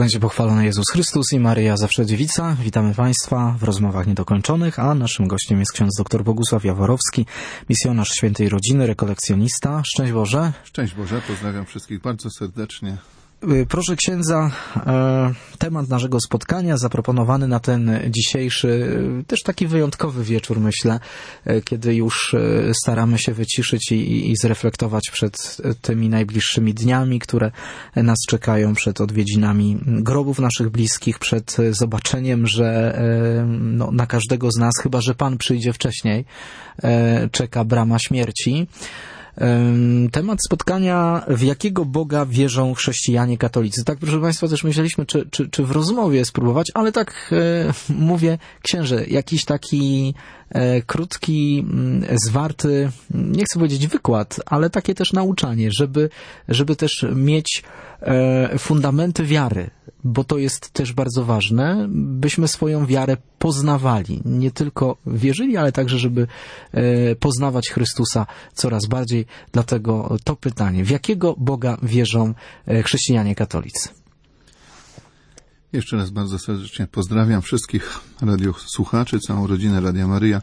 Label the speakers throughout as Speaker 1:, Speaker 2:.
Speaker 1: będzie pochwalony Jezus Chrystus i Maryja zawsze dziewica. Witamy Państwa w rozmowach niedokończonych, a naszym gościem jest ksiądz dr Bogusław Jaworowski, misjonarz Świętej Rodziny, rekolekcjonista. Szczęść Boże.
Speaker 2: Szczęść Boże, pozdrawiam wszystkich bardzo serdecznie.
Speaker 1: Proszę księdza, temat naszego spotkania zaproponowany na ten dzisiejszy, też taki wyjątkowy wieczór, myślę, kiedy już staramy się wyciszyć i zreflektować przed tymi najbliższymi dniami, które nas czekają, przed odwiedzinami grobów naszych bliskich, przed zobaczeniem, że na każdego z nas, chyba że Pan przyjdzie wcześniej, czeka brama śmierci. Temat spotkania, w jakiego Boga wierzą chrześcijanie katolicy. Tak, proszę Państwa, też myśleliśmy, czy w rozmowie spróbować, ale tak mówię, księże, jakiś taki krótki, zwarty, nie chcę powiedzieć wykład, ale takie też nauczanie, żeby też mieć fundamenty wiary, bo to jest też bardzo ważne, byśmy swoją wiarę poznawali. Nie tylko wierzyli, ale także, żeby poznawać Chrystusa coraz bardziej. Dlatego to pytanie, w jakiego Boga wierzą chrześcijanie katolicy?
Speaker 2: Jeszcze raz bardzo serdecznie pozdrawiam wszystkich radiosłuchaczy, całą rodzinę Radia Maryja.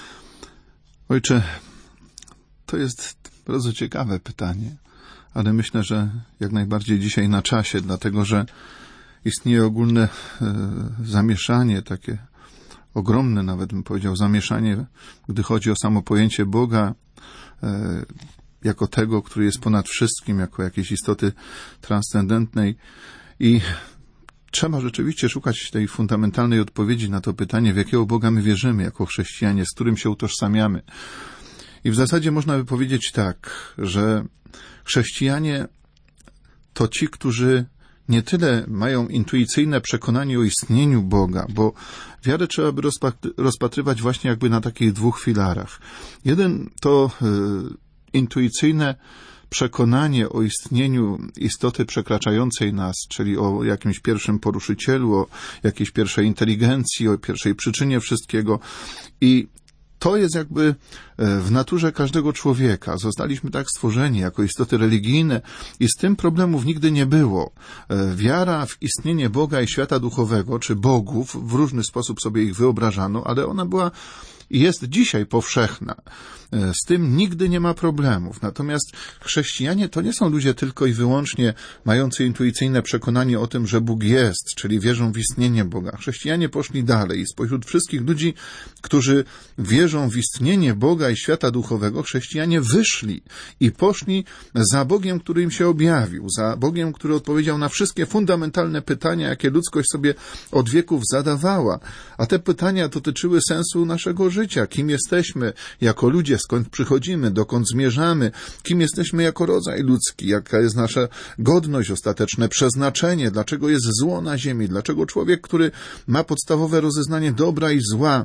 Speaker 2: Ojcze, to jest bardzo ciekawe pytanie, ale myślę, że jak najbardziej dzisiaj na czasie, dlatego że istnieje ogólne zamieszanie, takie ogromne nawet bym powiedział zamieszanie, gdy chodzi o samo pojęcie Boga jako tego, który jest ponad wszystkim, jako jakiejś istoty transcendentnej i trzeba rzeczywiście szukać tej fundamentalnej odpowiedzi na to pytanie, w jakiego Boga my wierzymy jako chrześcijanie, z którym się utożsamiamy. I w zasadzie można by powiedzieć tak, że chrześcijanie to ci, którzy nie tyle mają intuicyjne przekonanie o istnieniu Boga, bo wiarę trzeba by rozpatrywać właśnie jakby na takich dwóch filarach. Jeden to intuicyjne przekonanie o istnieniu istoty przekraczającej nas, czyli o jakimś pierwszym poruszycielu, o jakiejś pierwszej inteligencji, o pierwszej przyczynie wszystkiego. I to jest jakby w naturze każdego człowieka. Zostaliśmy tak stworzeni jako istoty religijne i z tym problemów nigdy nie było. Wiara w istnienie Boga i świata duchowego, czy bogów, w różny sposób sobie ich wyobrażano, ale ona była i jest dzisiaj powszechna. Z tym nigdy nie ma problemów. Natomiast chrześcijanie to nie są ludzie tylko i wyłącznie mający intuicyjne przekonanie o tym, że Bóg jest, czyli wierzą w istnienie Boga. Chrześcijanie poszli dalej i spośród wszystkich ludzi, którzy wierzą w istnienie Boga i świata duchowego, chrześcijanie wyszli i poszli za Bogiem, który im się objawił, za Bogiem, który odpowiedział na wszystkie fundamentalne pytania, jakie ludzkość sobie od wieków zadawała. A te pytania dotyczyły sensu naszego życia. Kim jesteśmy jako ludzie, skąd przychodzimy, dokąd zmierzamy, kim jesteśmy jako rodzaj ludzki, jaka jest nasza godność, ostateczne przeznaczenie, dlaczego jest zło na ziemi, dlaczego człowiek, który ma podstawowe rozeznanie dobra i zła,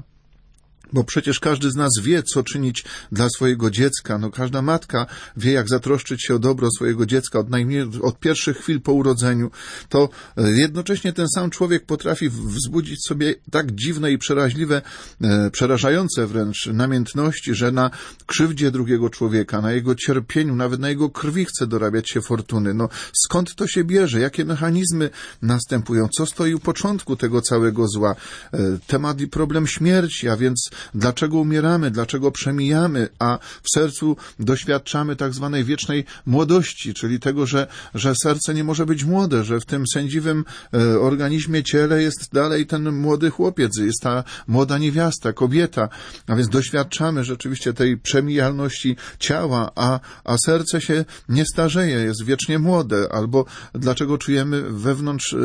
Speaker 2: bo przecież każdy z nas wie, co czynić dla swojego dziecka. Każda matka wie, jak zatroszczyć się o dobro swojego dziecka od pierwszych chwil po urodzeniu. To jednocześnie ten sam człowiek potrafi wzbudzić sobie tak dziwne i przeraźliwe, przerażające wręcz namiętności, że na krzywdzie drugiego człowieka, na jego cierpieniu, nawet na jego krwi chce dorabiać się fortuny. Skąd to się bierze? Jakie mechanizmy następują? Co stoi u początku tego całego zła? Temat i problem śmierci, a więc dlaczego umieramy, dlaczego przemijamy, a w sercu doświadczamy tak zwanej wiecznej młodości, czyli tego, że serce nie może być młode, że w tym sędziwym organizmie, ciele jest dalej ten młody chłopiec, jest ta młoda niewiasta, kobieta, a więc doświadczamy rzeczywiście tej przemijalności ciała, a serce się nie starzeje, jest wiecznie młode, albo dlaczego czujemy wewnątrz,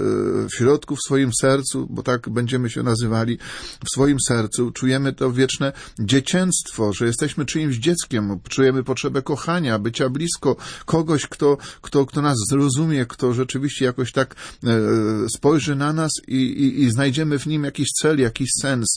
Speaker 2: w środku, w swoim sercu, bo tak będziemy się nazywali, w swoim sercu, czujemy to wieczne dziecięctwo, że jesteśmy czyimś dzieckiem, czujemy potrzebę kochania, bycia blisko kogoś, kto nas zrozumie, kto rzeczywiście jakoś tak spojrzy na nas i znajdziemy w nim jakiś cel, jakiś sens.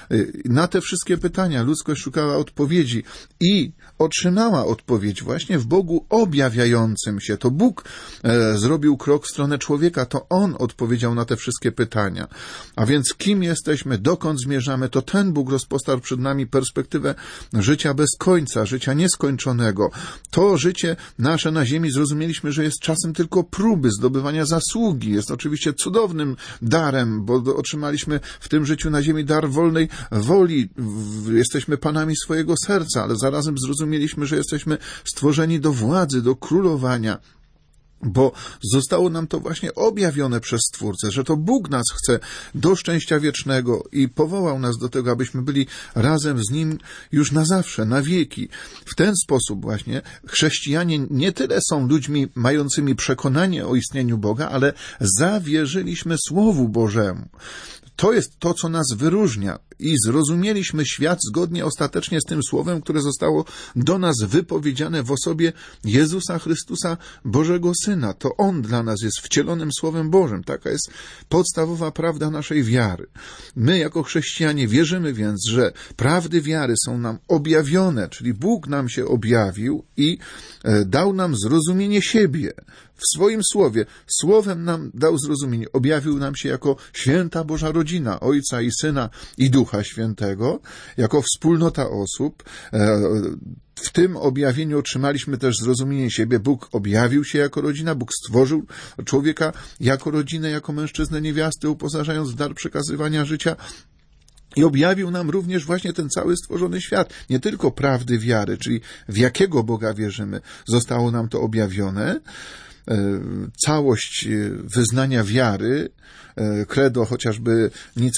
Speaker 2: Na te wszystkie pytania ludzkość szukała odpowiedzi i otrzymała odpowiedź właśnie w Bogu objawiającym się. To Bóg zrobił krok w stronę człowieka, to On odpowiedział na te wszystkie pytania. A więc kim jesteśmy, dokąd zmierzamy, to ten Bóg rozpostarł przed nami perspektywę życia bez końca, życia nieskończonego. To życie nasze na ziemi zrozumieliśmy, że jest czasem tylko próby zdobywania zasługi. Jest oczywiście cudownym darem, bo otrzymaliśmy w tym życiu na ziemi dar wolnej woli. Jesteśmy panami swojego serca, ale zarazem zrozumieliśmy, że jesteśmy stworzeni do władzy, do królowania. Bo zostało nam to właśnie objawione przez Stwórcę, że to Bóg nas chce do szczęścia wiecznego i powołał nas do tego, abyśmy byli razem z Nim już na zawsze, na wieki. W ten sposób właśnie chrześcijanie nie tyle są ludźmi mającymi przekonanie o istnieniu Boga, ale zawierzyliśmy Słowu Bożemu. To jest to, co nas wyróżnia i zrozumieliśmy świat zgodnie ostatecznie z tym słowem, które zostało do nas wypowiedziane w osobie Jezusa Chrystusa, Bożego Syna. To On dla nas jest wcielonym Słowem Bożym. Taka jest podstawowa prawda naszej wiary. My jako chrześcijanie wierzymy więc, że prawdy wiary są nam objawione, czyli Bóg nam się objawił i dał nam zrozumienie siebie. W swoim Słowie, Słowem nam dał zrozumienie, objawił nam się jako święta Boża rodzina, Ojca i Syna i Ducha Świętego, jako wspólnota osób. W tym objawieniu otrzymaliśmy też zrozumienie siebie. Bóg objawił się jako rodzina, Bóg stworzył człowieka jako rodzinę, jako mężczyznę niewiastę, uposażając w dar przekazywania życia. I objawił nam również właśnie ten cały stworzony świat. Nie tylko prawdy wiary, czyli w jakiego Boga wierzymy, zostało nam to objawione. Całość wyznania wiary, credo chociażby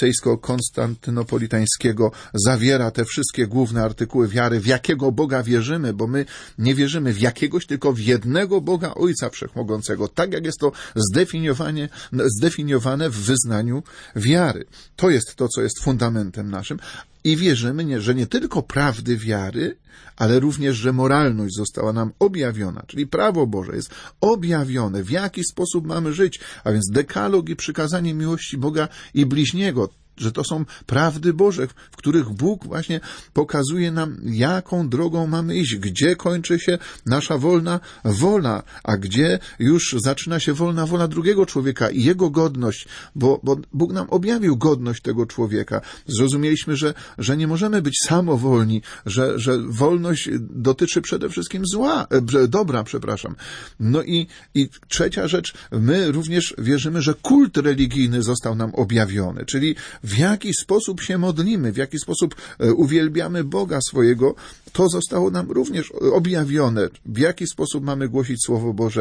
Speaker 2: nicejsko-konstantynopolitańskiego zawiera te wszystkie główne artykuły wiary, w jakiego Boga wierzymy, bo my nie wierzymy w jakiegoś, tylko w jednego Boga Ojca Wszechmogącego, tak jak jest to zdefiniowane w wyznaniu wiary. To jest to, co jest fundamentem naszym. I wierzymy, że nie tylko prawdy wiary, ale również, że moralność została nam objawiona, czyli prawo Boże jest objawione, w jaki sposób mamy żyć, a więc dekalog i przykazanie miłości Boga i bliźniego, że to są prawdy Boże, w których Bóg właśnie pokazuje nam, jaką drogą mamy iść, gdzie kończy się nasza wolna wola, a gdzie już zaczyna się wolna wola drugiego człowieka i jego godność, bo Bóg nam objawił godność tego człowieka. Zrozumieliśmy, że nie możemy być samowolni, że wolność dotyczy przede wszystkim dobra. No i trzecia rzecz, my również wierzymy, że kult religijny został nam objawiony, czyli w jaki sposób się modlimy, w jaki sposób uwielbiamy Boga swojego, to zostało nam również objawione. W jaki sposób mamy głosić Słowo Boże,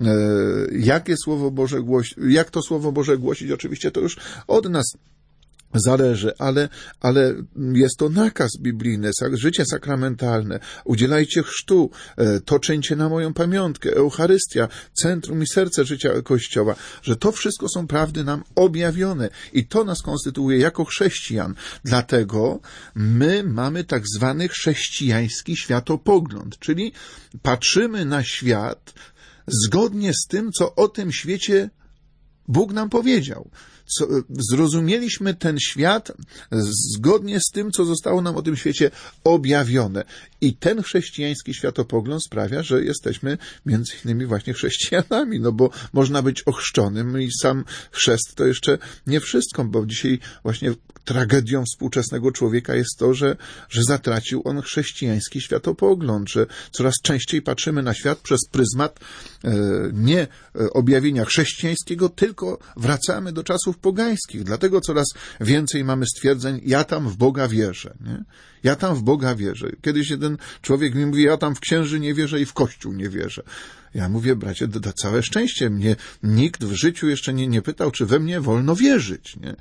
Speaker 2: jak to Słowo Boże głosić, oczywiście to już od nas zależy, ale jest to nakaz biblijny, życie sakramentalne. Udzielajcie chrztu, to czyńcie na moją pamiątkę, Eucharystia, centrum i serce życia Kościoła, że to wszystko są prawdy nam objawione i to nas konstytuuje jako chrześcijan. Dlatego my mamy tak zwany chrześcijański światopogląd, czyli patrzymy na świat zgodnie z tym, co o tym świecie Bóg nam powiedział. Zrozumieliśmy ten świat zgodnie z tym, co zostało nam o tym świecie objawione. I ten chrześcijański światopogląd sprawia, że jesteśmy między innymi właśnie chrześcijanami, no bo można być ochrzczonym i sam chrzest to jeszcze nie wszystko, bo dzisiaj właśnie tragedią współczesnego człowieka jest to, że zatracił on chrześcijański światopogląd, że coraz częściej patrzymy na świat przez pryzmat nie objawienia chrześcijańskiego, tylko wracamy do czasów pogańskich. Dlatego coraz więcej mamy stwierdzeń, ja tam w Boga wierzę. Nie? Ja tam w Boga wierzę. Kiedyś jeden człowiek mi mówi, ja tam w księży nie wierzę i w Kościół nie wierzę. Ja mówię, bracie, całe szczęście. Mnie nikt w życiu jeszcze nie pytał, czy we mnie wolno wierzyć. Nie?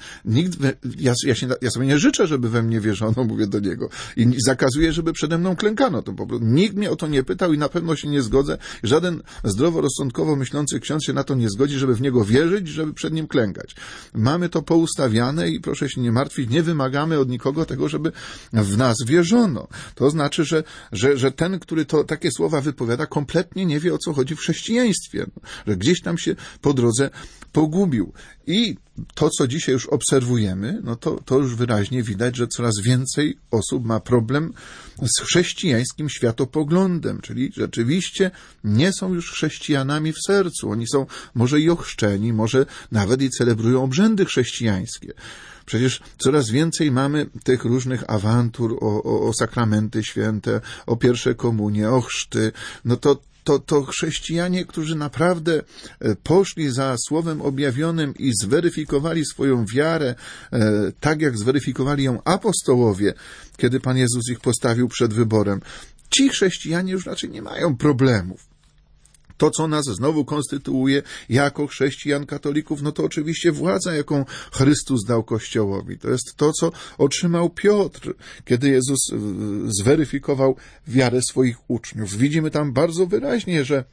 Speaker 2: Ja sobie nie życzę, żeby we mnie wierzono, mówię do niego. I zakazuję, żeby przede mną klękano. To po prostu nikt mnie o to nie pytał i na pewno się nie zgodzę. Żaden zdroworozsądkowo myślący ksiądz się na to nie zgodzi, żeby w niego wierzyć, żeby przed nim klękać. Mamy to poustawiane i proszę się nie martwić, nie wymagamy od nikogo tego, żeby w nas wierzono. To znaczy, że ten, który to takie słowa wypowiada, kompletnie nie wie, o co chodzi w chrześcijaństwie. Że gdzieś tam się po drodze pogubił. I to, co dzisiaj już obserwujemy, no to już wyraźnie widać, że coraz więcej osób ma problem z chrześcijańskim światopoglądem, czyli rzeczywiście nie są już chrześcijanami w sercu. Oni są może i ochrzczeni, może nawet i celebrują obrzędy chrześcijańskie. Przecież coraz więcej mamy tych różnych awantur o sakramenty święte, o pierwsze komunie, o chrzty. No to chrześcijanie, którzy naprawdę poszli za Słowem objawionym i zweryfikowali swoją wiarę, tak jak zweryfikowali ją apostołowie, kiedy Pan Jezus ich postawił przed wyborem. Ci chrześcijanie już raczej nie mają problemów. To, co nas znowu konstytuuje jako chrześcijan katolików, no to oczywiście władza, jaką Chrystus dał Kościołowi. To jest to, co otrzymał Piotr, kiedy Jezus zweryfikował wiarę swoich uczniów. Widzimy tam bardzo wyraźnie, że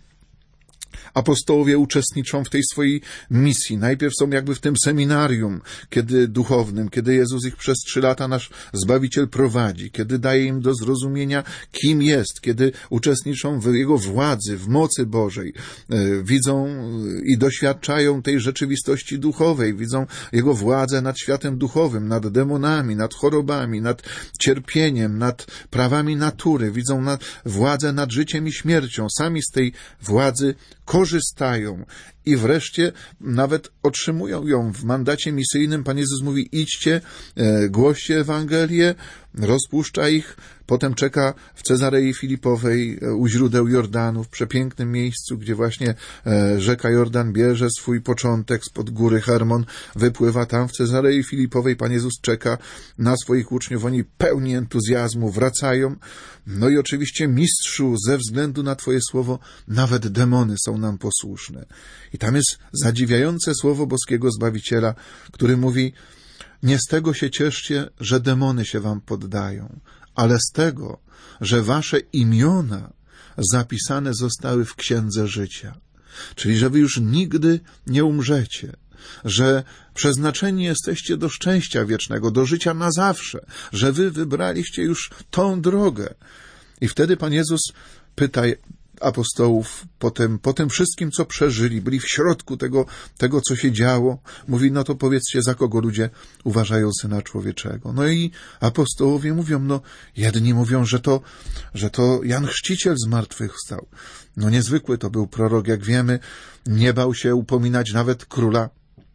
Speaker 2: apostołowie uczestniczą w tej swojej misji. Najpierw są jakby w tym seminarium, duchownym, kiedy Jezus ich przez 3 lata nasz Zbawiciel prowadzi, kiedy daje im do zrozumienia, kim jest, kiedy uczestniczą w Jego władzy, w mocy Bożej. Widzą i doświadczają tej rzeczywistości duchowej, widzą Jego władzę nad światem duchowym, nad demonami, nad chorobami, nad cierpieniem, nad prawami natury, widzą władzę nad życiem i śmiercią. Sami z tej władzy korzystają i wreszcie nawet otrzymują ją w mandacie misyjnym. Pan Jezus mówi: idźcie, głoście Ewangelię, rozpuszcza ich, potem czeka w Cezarei Filipowej u źródeł Jordanu, w przepięknym miejscu, gdzie właśnie rzeka Jordan bierze swój początek spod góry Hermon, wypływa tam w Cezarei Filipowej. Pan Jezus czeka na swoich uczniów, oni pełni entuzjazmu wracają. No i oczywiście, Mistrzu, ze względu na Twoje słowo nawet demony są nam posłuszne. I tam jest zadziwiające słowo boskiego Zbawiciela, który mówi: nie z tego się cieszcie, że demony się wam poddają, ale z tego, że wasze imiona zapisane zostały w Księdze Życia. Czyli, że wy już nigdy nie umrzecie, że przeznaczeni jesteście do szczęścia wiecznego, do życia na zawsze, że wy wybraliście już tą drogę. I wtedy Pan Jezus pyta apostołów po tym wszystkim, co przeżyli, byli w środku tego, co się działo. Mówi: no to powiedzcie, za kogo ludzie uważają Syna Człowieczego. No i apostołowie mówią, jedni mówią, że to Jan Chrzciciel zmartwychwstał. No niezwykły to był prorok, jak wiemy, nie bał się upominać nawet króla,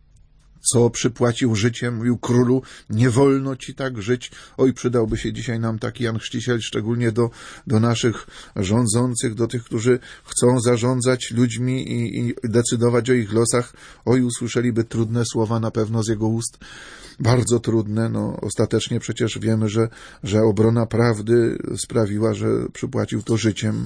Speaker 2: co przypłacił życiem. Mówił: królu, nie wolno ci tak żyć. Oj, przydałby się dzisiaj nam taki Jan Chrzciciel, szczególnie do naszych rządzących, do tych, którzy chcą zarządzać ludźmi i decydować o ich losach. Oj, usłyszeliby trudne słowa na pewno z jego ust. Bardzo trudne. Ostatecznie przecież wiemy, że obrona prawdy sprawiła, że przypłacił to życiem.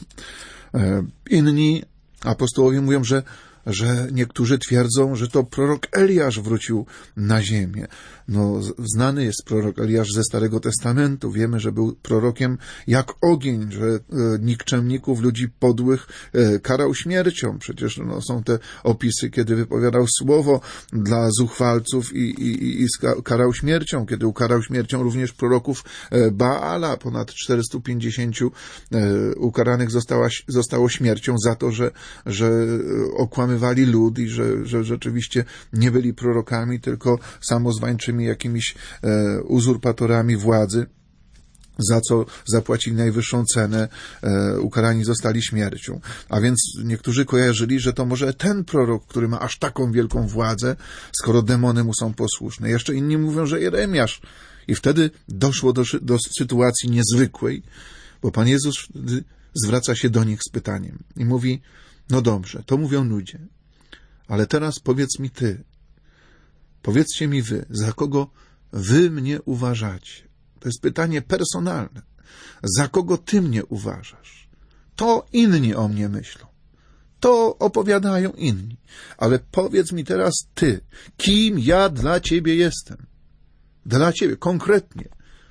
Speaker 2: Inni apostołowie mówią, że niektórzy twierdzą, że to prorok Eliasz wrócił na ziemię. Znany jest prorok Eliasz ze Starego Testamentu. Wiemy, że był prorokiem jak ogień, że nikczemników, ludzi podłych karał śmiercią. Przecież są te opisy, kiedy wypowiadał słowo dla zuchwalców i karał śmiercią, kiedy ukarał śmiercią również proroków Baala. Ponad 450 ukaranych zostało śmiercią za to, że okłamywali lud i że rzeczywiście nie byli prorokami, tylko samozwańczymi jakimiś uzurpatorami władzy, za co zapłacili najwyższą cenę, ukarani zostali śmiercią. A więc niektórzy kojarzyli, że to może ten prorok, który ma aż taką wielką władzę, skoro demony mu są posłuszne. Jeszcze inni mówią, że Jeremiasz. I wtedy doszło do sytuacji niezwykłej, bo Pan Jezus zwraca się do nich z pytaniem i mówi: no dobrze, to mówią ludzie, ale teraz powiedz mi ty, powiedzcie mi wy, za kogo wy mnie uważacie? To jest pytanie personalne. Za kogo ty mnie uważasz? To inni o mnie myślą. To opowiadają inni. Ale powiedz mi teraz ty, kim ja dla ciebie jestem? Dla ciebie, konkretnie.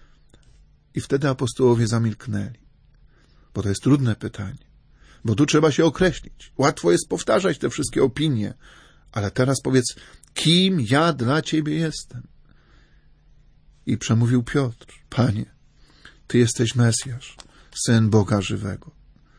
Speaker 2: I wtedy apostołowie zamilknęli. Bo to jest trudne pytanie. Bo tu trzeba się określić. Łatwo jest powtarzać te wszystkie opinie. Ale teraz powiedz, kim ja dla ciebie jestem? I przemówił Piotr: Panie, Ty jesteś Mesjasz, Syn Boga żywego.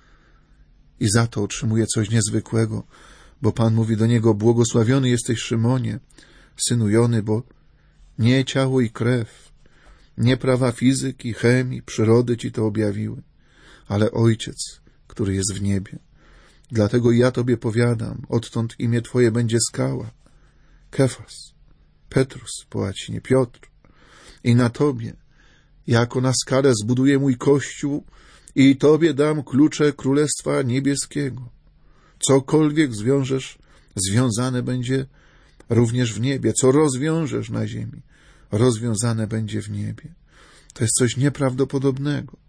Speaker 2: I za to otrzymuje coś niezwykłego, bo Pan mówi do niego: błogosławiony jesteś, Szymonie, synu Jony, bo nie ciało i krew, nie prawa fizyki, chemii, przyrody Ci to objawiły, ale Ojciec, który jest w niebie. Dlatego ja Tobie powiadam, odtąd imię Twoje będzie skała, Kefas, Petrus, po łacinie Piotr. I na Tobie, jako na skalę zbuduję mój Kościół i Tobie dam klucze Królestwa Niebieskiego. Cokolwiek zwiążesz, związane będzie również w niebie. Co rozwiążesz na ziemi, rozwiązane będzie w niebie. To jest coś nieprawdopodobnego.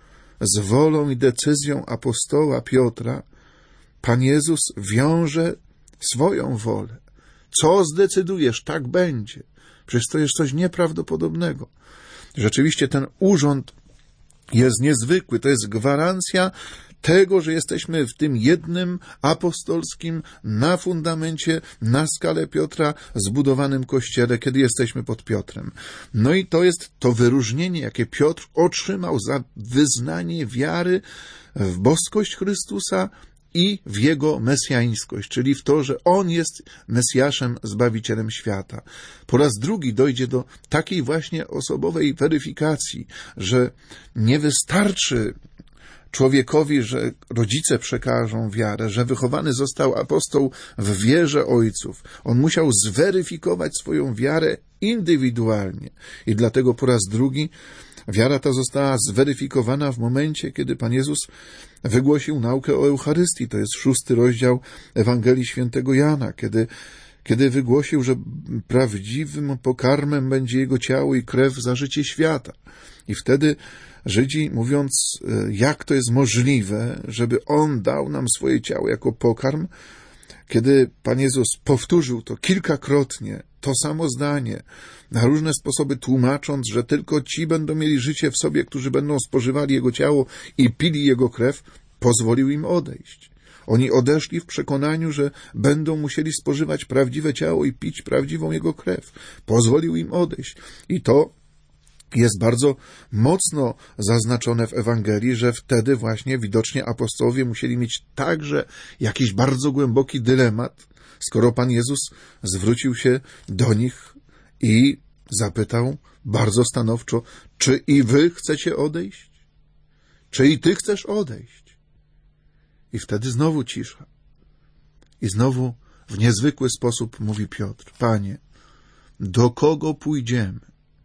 Speaker 2: Z wolą i decyzją apostoła Piotra Pan Jezus wiąże swoją wolę. Co zdecydujesz, tak będzie. Przecież to jest coś nieprawdopodobnego. Rzeczywiście ten urząd jest niezwykły. To jest gwarancja tego, że jesteśmy w tym jednym apostolskim, na fundamencie, na skalę Piotra zbudowanym kościele, kiedy jesteśmy pod Piotrem. No i to jest to wyróżnienie, jakie Piotr otrzymał za wyznanie wiary w boskość Chrystusa i w Jego mesjańskość, czyli w to, że On jest Mesjaszem, Zbawicielem świata. Po raz drugi dojdzie do takiej właśnie osobowej weryfikacji, że nie wystarczy człowiekowi, że rodzice przekażą wiarę, że wychowany został apostoł w wierze ojców. On musiał zweryfikować swoją wiarę indywidualnie. I dlatego po raz drugi wiara ta została zweryfikowana w momencie, kiedy Pan Jezus wygłosił naukę o Eucharystii. To jest 6 rozdział Ewangelii Świętego Jana, kiedy wygłosił, że prawdziwym pokarmem będzie Jego ciało i krew za życie świata. I wtedy Żydzi, mówiąc, jak to jest możliwe, żeby On dał nam swoje ciało jako pokarm, kiedy Pan Jezus powtórzył to kilkakrotnie, to samo zdanie, na różne sposoby tłumacząc, że tylko ci będą mieli życie w sobie, którzy będą spożywali Jego ciało i pili Jego krew, pozwolił im odejść. Oni odeszli w przekonaniu, że będą musieli spożywać prawdziwe ciało i pić prawdziwą Jego krew. Pozwolił im odejść. I to jest bardzo mocno zaznaczone w Ewangelii, że wtedy właśnie widocznie apostołowie musieli mieć także jakiś bardzo głęboki dylemat, skoro Pan Jezus zwrócił się do nich i zapytał bardzo stanowczo, czy i wy chcecie odejść? Czy i ty chcesz odejść? I wtedy znowu cisza. I znowu w niezwykły sposób mówi Piotr, Panie, do kogo pójdziemy?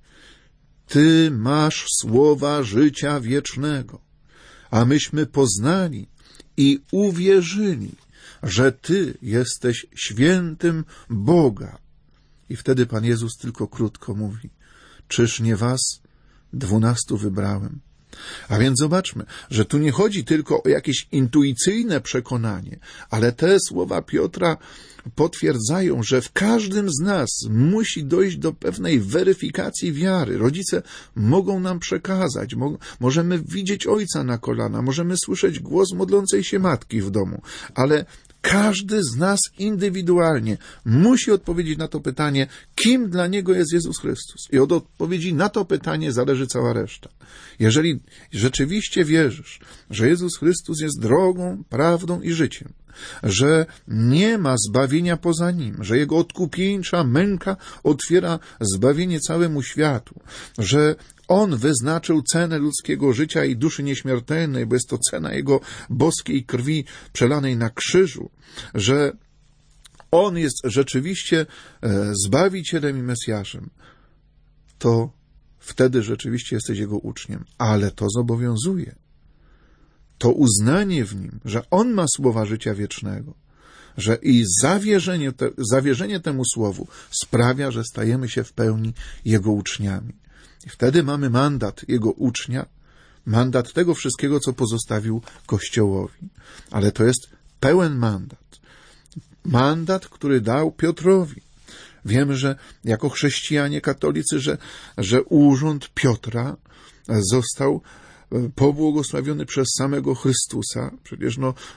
Speaker 2: Ty masz słowa życia wiecznego, a myśmy poznali i uwierzyli, że Ty jesteś świętym Boga. I wtedy Pan Jezus tylko krótko mówi, czyż nie was 12 wybrałem? A więc zobaczmy, że tu nie chodzi tylko o jakieś intuicyjne przekonanie, ale te słowa Piotra potwierdzają, że w każdym z nas musi dojść do pewnej weryfikacji wiary. Rodzice mogą nam przekazać, możemy widzieć ojca na kolana, możemy słyszeć głos modlącej się matki w domu, ale każdy z nas indywidualnie musi odpowiedzieć na to pytanie, kim dla niego jest Jezus Chrystus. I od odpowiedzi na to pytanie zależy cała reszta. Jeżeli rzeczywiście wierzysz, że Jezus Chrystus jest drogą, prawdą i życiem, że nie ma zbawienia poza Nim, że Jego odkupieńcza męka otwiera zbawienie całemu światu, że On wyznaczył cenę ludzkiego życia i duszy nieśmiertelnej, bo jest to cena Jego boskiej krwi przelanej na krzyżu, że On jest rzeczywiście Zbawicielem i Mesjaszem, to wtedy rzeczywiście jesteś Jego uczniem. Ale to zobowiązuje. To uznanie w Nim, że On ma słowa życia wiecznego, że i zawierzenie temu słowu sprawia, że stajemy się w pełni Jego uczniami. I wtedy mamy mandat Jego ucznia, mandat tego wszystkiego, co pozostawił Kościołowi. Ale to jest pełen mandat. Mandat, który dał Piotrowi. Wiemy, że jako chrześcijanie katolicy, że urząd Piotra został pobłogosławiony przez samego Chrystusa. Przecież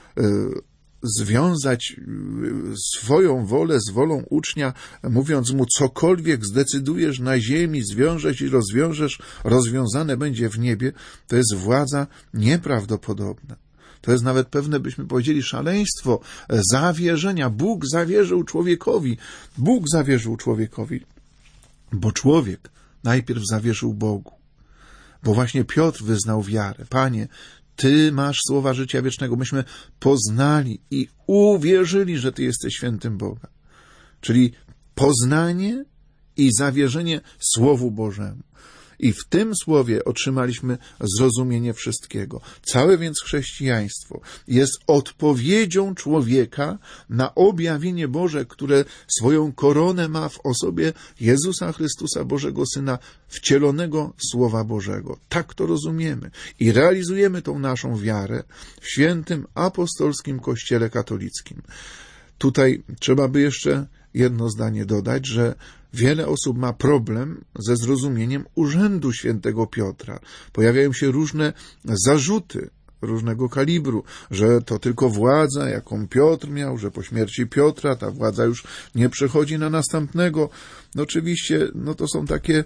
Speaker 2: związać swoją wolę z wolą ucznia, mówiąc mu, cokolwiek zdecydujesz na ziemi, zwiążesz i rozwiążesz, rozwiązane będzie w niebie, to jest władza nieprawdopodobna. To jest nawet pewne, byśmy powiedzieli, szaleństwo zawierzenia. Bóg zawierzył człowiekowi, bo człowiek najpierw zawierzył Bogu. Bo właśnie Piotr wyznał wiarę. Panie, Ty masz słowa życia wiecznego. Myśmy poznali i uwierzyli, że Ty jesteś świętym Boga. Czyli poznanie i zawierzenie Słowu Bożemu. I w tym słowie otrzymaliśmy zrozumienie wszystkiego. Całe więc chrześcijaństwo jest odpowiedzią człowieka na objawienie Boże, które swoją koronę ma w osobie Jezusa Chrystusa, Bożego Syna, wcielonego Słowa Bożego. Tak to rozumiemy. I realizujemy tą naszą wiarę w świętym apostolskim Kościele katolickim. Tutaj trzeba by jeszcze jedno zdanie dodać, że wiele osób ma problem ze zrozumieniem urzędu świętego Piotra. Pojawiają się różne zarzuty różnego kalibru, że to tylko władza, jaką Piotr miał, że po śmierci Piotra ta władza już nie przechodzi na następnego. No oczywiście, to są takie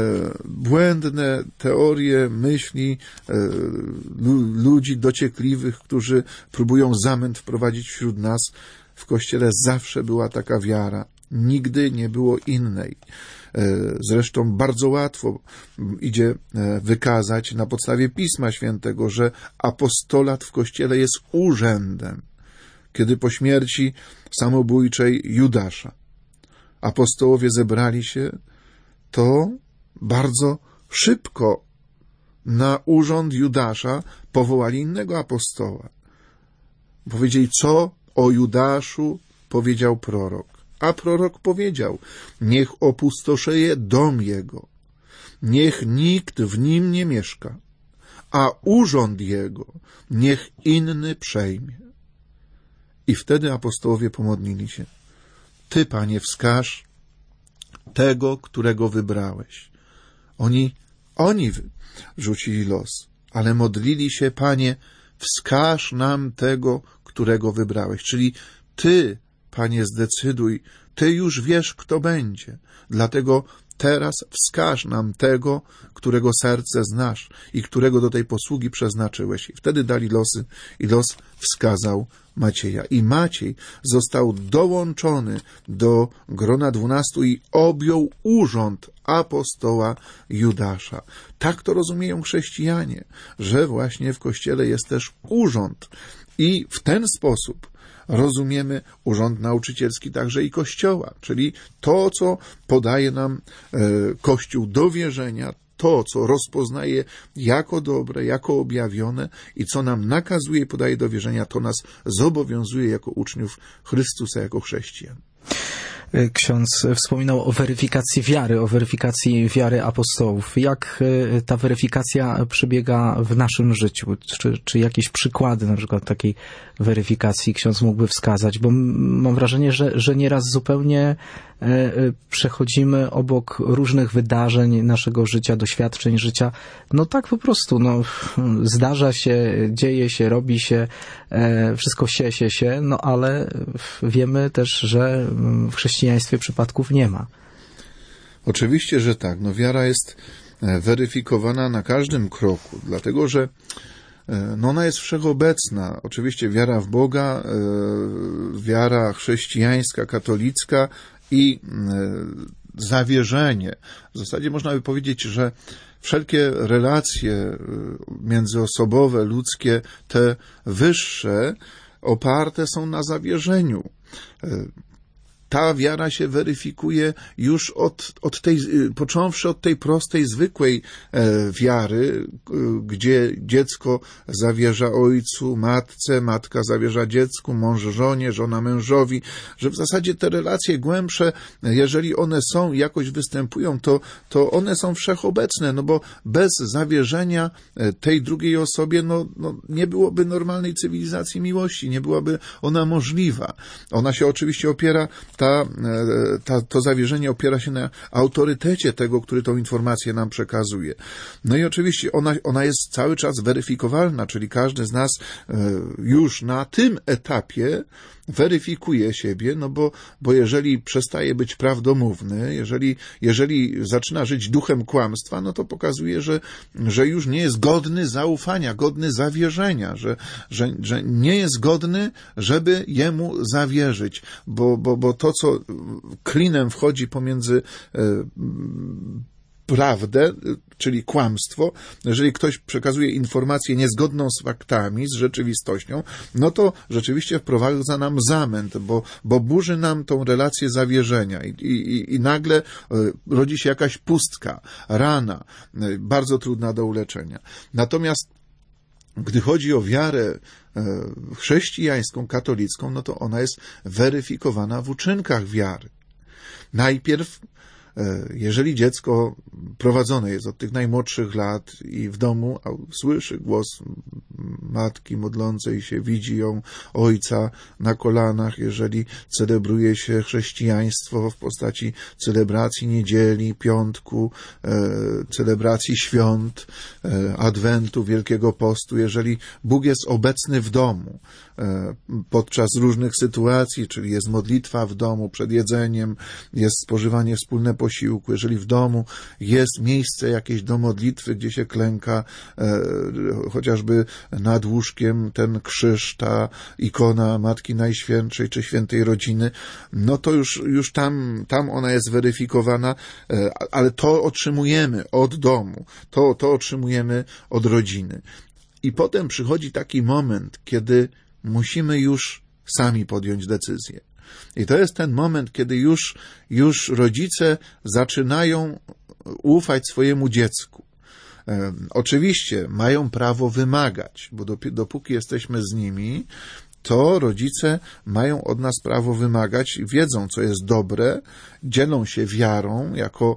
Speaker 2: błędne teorie, myśli ludzi dociekliwych, którzy próbują zamęt wprowadzić wśród nas. W Kościele zawsze była taka wiara. Nigdy nie było innej. Zresztą bardzo łatwo idzie wykazać na podstawie Pisma Świętego, że apostolat w Kościele jest urzędem. Kiedy po śmierci samobójczej Judasza apostołowie zebrali się, to bardzo szybko na urząd Judasza powołali innego apostoła. Powiedzieli, co o Judaszu powiedział prorok. A prorok powiedział, niech opustoszeje dom jego, niech nikt w nim nie mieszka, a urząd jego niech inny przejmie. I wtedy apostołowie pomodlili się. Ty, Panie, wskaż tego, którego wybrałeś. Oni rzucili los, ale modlili się, Panie, wskaż nam tego, którego wybrałeś. Czyli Ty, Panie, zdecyduj, Ty już wiesz, kto będzie. Dlatego teraz wskaż nam tego, którego serce znasz i którego do tej posługi przeznaczyłeś. I wtedy dali losy i los wskazał Macieja. I Maciej został dołączony do grona 12 i objął urząd apostoła Judasza. Tak to rozumieją chrześcijanie, że właśnie w Kościele jest też urząd. I w ten sposób rozumiemy urząd nauczycielski także i Kościoła, czyli to, co podaje nam Kościół do wierzenia, to, co rozpoznaje jako dobre, jako objawione i co nam nakazuje i podaje do wierzenia, to nas zobowiązuje jako uczniów Chrystusa, jako chrześcijan.
Speaker 1: Ksiądz wspominał o weryfikacji wiary apostołów. Jak ta weryfikacja przebiega w naszym życiu? Czy jakieś przykłady na przykład takiej weryfikacji ksiądz mógłby wskazać? Bo mam wrażenie, że nieraz zupełnie przechodzimy obok różnych wydarzeń naszego życia, doświadczeń życia. Tak po prostu, zdarza się, dzieje się, robi się, wszystko się, ale wiemy też, że w chrześcijaństwie przypadków nie ma.
Speaker 2: Oczywiście, że tak. Wiara jest weryfikowana na każdym kroku, dlatego że ona jest wszechobecna. Oczywiście wiara w Boga, wiara chrześcijańska, katolicka i zawierzenie. W zasadzie można by powiedzieć, że wszelkie relacje międzyosobowe, ludzkie, te wyższe, oparte są na zawierzeniu. Ta wiara się weryfikuje już począwszy od tej prostej, zwykłej wiary, gdzie dziecko zawierza ojcu, matce, matka zawierza dziecku, mąż żonie, żona mężowi, że w zasadzie te relacje głębsze, jeżeli one są, jakoś występują, to one są wszechobecne, bo bez zawierzenia tej drugiej osobie, nie byłoby normalnej cywilizacji miłości, nie byłaby ona możliwa. Ona się oczywiście opiera, to zawierzenie opiera się na autorytecie tego, który tą informację nam przekazuje. I oczywiście ona jest cały czas weryfikowalna, czyli każdy z nas już na tym etapie weryfikuje siebie, bo jeżeli przestaje być prawdomówny, jeżeli zaczyna żyć duchem kłamstwa, to pokazuje, że już nie jest godny zaufania, godny zawierzenia, że nie jest godny, żeby jemu zawierzyć, bo to, co klinem wchodzi pomiędzy prawdę, czyli kłamstwo, jeżeli ktoś przekazuje informację niezgodną z faktami, z rzeczywistością, no to rzeczywiście wprowadza nam zamęt, bo burzy nam tą relację zawierzenia i nagle rodzi się jakaś pustka, rana, bardzo trudna do uleczenia. Natomiast gdy chodzi o wiarę chrześcijańską, katolicką, no to ona jest weryfikowana w uczynkach wiary. Najpierw, jeżeli dziecko prowadzone jest od tych najmłodszych lat i w domu słyszy głos matki modlącej się, widzi ją, ojca na kolanach, jeżeli celebruje się chrześcijaństwo w postaci celebracji niedzieli, piątku, celebracji świąt, adwentu, Wielkiego Postu, jeżeli Bóg jest obecny w domu podczas różnych sytuacji, czyli jest modlitwa w domu przed jedzeniem, jest spożywanie wspólne posiłku, jeżeli w domu jest miejsce jakieś do modlitwy, gdzie się klęka, chociażby nad łóżkiem ten krzyż, ta ikona Matki Najświętszej czy Świętej Rodziny, no to już tam ona jest weryfikowana, ale to otrzymujemy od domu, to otrzymujemy od rodziny. I potem przychodzi taki moment, kiedy musimy już sami podjąć decyzję. I to jest ten moment, kiedy już rodzice zaczynają ufać swojemu dziecku. Oczywiście mają prawo wymagać, bo dopóki jesteśmy z nimi, to rodzice mają od nas prawo wymagać, wiedzą, co jest dobre, dzielą się wiarą jako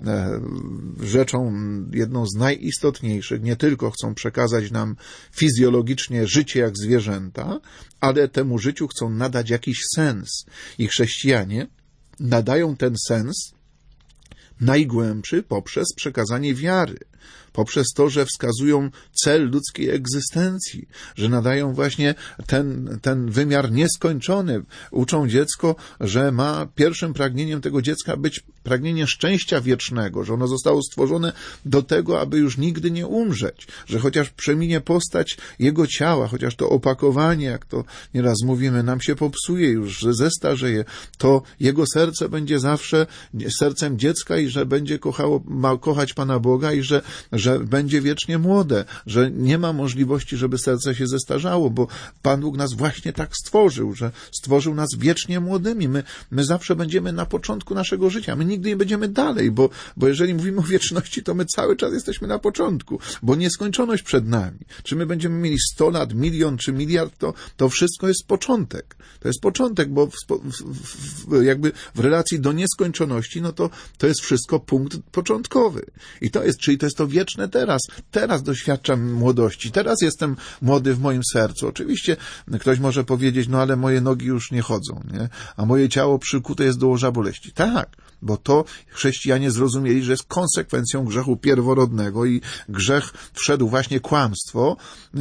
Speaker 2: rzeczą jedną z najistotniejszych. Nie tylko chcą przekazać nam fizjologicznie życie jak zwierzęta, ale temu życiu chcą nadać jakiś sens. I chrześcijanie nadają ten sens najgłębszy poprzez przekazanie wiary, poprzez to, że wskazują cel ludzkiej egzystencji, że nadają właśnie ten wymiar nieskończony. Uczą dziecko, że pierwszym pragnieniem tego dziecka być pragnienie szczęścia wiecznego, że ono zostało stworzone do tego, aby już nigdy nie umrzeć, że chociaż przeminie postać jego ciała, chociaż to opakowanie, jak to nieraz mówimy, nam się popsuje już, że zestarzeje, to jego serce będzie zawsze sercem dziecka i że będzie kochać Pana Boga i że będzie wiecznie młode, że nie ma możliwości, żeby serce się zestarzało, bo Pan Bóg nas właśnie tak stworzył, że stworzył nas wiecznie młodymi. My zawsze będziemy na początku naszego życia. My nigdy nie będziemy dalej, bo jeżeli mówimy o wieczności, to my cały czas jesteśmy na początku, bo nieskończoność przed nami. Czy my będziemy mieli 100 lat, 1 milion czy miliard, to wszystko jest początek. To jest początek, bo jakby w relacji do nieskończoności, no to jest wszystko punkt początkowy. Czyli to jest to wieczne teraz. Teraz doświadczam młodości. Teraz jestem młody w moim sercu. Oczywiście ktoś może powiedzieć, no ale moje nogi już nie chodzą, nie? A moje ciało przykute jest do łoża boleści. Tak, bo to chrześcijanie zrozumieli, że jest konsekwencją grzechu pierworodnego i grzech wszedł właśnie kłamstwo,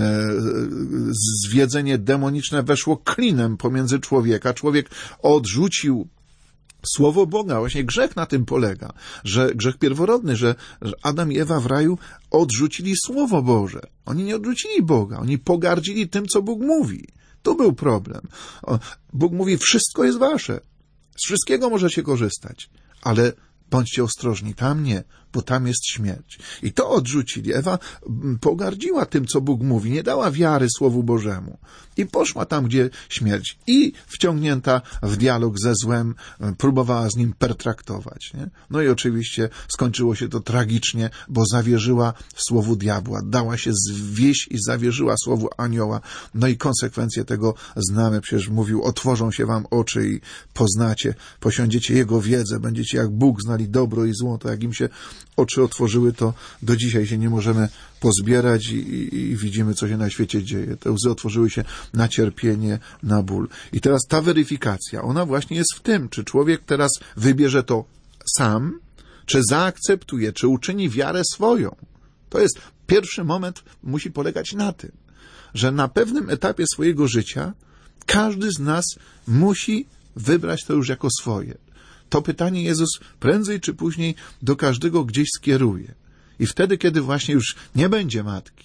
Speaker 2: zwiedzenie demoniczne weszło klinem pomiędzy człowieka. Człowiek odrzucił Słowo Boga, właśnie grzech na tym polega, że grzech pierworodny, że Adam i Ewa w raju odrzucili Słowo Boże. Oni nie odrzucili Boga, oni pogardzili tym, co Bóg mówi. Tu był problem. Bóg mówi, wszystko jest wasze, z wszystkiego możecie korzystać, ale bądźcie ostrożni, tam nie, bo tam jest śmierć. I to odrzucili. Ewa pogardziła tym, co Bóg mówi, nie dała wiary Słowu Bożemu. I poszła tam, gdzie śmierć. I wciągnięta w dialog ze złem, próbowała z nim pertraktować. Nie? No i oczywiście skończyło się to tragicznie, bo zawierzyła Słowu diabła. Dała się zwieść i zawierzyła Słowu anioła. No i konsekwencje tego znamy. Przecież mówił, otworzą się wam oczy i poznacie, posiądziecie Jego wiedzę, będziecie jak Bóg znali dobro i zło. To jak im się oczy otworzyły, to do dzisiaj się nie możemy pozbierać i widzimy, co się na świecie dzieje. Te łzy otworzyły się na cierpienie, na ból. I teraz ta weryfikacja, ona właśnie jest w tym, czy człowiek teraz wybierze to sam, czy zaakceptuje, czy uczyni wiarę swoją. To jest pierwszy moment, musi polegać na tym, że na pewnym etapie swojego życia każdy z nas musi wybrać to już jako swoje. To pytanie Jezus prędzej czy później do każdego gdzieś skieruje. I wtedy, kiedy właśnie już nie będzie matki,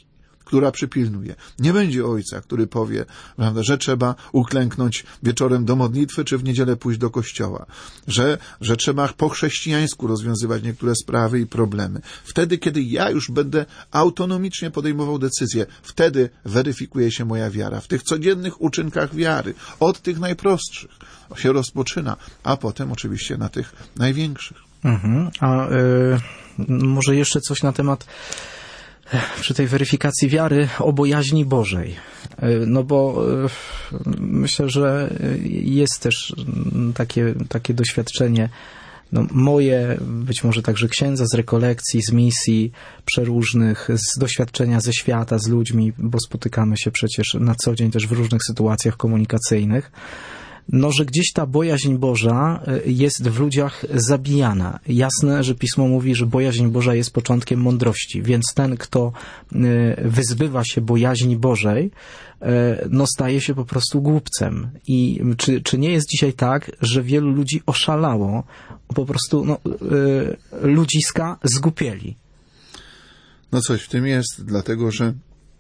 Speaker 2: która przypilnuje. Nie będzie ojca, który powie, prawda, że trzeba uklęknąć wieczorem do modlitwy, czy w niedzielę pójść do kościoła, że trzeba po chrześcijańsku rozwiązywać niektóre sprawy i problemy. Wtedy, kiedy ja już będę autonomicznie podejmował decyzje, wtedy weryfikuje się moja wiara. W tych codziennych uczynkach wiary, od tych najprostszych się rozpoczyna, a potem oczywiście na tych największych.
Speaker 1: A może jeszcze coś na temat przy tej weryfikacji wiary o bojaźni Bożej. No bo myślę, że jest też takie doświadczenie, no moje, być może także księdza z rekolekcji, z misji przeróżnych, z doświadczenia ze świata, z ludźmi, bo spotykamy się przecież na co dzień też w różnych sytuacjach komunikacyjnych, no, że gdzieś ta bojaźń Boża jest w ludziach zabijana. Jasne, że Pismo mówi, że bojaźń Boża jest początkiem mądrości, więc ten, kto wyzbywa się bojaźni Bożej, no staje się po prostu głupcem. I czy nie jest dzisiaj tak, że wielu ludzi oszalało, po prostu ludziska zgłupieli?
Speaker 2: No coś w tym jest, dlatego że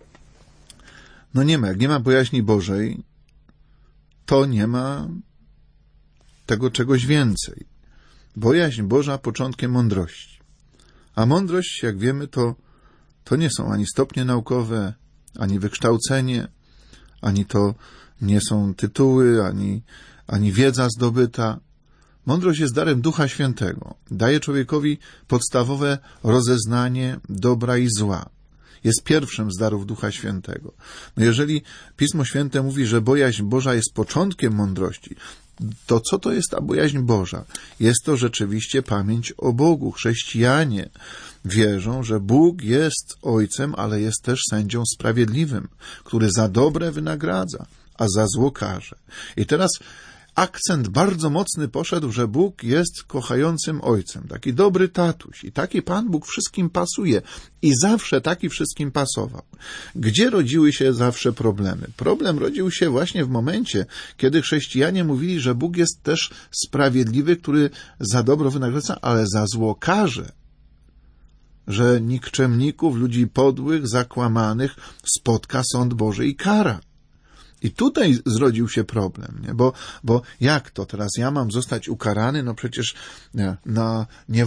Speaker 2: jak nie ma bojaźni Bożej, to nie ma tego czegoś więcej. Bojaźń Boża początkiem mądrości. A mądrość, jak wiemy, to nie są ani stopnie naukowe, ani wykształcenie, ani to nie są tytuły, ani wiedza zdobyta. Mądrość jest darem Ducha Świętego. Daje człowiekowi podstawowe rozeznanie dobra i zła. Jest pierwszym z darów Ducha Świętego. No jeżeli Pismo Święte mówi, że bojaźń Boża jest początkiem mądrości, to co to jest ta bojaźń Boża? Jest to rzeczywiście pamięć o Bogu. Chrześcijanie wierzą, że Bóg jest Ojcem, ale jest też sędzią sprawiedliwym, który za dobre wynagradza, a za zło karze. I teraz akcent bardzo mocny poszedł, że Bóg jest kochającym Ojcem, taki dobry tatuś i taki Pan Bóg wszystkim pasuje i zawsze taki wszystkim pasował. Gdzie rodziły się zawsze problemy? Problem rodził się właśnie w momencie, kiedy chrześcijanie mówili, że Bóg jest też sprawiedliwy, który za dobro wynagradza, ale za zło karze. Że nikczemników, ludzi podłych, zakłamanych spotka sąd Boży i kara. I tutaj zrodził się problem, nie? Bo jak to teraz ja mam zostać ukarany? No przecież na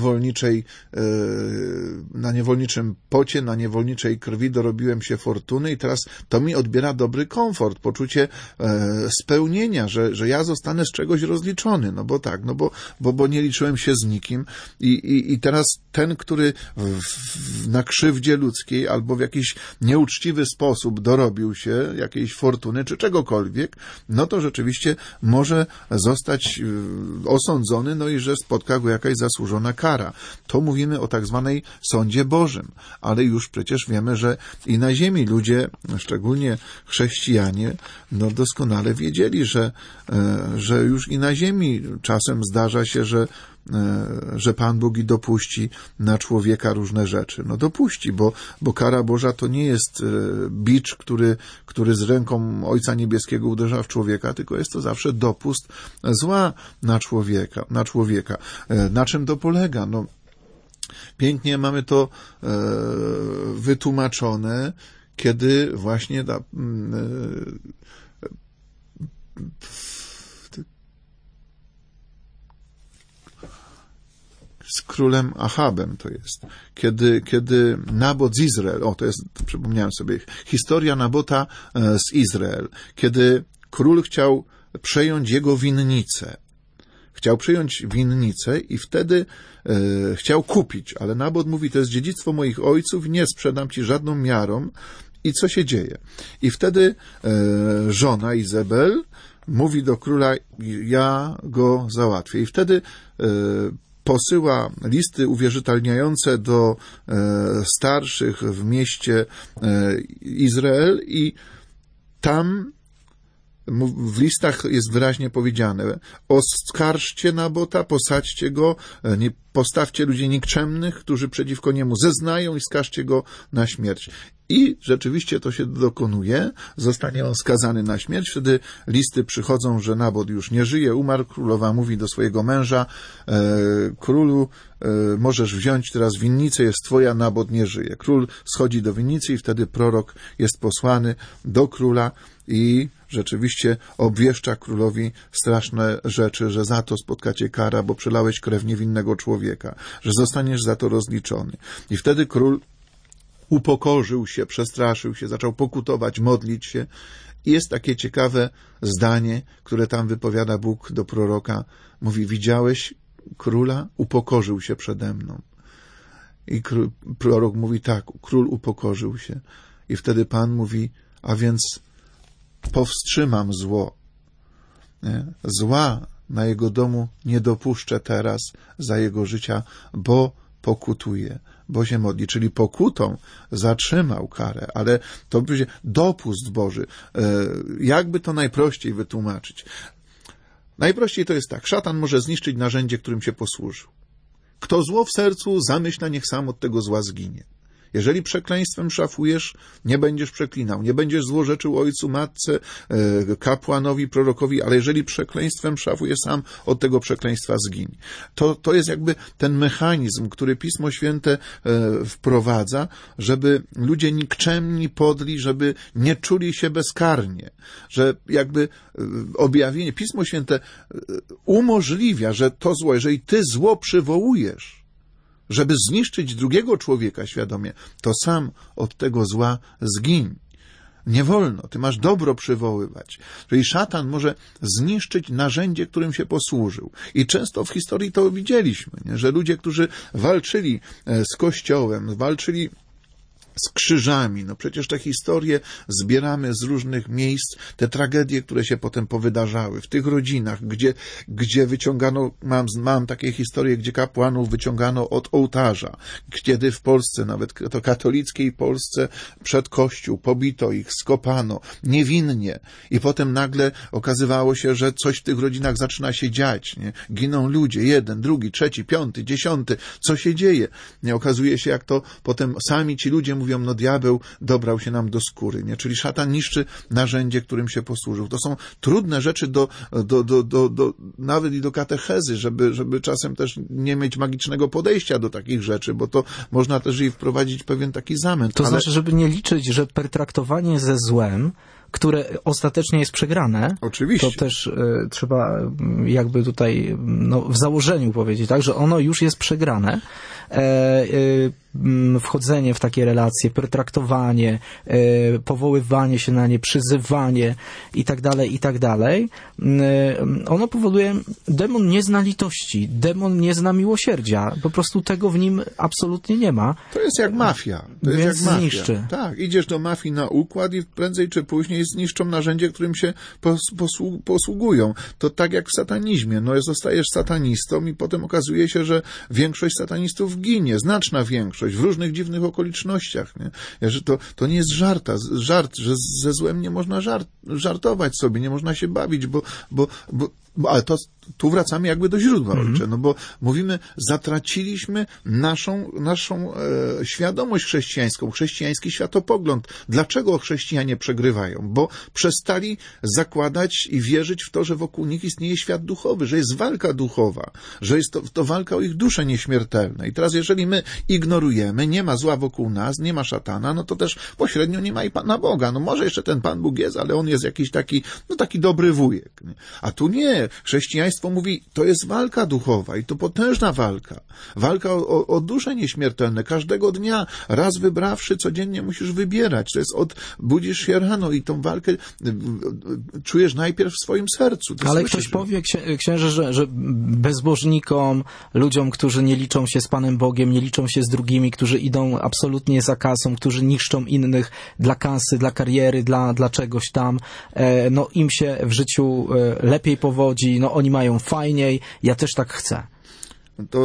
Speaker 2: niewolniczym pocie, na niewolniczej krwi dorobiłem się fortuny i teraz to mi odbiera dobry komfort, poczucie spełnienia, że ja zostanę z czegoś rozliczony, bo nie liczyłem się z nikim i teraz ten, który na krzywdzie ludzkiej albo w jakiś nieuczciwy sposób dorobił się jakiejś fortuny czy czegokolwiek, no to rzeczywiście może zostać osądzony, no i że spotka go jakaś zasłużona kara. To mówimy o tak zwanej sądzie Bożym, ale już przecież wiemy, że i na ziemi ludzie, szczególnie chrześcijanie, no doskonale wiedzieli, że już i na ziemi czasem zdarza się, że Pan Bóg i dopuści na człowieka różne rzeczy. No dopuści, bo kara Boża to nie jest bicz, który z ręką Ojca Niebieskiego uderza w człowieka, tylko jest to zawsze dopust zła na człowieka. Na czym to polega? No, pięknie mamy to wytłumaczone, kiedy właśnie z królem Achabem to jest. Kiedy Nabot z Izrael, przypomniałem sobie, historia Nabota z Izrael, kiedy król chciał przejąć jego winnicę. Chciał przejąć winnicę i wtedy chciał kupić, ale Nabot mówi, to jest dziedzictwo moich ojców, nie sprzedam ci żadną miarą. I co się dzieje? I wtedy żona Izabel mówi do króla, ja go załatwię. I wtedy posyła listy uwierzytelniające do starszych w mieście Izrael i tam w listach jest wyraźnie powiedziane, oskarżcie Nabota, posadźcie go, postawcie ludzi nikczemnych, którzy przeciwko niemu zeznają i skażcie go na śmierć. I rzeczywiście to się dokonuje, zostanie on skazany na śmierć, wtedy listy przychodzą, że Nabot już nie żyje, umarł, królowa mówi do swojego męża, królu, możesz wziąć teraz winnicę, jest twoja, Nabot nie żyje. Król schodzi do winnicy i wtedy prorok jest posłany do króla i rzeczywiście obwieszcza królowi straszne rzeczy, że za to spotkacie kara, bo przelałeś krew niewinnego człowieka, że zostaniesz za to rozliczony. I wtedy król upokorzył się, przestraszył się, zaczął pokutować, modlić się. I jest takie ciekawe zdanie, które tam wypowiada Bóg do proroka. Mówi, widziałeś króla? Upokorzył się przede mną. I prorok mówi, tak, król upokorzył się. I wtedy Pan mówi, a więc powstrzymam zło. Nie? Zła na jego domu nie dopuszczę teraz za jego życia, bo pokutuje, bo się modli, czyli pokutą zatrzymał karę, ale to będzie dopust Boży. Jakby to najprościej wytłumaczyć? Najprościej to jest tak, szatan może zniszczyć narzędzie, którym się posłużył. Kto zło w sercu zamyśla, niech sam od tego zła zginie. Jeżeli przekleństwem szafujesz, nie będziesz przeklinał, nie będziesz złorzeczył ojcu, matce, kapłanowi, prorokowi, ale jeżeli przekleństwem szafujesz, sam od tego przekleństwa zgiń. To jest jakby ten mechanizm, który Pismo Święte wprowadza, żeby ludzie nikczemni, podli, żeby nie czuli się bezkarnie, że jakby objawienie, Pismo Święte umożliwia, że to zło, jeżeli ty zło przywołujesz, żeby zniszczyć drugiego człowieka świadomie, to sam od tego zła zgiń. Nie wolno, ty masz dobro przywoływać. Czyli szatan może zniszczyć narzędzie, którym się posłużył. I często w historii to widzieliśmy, nie? Że ludzie, którzy walczyli z Kościołem, walczyli z krzyżami. No przecież te historie zbieramy z różnych miejsc, te tragedie, które się potem powydarzały w tych rodzinach, gdzie wyciągano, mam takie historie, gdzie kapłanów wyciągano od ołtarza, kiedy w Polsce, nawet to katolickiej Polsce, przed kościół pobito ich, skopano niewinnie i potem nagle okazywało się, że coś w tych rodzinach zaczyna się dziać, nie? Giną ludzie, 1, 2, 3, 5, 10, co się dzieje? Nie okazuje się, jak to potem sami ci ludzie mówią, no diabeł dobrał się nam do skóry, nie? Czyli szatan niszczy narzędzie, którym się posłużył. To są trudne rzeczy nawet i do katechezy, żeby czasem też nie mieć magicznego podejścia do takich rzeczy, bo to można też i wprowadzić pewien taki zamęt.
Speaker 1: To znaczy, żeby nie liczyć, że pertraktowanie ze złem, które ostatecznie jest przegrane,
Speaker 2: oczywiście,
Speaker 1: to też trzeba jakby tutaj w założeniu powiedzieć, tak, że ono już jest przegrane. Wchodzenie w takie relacje, pertraktowanie, powoływanie się na nie, przyzywanie i tak dalej, ono powoduje, demon nie zna litości, demon nie zna miłosierdzia, po prostu tego w nim absolutnie nie ma.
Speaker 2: To jest jak mafia.
Speaker 1: Więc zniszczy.
Speaker 2: Tak, idziesz do mafii na układ i prędzej czy później zniszczą narzędzie, którym się posługują. To tak jak w satanizmie. No zostajesz satanistą i potem okazuje się, że większość satanistów ginie, znaczna większość, w różnych dziwnych okolicznościach. Nie? To nie jest żart, że ze złem nie można żartować sobie, nie można się bawić, ale tu wracamy jakby do źródła, ojcze, no bo mówimy, zatraciliśmy naszą świadomość chrześcijańską, chrześcijański światopogląd. Dlaczego chrześcijanie przegrywają? Bo przestali zakładać i wierzyć w to, że wokół nich istnieje świat duchowy, że jest walka duchowa, że jest to walka o ich dusze nieśmiertelne. I teraz jeżeli my ignorujemy, nie ma zła wokół nas, nie ma szatana, no to też pośrednio nie ma i Pana Boga. No może jeszcze ten Pan Bóg jest, ale on jest jakiś taki dobry wujek. Nie? A tu nie. Chrześcijaństwo mówi, to jest walka duchowa i to potężna walka. Walka o dusze nieśmiertelne. Każdego dnia, raz wybrawszy, codziennie musisz wybierać. To jest budzisz się rano i tą walkę czujesz najpierw w swoim sercu.
Speaker 1: Ale ktoś powie, księże, że bezbożnikom, ludziom, którzy nie liczą się z Panem Bogiem, nie liczą się z drugimi, którzy idą absolutnie za kasą, którzy niszczą innych dla kasy, dla kariery, dla czegoś tam, no im się w życiu lepiej powodzi, no oni mają fajniej, ja też tak chcę.
Speaker 2: To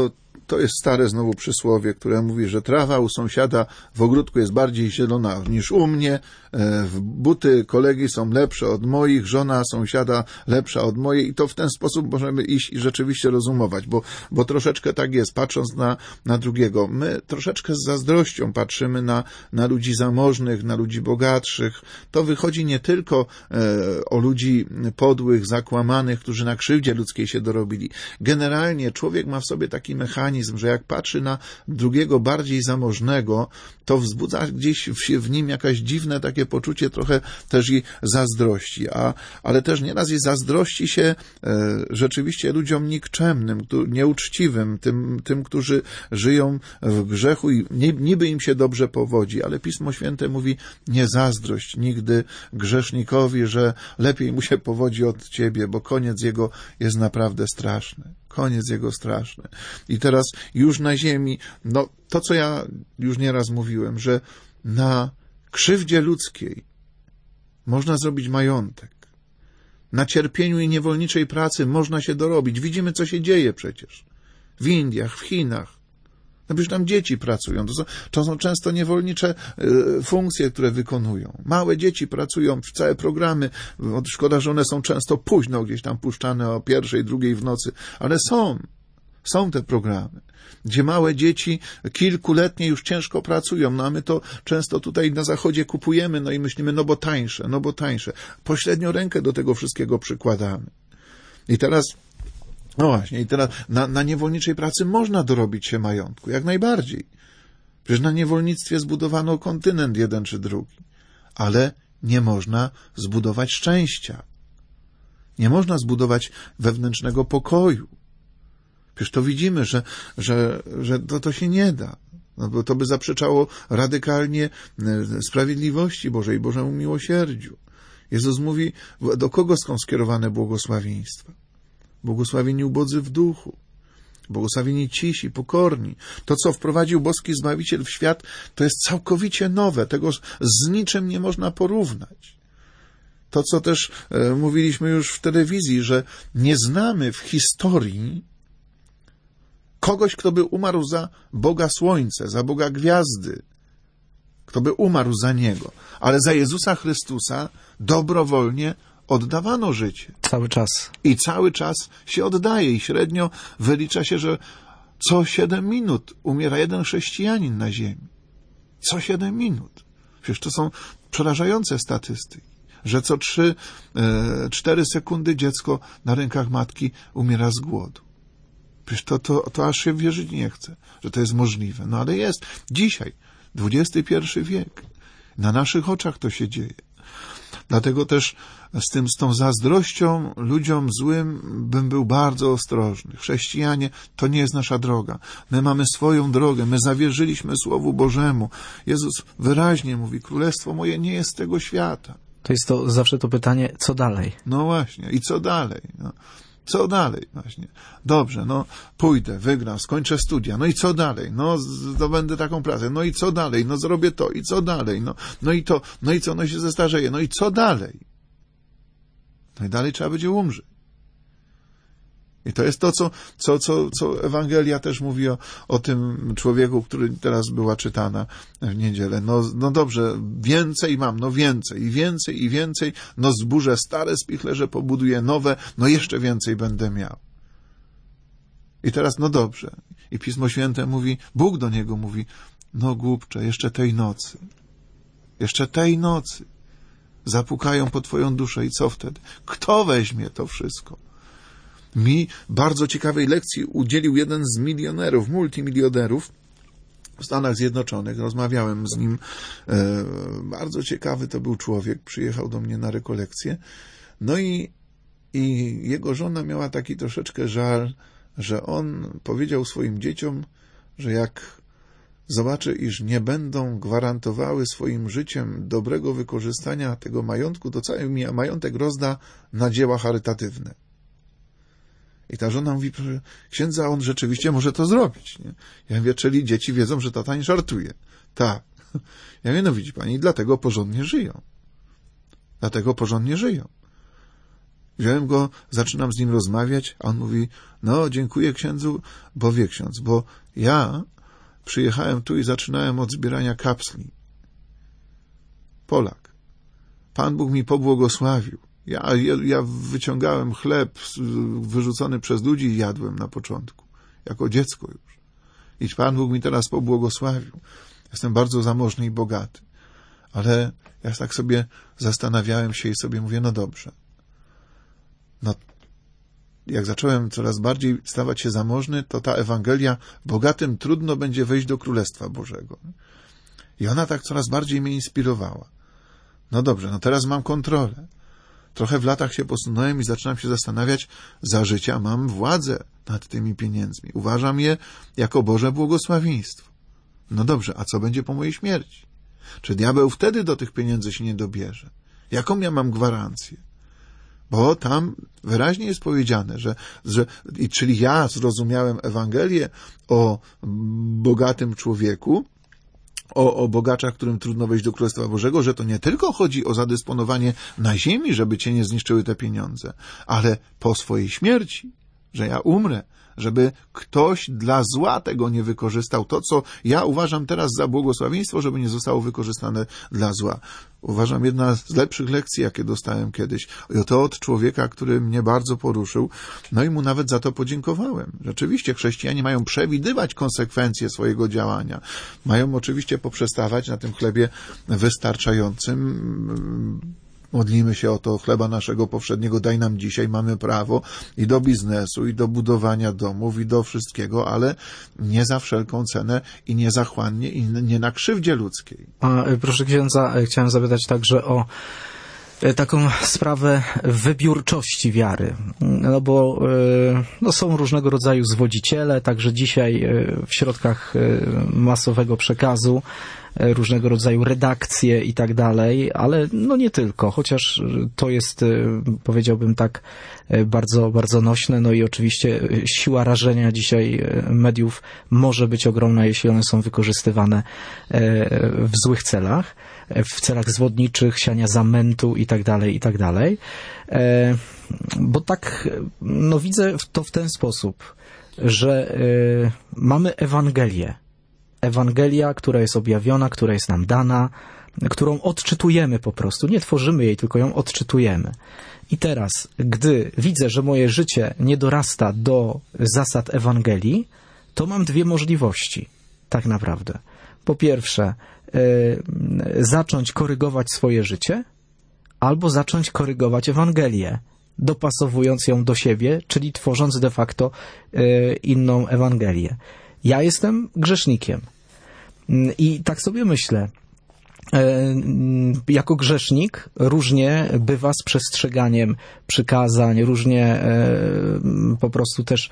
Speaker 2: to jest stare znowu przysłowie, które mówi, że trawa u sąsiada w ogródku jest bardziej zielona niż u mnie, buty kolegi są lepsze od moich, żona sąsiada lepsza od mojej i to w ten sposób możemy iść i rzeczywiście rozumować, bo troszeczkę tak jest, patrząc na drugiego. My troszeczkę z zazdrością patrzymy na ludzi zamożnych, na ludzi bogatszych. To wychodzi nie tylko o ludzi podłych, zakłamanych, którzy na krzywdzie ludzkiej się dorobili. Generalnie człowiek ma w sobie taki mechanizm, że jak patrzy na drugiego bardziej zamożnego, to wzbudza gdzieś w nim jakaś dziwne takie poczucie trochę też i zazdrości, ale też nieraz i zazdrości się rzeczywiście ludziom nikczemnym, nieuczciwym, tym, którzy żyją w grzechu i niby im się dobrze powodzi, ale Pismo Święte mówi, nie zazdrość nigdy grzesznikowi, że lepiej mu się powodzi od ciebie, bo koniec jego jest naprawdę straszny. Koniec jego straszny. I teraz już na ziemi, to co ja już nieraz mówiłem, że na krzywdzie ludzkiej można zrobić majątek. Na cierpieniu i niewolniczej pracy można się dorobić. Widzimy, co się dzieje przecież. W Indiach, w Chinach. No przecież tam dzieci pracują. To są często niewolnicze funkcje, które wykonują. Małe dzieci pracują, całe programy. Szkoda, że one są często późno gdzieś tam puszczane o 1:00, 2:00 w nocy. Ale są te programy, gdzie małe dzieci kilkuletnie już ciężko pracują, a my to często tutaj na zachodzie kupujemy, i myślimy, bo tańsze. Pośrednio rękę do tego wszystkiego przykładamy. I teraz na niewolniczej pracy można dorobić się majątku, jak najbardziej. Przecież na niewolnictwie zbudowano kontynent jeden czy drugi. Ale nie można zbudować szczęścia. Nie można zbudować wewnętrznego pokoju. Przecież to widzimy, że to się nie da. Bo to by zaprzeczało radykalnie sprawiedliwości Bożej, Bożemu miłosierdziu. Jezus mówi, do kogo są skierowane błogosławieństwa? Błogosławieni ubodzy w duchu, błogosławieni cisi, pokorni. To, co wprowadził boski Zbawiciel w świat, to jest całkowicie nowe. Tego z niczym nie można porównać. To, co też mówiliśmy już w telewizji, że nie znamy w historii kogoś, kto by umarł za Boga Słońce, za Boga Gwiazdy, kto by umarł za Niego. Ale za Jezusa Chrystusa dobrowolnie oddawano życie.
Speaker 1: Cały czas. I
Speaker 2: cały czas się oddaje i średnio wylicza się, że co 7 minut umiera jeden chrześcijanin na ziemi. Co 7 minut. Przecież to są przerażające statystyki, że co 3-4 sekundy dziecko na rękach matki umiera z głodu. Przecież to aż się wierzyć nie chce, że to jest możliwe. Ale jest. Dzisiaj, XXI wiek. Na naszych oczach to się dzieje. Dlatego też z tą zazdrością ludziom złym bym był bardzo ostrożny. Chrześcijanie to nie jest nasza droga. My mamy swoją drogę. My zawierzyliśmy Słowu Bożemu. Jezus wyraźnie mówi, Królestwo moje nie jest z tego świata.
Speaker 1: To jest zawsze to pytanie, co dalej?
Speaker 2: No właśnie. I co dalej? Co dalej właśnie? Dobrze, pójdę, wygram, skończę studia, i co dalej? Zdobędę taką pracę, i co dalej? Zrobię to, i co dalej? I to, i co? Się zestarzeję, i co dalej? I dalej trzeba będzie umrzeć. I to jest to, co Ewangelia też mówi o tym człowieku, który teraz była czytana w niedzielę. Dobrze, więcej mam, więcej, i więcej, zburzę stare spichlerze, pobuduję nowe, jeszcze więcej będę miał. I teraz, dobrze. I Pismo Święte mówi, Bóg do niego mówi, głupcze, jeszcze tej nocy zapukają po twoją duszę i co wtedy? Kto weźmie to wszystko? Mi bardzo ciekawej lekcji udzielił jeden z milionerów, multimilionerów w Stanach Zjednoczonych. Rozmawiałem z nim. Bardzo ciekawy to był człowiek. Przyjechał do mnie na rekolekcję. I jego żona miała taki troszeczkę żal, że on powiedział swoim dzieciom, że jak zobaczy, iż nie będą gwarantowały swoim życiem dobrego wykorzystania tego majątku, to cały majątek rozda na dzieła charytatywne. I ta żona mówi, proszę księdza, on rzeczywiście może to zrobić. Nie? Ja mówię, czyli dzieci wiedzą, że tata nie żartuje. Tak. Ja mówię, widzi pani, dlatego porządnie żyją. Wziąłem go, zaczynam z nim rozmawiać, a on mówi, no dziękuję księdzu, bo wie ksiądz, bo ja przyjechałem tu i zaczynałem od zbierania kapsli. Polak. Pan Bóg mi pobłogosławił. Ja wyciągałem chleb wyrzucony przez ludzi i jadłem na początku. Jako dziecko już. I Pan Bóg mi teraz pobłogosławił. Jestem bardzo zamożny i bogaty. Ale ja tak sobie zastanawiałem się i sobie mówię, no dobrze. No, jak zacząłem coraz bardziej stawać się zamożny, to ta Ewangelia, bogatym trudno będzie wejść do Królestwa Bożego. I ona tak coraz bardziej mnie inspirowała. No dobrze, no teraz mam kontrolę. Trochę w latach się posunąłem i zaczynam się zastanawiać, za życia mam władzę nad tymi pieniędzmi. Uważam je jako Boże błogosławieństwo. No dobrze, a co będzie po mojej śmierci? Czy diabeł wtedy do tych pieniędzy się nie dobierze? Jaką ja mam gwarancję? Bo tam wyraźnie jest powiedziane, czyli ja zrozumiałem Ewangelię o bogatym człowieku, o bogaczach, którym trudno wejść do Królestwa Bożego, że to nie tylko chodzi o zadysponowanie na ziemi, żeby cię nie zniszczyły te pieniądze, ale po swojej śmierci, że ja umrę, żeby ktoś dla zła tego nie wykorzystał. To, co ja uważam teraz za błogosławieństwo, żeby nie zostało wykorzystane dla zła. Uważam, jedna z lepszych lekcji, jakie dostałem kiedyś. I to od człowieka, który mnie bardzo poruszył. No i mu nawet za to podziękowałem. Rzeczywiście chrześcijanie mają przewidywać konsekwencje swojego działania. Mają oczywiście poprzestawać na tym chlebie wystarczającym. Modlimy się o to, chleba naszego powszedniego daj nam dzisiaj, mamy prawo i do biznesu, i do budowania domów, i do wszystkiego, ale nie za wszelką cenę i niezachłannie, i nie na krzywdzie ludzkiej.
Speaker 1: A proszę księdza, chciałem zapytać także o taką sprawę wybiórczości wiary. No bo są różnego rodzaju zwodziciele, także dzisiaj w środkach masowego przekazu różnego rodzaju redakcje i tak dalej, ale no nie tylko, chociaż to jest, powiedziałbym tak, bardzo, bardzo nośne, no i oczywiście siła rażenia dzisiaj mediów może być ogromna, jeśli one są wykorzystywane w złych celach, w celach zwodniczych, siania zamętu i tak dalej, i tak dalej. Bo tak, no widzę to w ten sposób, że mamy Ewangelię. Ewangelia, która jest objawiona, która jest nam dana, którą odczytujemy po prostu. Nie tworzymy jej, tylko ją odczytujemy. I teraz, gdy widzę, że moje życie nie dorasta do zasad Ewangelii, to mam dwie możliwości, tak naprawdę. Po pierwsze, zacząć korygować swoje życie, albo zacząć korygować Ewangelię, dopasowując ją do siebie, czyli tworząc de facto inną Ewangelię. Ja jestem grzesznikiem i tak sobie myślę, jako grzesznik różnie bywa z przestrzeganiem przykazań, różnie po prostu też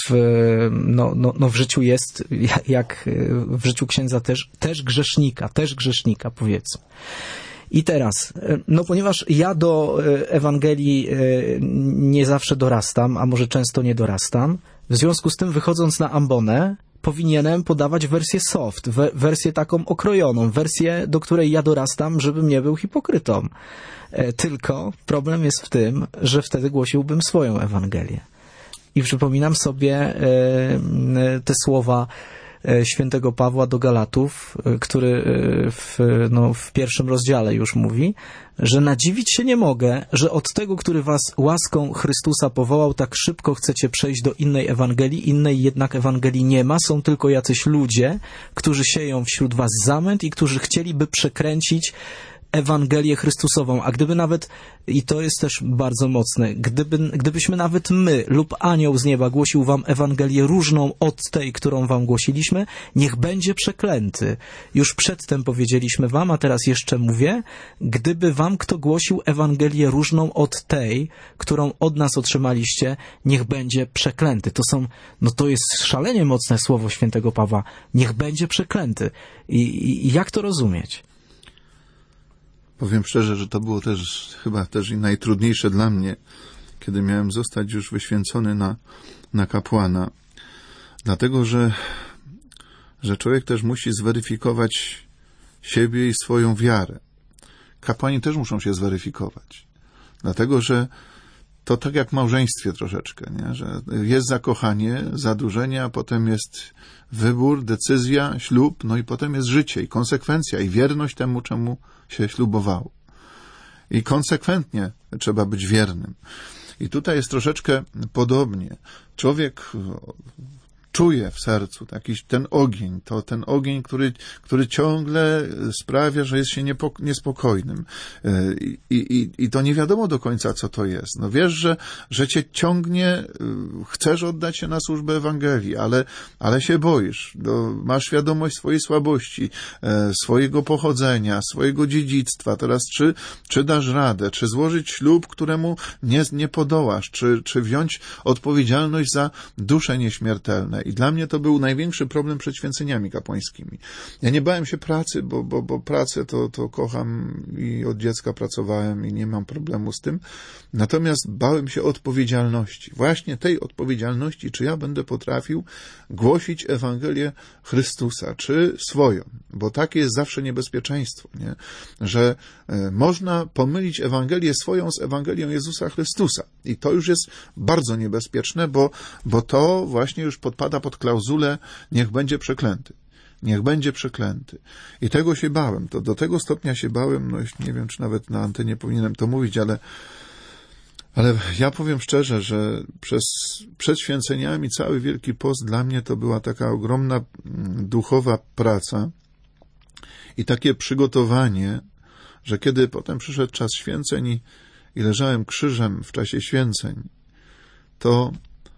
Speaker 1: w życiu jest, jak w życiu księdza też grzesznika, powiedzmy. I teraz, no ponieważ ja do Ewangelii nie zawsze dorastam, a może często nie dorastam, w związku z tym wychodząc na ambonę, powinienem podawać wersję soft, wersję taką okrojoną, wersję, do której ja dorastam, żebym nie był hipokrytą. Tylko problem jest w tym, że wtedy głosiłbym swoją Ewangelię. I przypominam sobie te słowa świętego Pawła do Galatów, który w pierwszym rozdziale już mówi, że nadziwić się nie mogę, że od tego, który was łaską Chrystusa powołał, tak szybko chcecie przejść do innej Ewangelii, innej jednak Ewangelii nie ma, są tylko jacyś ludzie, którzy sieją wśród was zamęt i którzy chcieliby przekręcić Ewangelię Chrystusową, a gdyby nawet, i to jest też bardzo mocne, gdybyśmy nawet my lub anioł z nieba głosił wam Ewangelię różną od tej, którą wam głosiliśmy, niech będzie przeklęty. Już przedtem powiedzieliśmy wam, a teraz jeszcze mówię, gdyby wam kto głosił Ewangelię różną od tej, którą od nas otrzymaliście, niech będzie przeklęty. To jest szalenie mocne słowo świętego Pawła. Niech będzie przeklęty. I jak to rozumieć?
Speaker 2: Powiem szczerze, że to było chyba też i najtrudniejsze dla mnie, kiedy miałem zostać już wyświęcony na kapłana. Dlatego, że człowiek też musi zweryfikować siebie i swoją wiarę. Kapłani też muszą się zweryfikować. Dlatego, że to tak jak w małżeństwie troszeczkę, nie? Że jest zakochanie, zadłużenie, a potem jest wybór, decyzja, ślub, no i potem jest życie i konsekwencja i wierność temu, czemu się ślubowało. I konsekwentnie trzeba być wiernym. I tutaj jest troszeczkę podobnie. Człowiek czuje w sercu ten ogień, który ciągle sprawia, że jest się niespokojnym. I to nie wiadomo do końca, co to jest. No wiesz, że cię ciągnie, chcesz oddać się na służbę Ewangelii, ale się boisz. Masz świadomość swojej słabości, swojego pochodzenia, swojego dziedzictwa. Teraz czy dasz radę, czy złożyć ślub, któremu nie podołasz, czy wziąć odpowiedzialność za dusze nieśmiertelne. I dla mnie to był największy problem przed święceniami kapłańskimi. Ja nie bałem się pracy, bo pracę to kocham i od dziecka pracowałem i nie mam problemu z tym. Natomiast bałem się odpowiedzialności. Właśnie tej odpowiedzialności, czy ja będę potrafił głosić Ewangelię Chrystusa, czy swoją. Bo takie jest zawsze niebezpieczeństwo, nie? Że można pomylić Ewangelię swoją z Ewangelią Jezusa Chrystusa. I to już jest bardzo niebezpieczne, bo to właśnie już podpada pod klauzulę niech będzie przeklęty. Niech będzie przeklęty. I tego się bałem. To do tego stopnia się bałem, no nie wiem, czy nawet na antenie powinienem to mówić, ale ja powiem szczerze, że przed święceniami cały Wielki Post dla mnie to była taka ogromna duchowa praca i takie przygotowanie, że kiedy potem przyszedł czas święceń i leżałem krzyżem w czasie święceń, to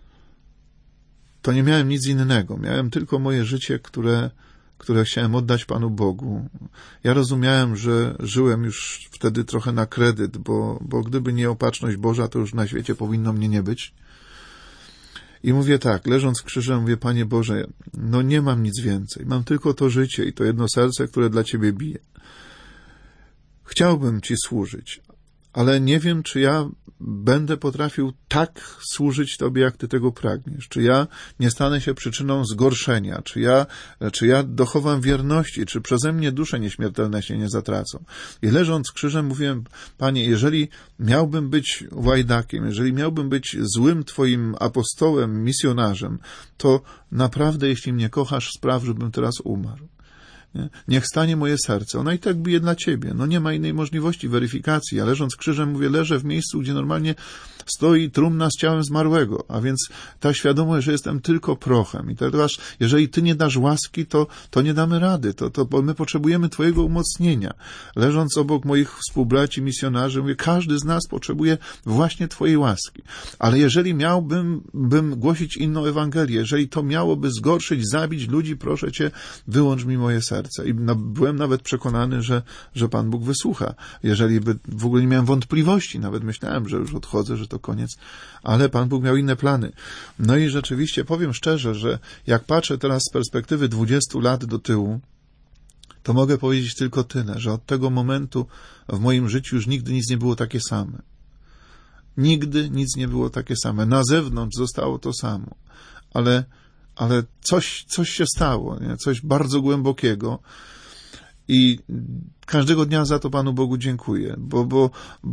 Speaker 2: nie miałem nic innego. Miałem tylko moje życie, które chciałem oddać Panu Bogu. Ja rozumiałem, że żyłem już wtedy trochę na kredyt, bo gdyby nie opatrzność Boża, to już na świecie powinno mnie nie być. I mówię tak, leżąc krzyżem, mówię, Panie Boże, no nie mam nic więcej. Mam tylko to życie i to jedno serce, które dla Ciebie bije. Chciałbym Ci służyć, ale nie wiem, czy ja będę potrafił tak służyć Tobie, jak Ty tego pragniesz. Czy ja nie stanę się przyczyną zgorszenia, czy ja dochowam wierności, czy przeze mnie dusze nieśmiertelne się nie zatracą. I leżąc krzyżem mówiłem, Panie, jeżeli miałbym być łajdakiem, jeżeli miałbym być złym Twoim apostołem, misjonarzem, to naprawdę, jeśli mnie kochasz, spraw, żebym teraz umarł. Niech stanie moje serce. Ona i tak bije dla Ciebie. No nie ma innej możliwości weryfikacji. Ja leżąc krzyżem mówię, leżę w miejscu, gdzie normalnie stoi trumna z ciałem zmarłego. A więc ta świadomość, że jestem tylko prochem. I teraz, jeżeli Ty nie dasz łaski, to nie damy rady. Bo my potrzebujemy Twojego umocnienia. Leżąc obok moich współbraci, misjonarzy, mówię, każdy z nas potrzebuje właśnie Twojej łaski. Ale jeżeli miałbym głosić inną Ewangelię, jeżeli to miałoby zgorszyć, zabić ludzi, proszę Cię, wyłącz mi moje serce. I byłem nawet przekonany, że Pan Bóg wysłucha. Jeżeli by w ogóle nie miałem wątpliwości, nawet myślałem, że już odchodzę, że to koniec, ale Pan Bóg miał inne plany. No i rzeczywiście powiem szczerze, że jak patrzę teraz z perspektywy 20 lat do tyłu, to mogę powiedzieć tylko tyle, że od tego momentu w moim życiu już nigdy nic nie było takie same. Nigdy nic nie było takie same. Na zewnątrz zostało to samo. Ale coś się stało, nie? Coś bardzo głębokiego i każdego dnia za to Panu Bogu dziękuję, bo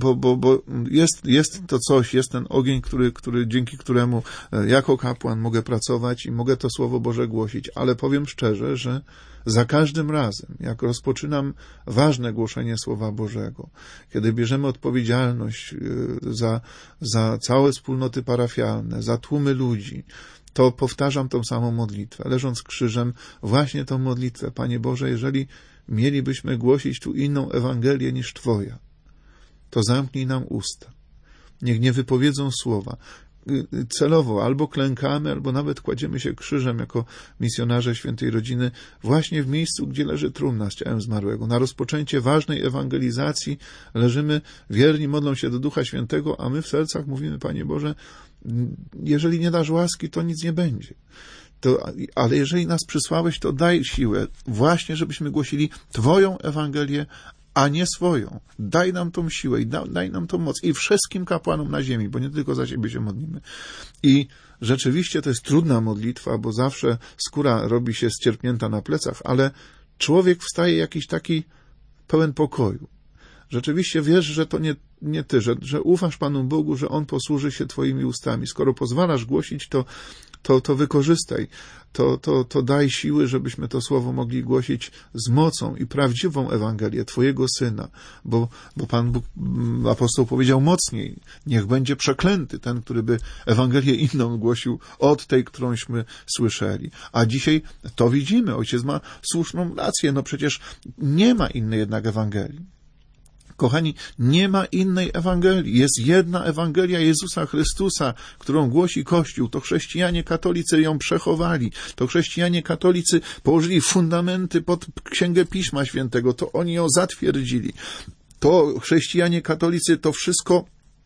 Speaker 2: jest to coś, jest ten ogień, dzięki któremu jako kapłan mogę pracować i mogę to Słowo Boże głosić, ale powiem szczerze, że za każdym razem, jak rozpoczynam ważne głoszenie Słowa Bożego, kiedy bierzemy odpowiedzialność za całe wspólnoty parafialne, za tłumy ludzi, to powtarzam tą samą modlitwę. Leżąc krzyżem, właśnie tą modlitwę. Panie Boże, jeżeli mielibyśmy głosić tu inną Ewangelię niż Twoja, to zamknij nam usta. Niech nie wypowiedzą słowa. Celowo albo klękamy, albo nawet kładziemy się krzyżem jako misjonarze Świętej Rodziny właśnie w miejscu, gdzie leży trumna z ciałem zmarłego. Na rozpoczęcie ważnej ewangelizacji leżymy wierni, modlą się do Ducha Świętego, a my w sercach mówimy, Panie Boże, jeżeli nie dasz łaski, to nic nie będzie. Ale jeżeli nas przysłałeś, to daj siłę właśnie, żebyśmy głosili Twoją Ewangelię, a nie swoją. Daj nam tą siłę i daj nam tą moc. I wszystkim kapłanom na ziemi, bo nie tylko za siebie się modlimy. I rzeczywiście to jest trudna modlitwa, bo zawsze skóra robi się ścierpnięta na plecach, ale człowiek wstaje jakiś taki pełen pokoju. rzeczywiście wiesz, że to nie ty, że ufasz Panu Bogu, że On posłuży się twoimi ustami. Skoro pozwalasz głosić, to wykorzystaj. To daj siły, żebyśmy to słowo mogli głosić z mocą i prawdziwą Ewangelię Twojego Syna, bo Pan Bóg, apostoł powiedział mocniej, niech będzie przeklęty ten, który by Ewangelię inną głosił od tej, którąśmy słyszeli. A dzisiaj to widzimy, ojciec ma słuszną rację, no przecież nie ma innej jednak Ewangelii. Kochani, nie ma innej Ewangelii. Jest jedna Ewangelia Jezusa Chrystusa, którą głosi Kościół. To chrześcijanie katolicy ją przechowali. To chrześcijanie katolicy położyli fundamenty pod Księgę Pisma Świętego. To oni ją zatwierdzili. To chrześcijanie katolicy to wszystko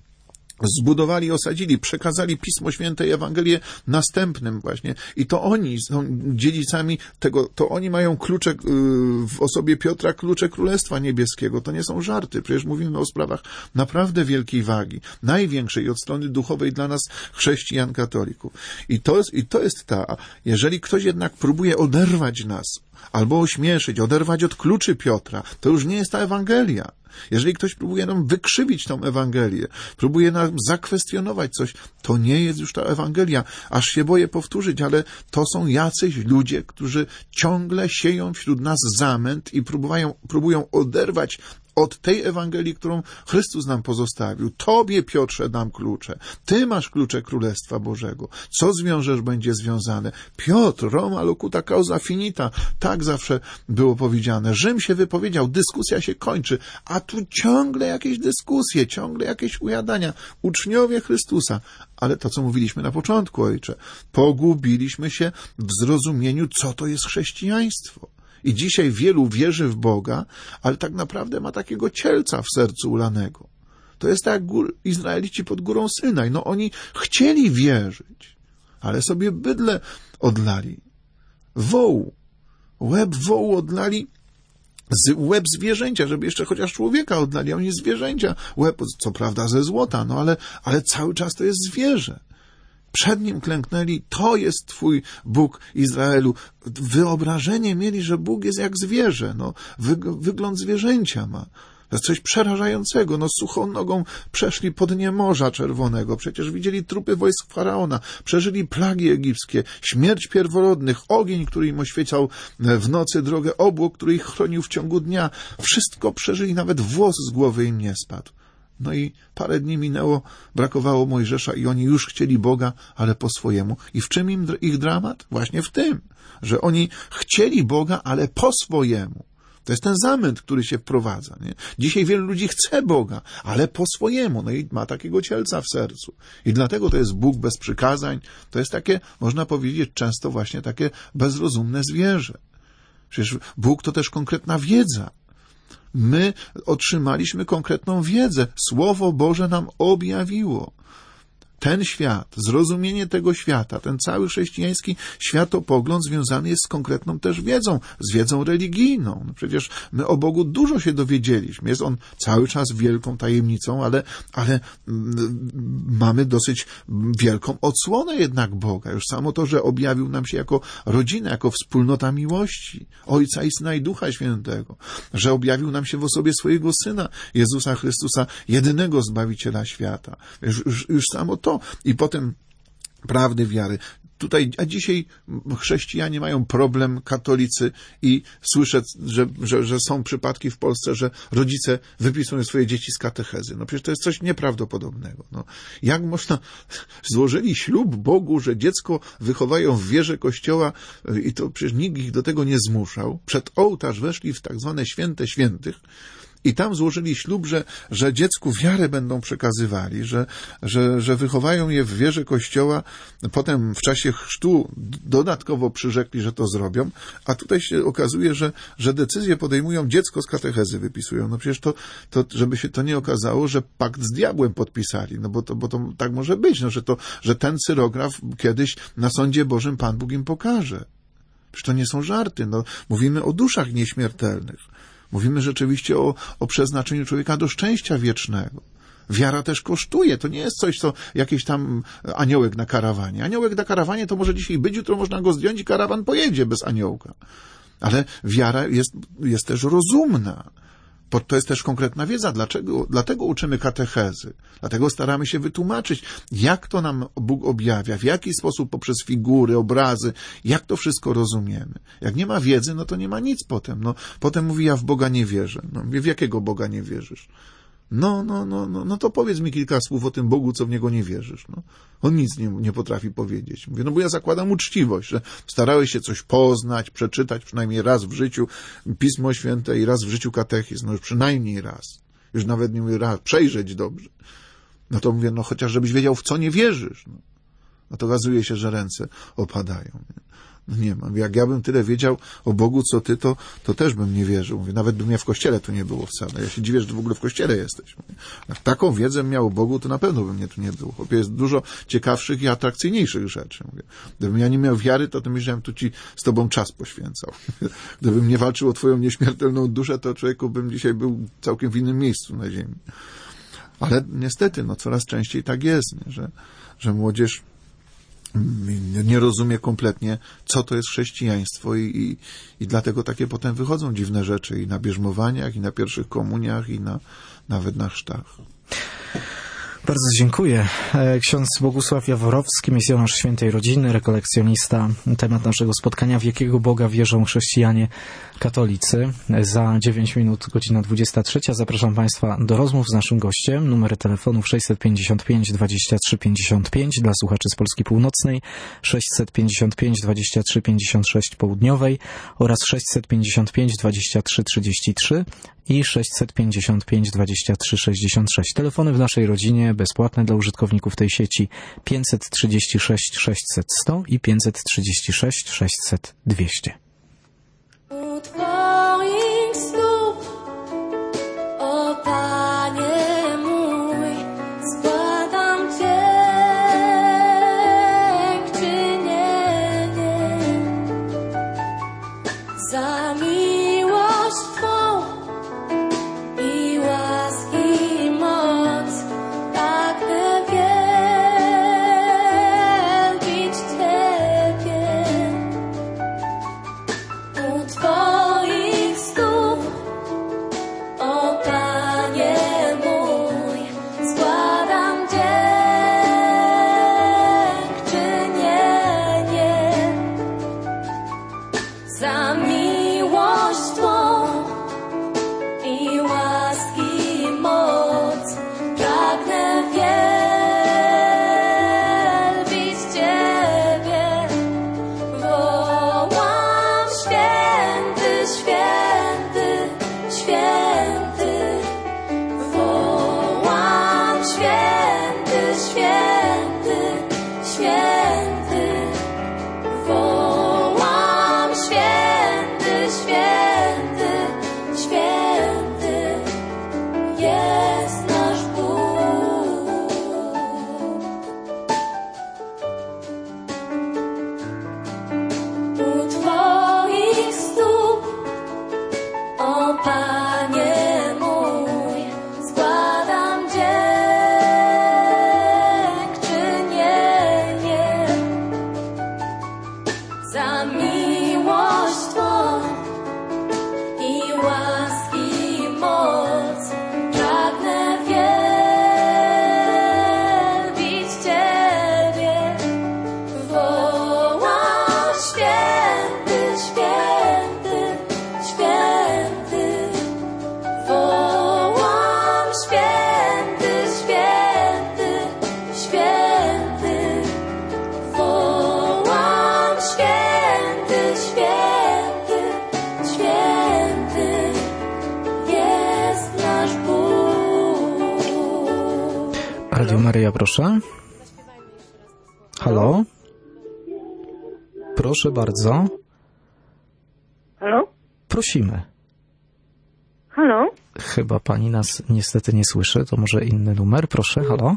Speaker 2: zbudowali, osadzili, przekazali Pismo Święte i Ewangelię następnym właśnie. I to oni są dziedzicami tego, to oni mają klucze w osobie Piotra, klucze Królestwa Niebieskiego. To nie są żarty. Przecież mówimy o sprawach naprawdę wielkiej wagi. Największej od strony duchowej dla nas chrześcijan katolików. I to jest jeżeli ktoś jednak próbuje oderwać nas, albo ośmieszyć, oderwać od kluczy Piotra, to już nie jest ta Ewangelia. Jeżeli ktoś próbuje nam wykrzywić tą Ewangelię, próbuje nam zakwestionować coś, to nie jest już ta Ewangelia. Aż się boję powtórzyć, ale to są jacyś ludzie, którzy ciągle sieją wśród nas zamęt i próbują oderwać od tej Ewangelii, którą Chrystus nam pozostawił. Tobie, Piotrze, dam klucze. Ty masz klucze Królestwa Bożego. Co zwiążesz, będzie związane. Piotr, Roma locuta causa finita. Tak zawsze było powiedziane. Rzym się wypowiedział, dyskusja się kończy, a tu ciągle jakieś dyskusje, ciągle jakieś ujadania. Uczniowie Chrystusa. Ale to, co mówiliśmy na początku, ojcze, pogubiliśmy się w zrozumieniu, co to jest chrześcijaństwo. I dzisiaj wielu wierzy w Boga, ale tak naprawdę ma takiego cielca w sercu ulanego. To jest tak jak Izraelici pod górą Synaj. No oni chcieli wierzyć, ale sobie bydle odlali. Wołu. Łeb wołu odlali, łeb zwierzęcia, żeby jeszcze chociaż człowieka odlali, a oni zwierzęcia. Łeb, co prawda ze złota, no ale cały czas to jest zwierzę. Przed nim klęknęli, to jest Twój Bóg Izraelu. Wyobrażenie mieli, że Bóg jest jak zwierzę, wygląd zwierzęcia ma. To jest coś przerażającego, suchą nogą przeszli po dnie Morza Czerwonego, przecież widzieli trupy wojsk Faraona, przeżyli plagi egipskie, śmierć pierworodnych, ogień, który im oświecał w nocy drogę, obłok, który ich chronił w ciągu dnia. Wszystko przeżyli, nawet włos z głowy im nie spadł. No i parę dni minęło, brakowało Mojżesza i oni już chcieli Boga, ale po swojemu. I w czym ich dramat? Właśnie w tym, że oni chcieli Boga, ale po swojemu. To jest ten zamęt, który się wprowadza. Nie? Dzisiaj wielu ludzi chce Boga, ale po swojemu. No i ma takiego cielca w sercu. I dlatego to jest Bóg bez przykazań. To jest takie, można powiedzieć, często właśnie takie bezrozumne zwierzę. Przecież Bóg to też konkretna wiedza. My otrzymaliśmy konkretną wiedzę. Słowo Boże nam objawiło. Ten świat, zrozumienie tego świata, ten cały chrześcijański światopogląd związany jest z konkretną też wiedzą, z wiedzą religijną. No przecież my o Bogu dużo się dowiedzieliśmy. Jest On cały czas wielką tajemnicą, ale mamy dosyć wielką odsłonę jednak Boga. Już samo to, że objawił nam się jako rodzina, jako wspólnota miłości, Ojca i Syna i Ducha Świętego, że objawił nam się w osobie swojego Syna, Jezusa Chrystusa, jedynego Zbawiciela świata. Już samo to. I potem prawdy wiary. A dzisiaj chrześcijanie mają problem, katolicy, i słyszę, że są przypadki w Polsce, że rodzice wypisują swoje dzieci z katechezy. No przecież to jest coś nieprawdopodobnego. Jak można, złożyli ślub Bogu, że dziecko wychowają w wierze Kościoła i to przecież nikt ich do tego nie zmuszał. Przed ołtarz weszli w tak zwane święte świętych, i tam złożyli ślub, że dziecku wiarę będą przekazywali, że wychowają je w wierze Kościoła, potem w czasie chrztu dodatkowo przyrzekli, że to zrobią, a tutaj się okazuje, że decyzje podejmują, dziecko z katechezy wypisują. No przecież to żeby się to nie okazało, że pakt z diabłem podpisali, bo to tak może być, że ten cyrograf kiedyś na sądzie Bożym Pan Bóg im pokaże. Przecież to nie są żarty, mówimy o duszach nieśmiertelnych. Mówimy rzeczywiście o przeznaczeniu człowieka do szczęścia wiecznego. Wiara też kosztuje. To nie jest coś, co jakiś tam aniołek na karawanie. Aniołek na karawanie to może dzisiaj być, jutro można go zdjąć i karawan pojedzie bez aniołka. Ale wiara jest też rozumna. to jest też konkretna wiedza. Dlatego uczymy katechezy. Dlatego staramy się wytłumaczyć, jak to nam Bóg objawia, w jaki sposób poprzez figury, obrazy, jak to wszystko rozumiemy. Jak nie ma wiedzy, no to nie ma nic potem. No, potem mówi, ja w Boga nie wierzę. No, w jakiego Boga nie wierzysz? No to powiedz mi kilka słów o tym Bogu, co w Niego nie wierzysz. No. On nic nie potrafi powiedzieć. Mówię, no bo ja zakładam uczciwość, że starałeś się coś poznać, przeczytać przynajmniej raz w życiu Pismo Święte i raz w życiu katechizm, no już przynajmniej raz. Już nawet nie mówię raz, przejrzeć dobrze. No to mówię, no chociaż żebyś wiedział, w co nie wierzysz. No to okazuje się, że ręce opadają. No nie mam. Jak ja bym tyle wiedział o Bogu, co ty, to też bym nie wierzył. Mówię, nawet by mnie w kościele tu nie było wcale. Ja się dziwię, że w ogóle w kościele jesteś. Mówię, jak taką wiedzę miał o Bogu, to na pewno by mnie tu nie było. Chłopie, jest dużo ciekawszych i atrakcyjniejszych rzeczy. Mówię, gdybym ja nie miał wiary, to myślałem, tu ci z tobą czas poświęcał. Gdybym nie walczył o twoją nieśmiertelną duszę, to człowieku bym dzisiaj był całkiem w innym miejscu na ziemi. Ale niestety, no coraz częściej tak jest, nie? Że młodzież nie rozumie kompletnie, co to jest chrześcijaństwo i dlatego takie potem wychodzą dziwne rzeczy i na bierzmowaniach, i na pierwszych komuniach, i nawet na chrztach.
Speaker 1: Bardzo dziękuję. Ksiądz Bogusław Jaworowski, misjonarz Świętej Rodziny, rekolekcjonista. Temat naszego spotkania: w jakiego Boga wierzą chrześcijanie katolicy. Za 9 minut, godzina 23. Zapraszam Państwa do rozmów z naszym gościem. Numery telefonów 655 23 55 dla słuchaczy z Polski Północnej, 655 23 56 Południowej oraz 655 23 33 i 655 23 66. Telefony w naszej rodzinie bezpłatne dla użytkowników tej sieci 536 600 100 i 536 600 200.
Speaker 3: U Twoich stóp, o Panie mój, składam dziękczynienie za miłość Twą i łaski moc, pragnę wielbić Ciebie. U Twoich stóp, o Panie mój, składam dziękczynienie za miłość Twą i łaski moc, pragnę wielbić Ciebie. Wołam: święty, święty, święty. Wołam: święty, święty, święty. Wołam: święty, święty, święty jest nasz Bóg. U Twoich stóp, o Panie mój, składam dziękczynienie za miłość Twą i łaski moc, pragnę wielbić Ciebie. Wołam: święty, święty, święty. Wołam: święty, święty, święty. Wołam: święty, święty, święty jest nasz Bóg.
Speaker 1: Radio Maryja, proszę. Halo? Proszę bardzo.
Speaker 4: Halo?
Speaker 1: Prosimy.
Speaker 4: Halo?
Speaker 1: Chyba pani nas niestety nie słyszy. To może inny numer. Proszę, halo?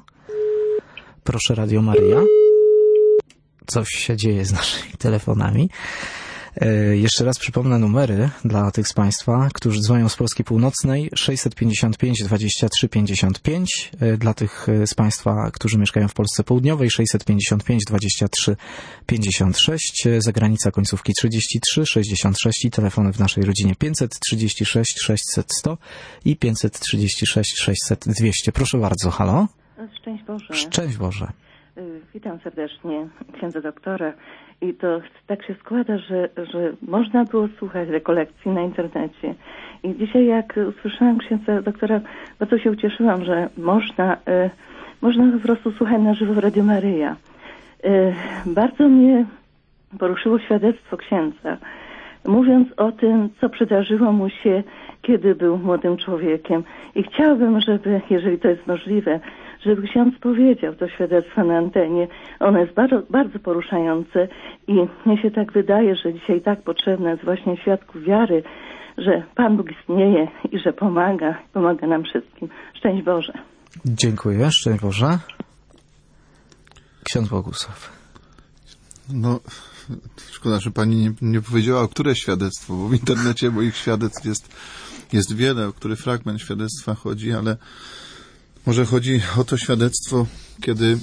Speaker 1: Proszę, Radio Maryja. Coś się dzieje z naszymi telefonami. Jeszcze raz przypomnę numery dla tych z Państwa, którzy dzwonią z Polski Północnej: 655 23 55, dla tych z Państwa, którzy mieszkają w Polsce Południowej 655 23 56, zagranica końcówki 33 66 i telefony w naszej rodzinie 536 600 100 i 536 600 200. Proszę bardzo, halo?
Speaker 4: Szczęść Boże.
Speaker 1: Szczęść Boże.
Speaker 4: Witam serdecznie księdza doktora. I to tak się składa, że można było słuchać rekolekcji na internecie. I dzisiaj jak usłyszałam księdza doktora, bardzo się ucieszyłam, że można po prostu słuchać na żywo w Radiu Maryja. Bardzo mnie poruszyło świadectwo księdza, mówiąc o tym, co przydarzyło mu się, kiedy był młodym człowiekiem. I chciałbym, żeby, jeżeli to jest możliwe, żeby ksiądz powiedział to świadectwo na antenie. Ono jest bardzo, bardzo poruszające i mnie się tak wydaje, że dzisiaj tak potrzebne jest właśnie świadków wiary, że Pan Bóg istnieje i że pomaga nam wszystkim. Szczęść Boże.
Speaker 1: Dziękuję, szczęść Boże. Ksiądz Bogusław.
Speaker 2: No, szkoda, że pani nie powiedziała, o które świadectwo, bo w internecie moich świadectw jest wiele, o który fragment świadectwa chodzi, ale może chodzi o to świadectwo, kiedy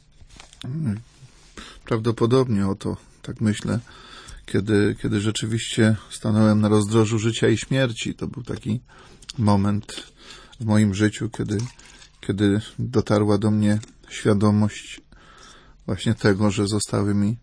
Speaker 2: prawdopodobnie o to, tak myślę, kiedy rzeczywiście stanąłem na rozdrożu życia i śmierci. To był taki moment w moim życiu, kiedy dotarła do mnie świadomość właśnie tego, że zostały mi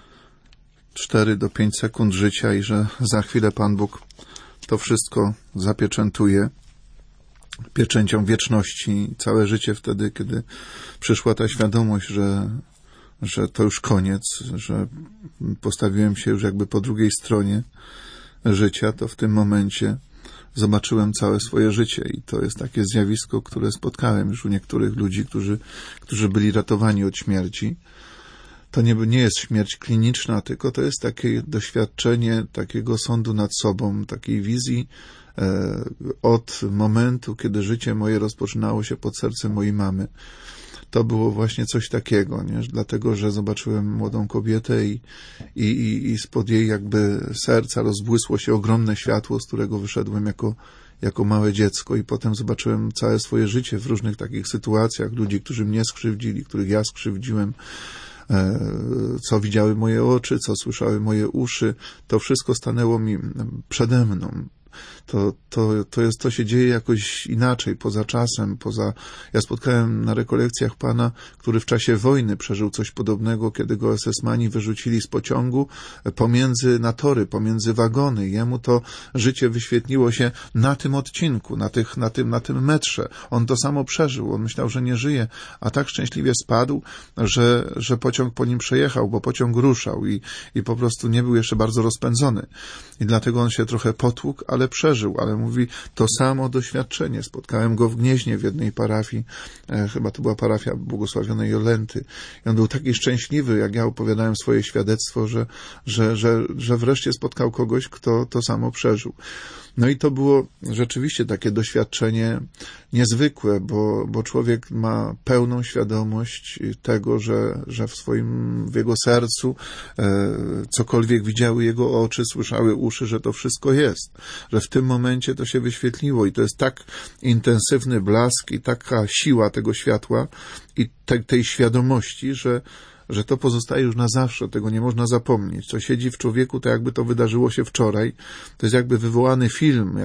Speaker 2: 4 do 5 sekund życia i że za chwilę Pan Bóg to wszystko zapieczętuje pieczęcią wieczności. Całe życie wtedy, kiedy przyszła ta świadomość, że to już koniec, że postawiłem się już jakby po drugiej stronie życia, to w tym momencie zobaczyłem całe swoje życie i to jest takie zjawisko, które spotkałem już u niektórych ludzi, którzy byli ratowani od śmierci. To nie jest śmierć kliniczna, tylko to jest takie doświadczenie takiego sądu nad sobą, takiej wizji od momentu, kiedy życie moje rozpoczynało się pod sercem mojej mamy. To było właśnie coś takiego, nie? Dlatego, że zobaczyłem młodą kobietę i spod jej jakby serca rozbłysło się ogromne światło, z którego wyszedłem jako małe dziecko i potem zobaczyłem całe swoje życie w różnych takich sytuacjach, ludzi, którzy mnie skrzywdzili, których ja skrzywdziłem, co widziały moje oczy, co słyszały moje uszy. To wszystko stanęło mi przede mną. To się dzieje jakoś inaczej, poza czasem, Ja spotkałem na rekolekcjach pana, który w czasie wojny przeżył coś podobnego, kiedy go SS-mani wyrzucili z pociągu na tory, pomiędzy wagony. Jemu to życie wyświetliło się na tym odcinku, na tym metrze. On to samo przeżył. On myślał, że nie żyje, a tak szczęśliwie spadł, że pociąg po nim przejechał, bo pociąg ruszał i po prostu nie był jeszcze bardzo rozpędzony. I dlatego on się trochę potłukł, ale przeżył, ale mówi, to samo doświadczenie. Spotkałem go w Gnieźnie, w jednej parafii, chyba to była parafia błogosławionej Jolenty. I on był taki szczęśliwy, jak ja opowiadałem swoje świadectwo, że wreszcie spotkał kogoś, kto to samo przeżył. No i to było rzeczywiście takie doświadczenie niezwykłe, bo człowiek ma pełną świadomość tego, że w jego sercu cokolwiek widziały jego oczy, słyszały uszy, że to wszystko jest, że w tym momencie to się wyświetliło i to jest tak intensywny blask i taka siła tego światła i tej świadomości, że to pozostaje już na zawsze, tego nie można zapomnieć. Co siedzi w człowieku, to jakby to wydarzyło się wczoraj. To jest jakby wywołany film,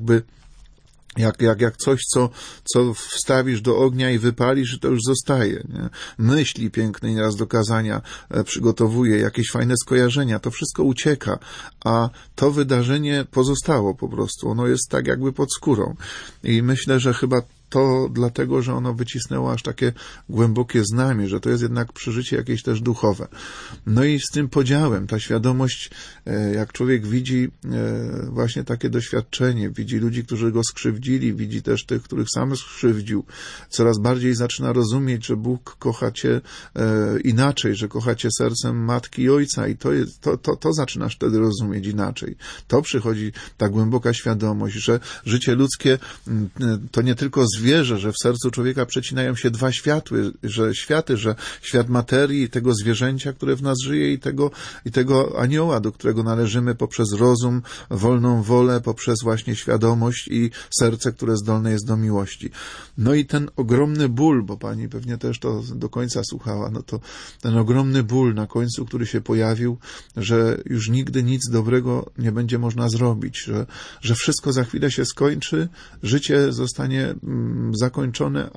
Speaker 2: jak coś, co wstawisz do ognia i wypalisz, to już zostaje. Nie? Myśli piękne nieraz do kazania przygotowuje, jakieś fajne skojarzenia, to wszystko ucieka, a to wydarzenie pozostało po prostu. Ono jest tak jakby pod skórą. I myślę, że chyba to dlatego, że ono wycisnęło aż takie głębokie znamie, że to jest jednak przeżycie jakieś też duchowe. No i z tym podziałem, ta świadomość, jak człowiek widzi właśnie takie doświadczenie, widzi ludzi, którzy go skrzywdzili, widzi też tych, których sam skrzywdził, coraz bardziej zaczyna rozumieć, że Bóg kocha cię inaczej, że kocha cię sercem matki i ojca i to zaczynasz wtedy rozumieć inaczej. To przychodzi ta głęboka świadomość, że życie ludzkie to nie tylko wierzę, że w sercu człowieka przecinają się dwa światy, że świat materii, tego zwierzęcia, które w nas żyje i tego anioła, do którego należymy poprzez rozum, wolną wolę, poprzez właśnie świadomość i serce, które zdolne jest do miłości. No i ten ogromny ból, bo pani pewnie też to do końca słuchała, no to ten ogromny ból na końcu, który się pojawił, że już nigdy nic dobrego nie będzie można zrobić, że wszystko za chwilę się skończy, życie zostanie zakończone,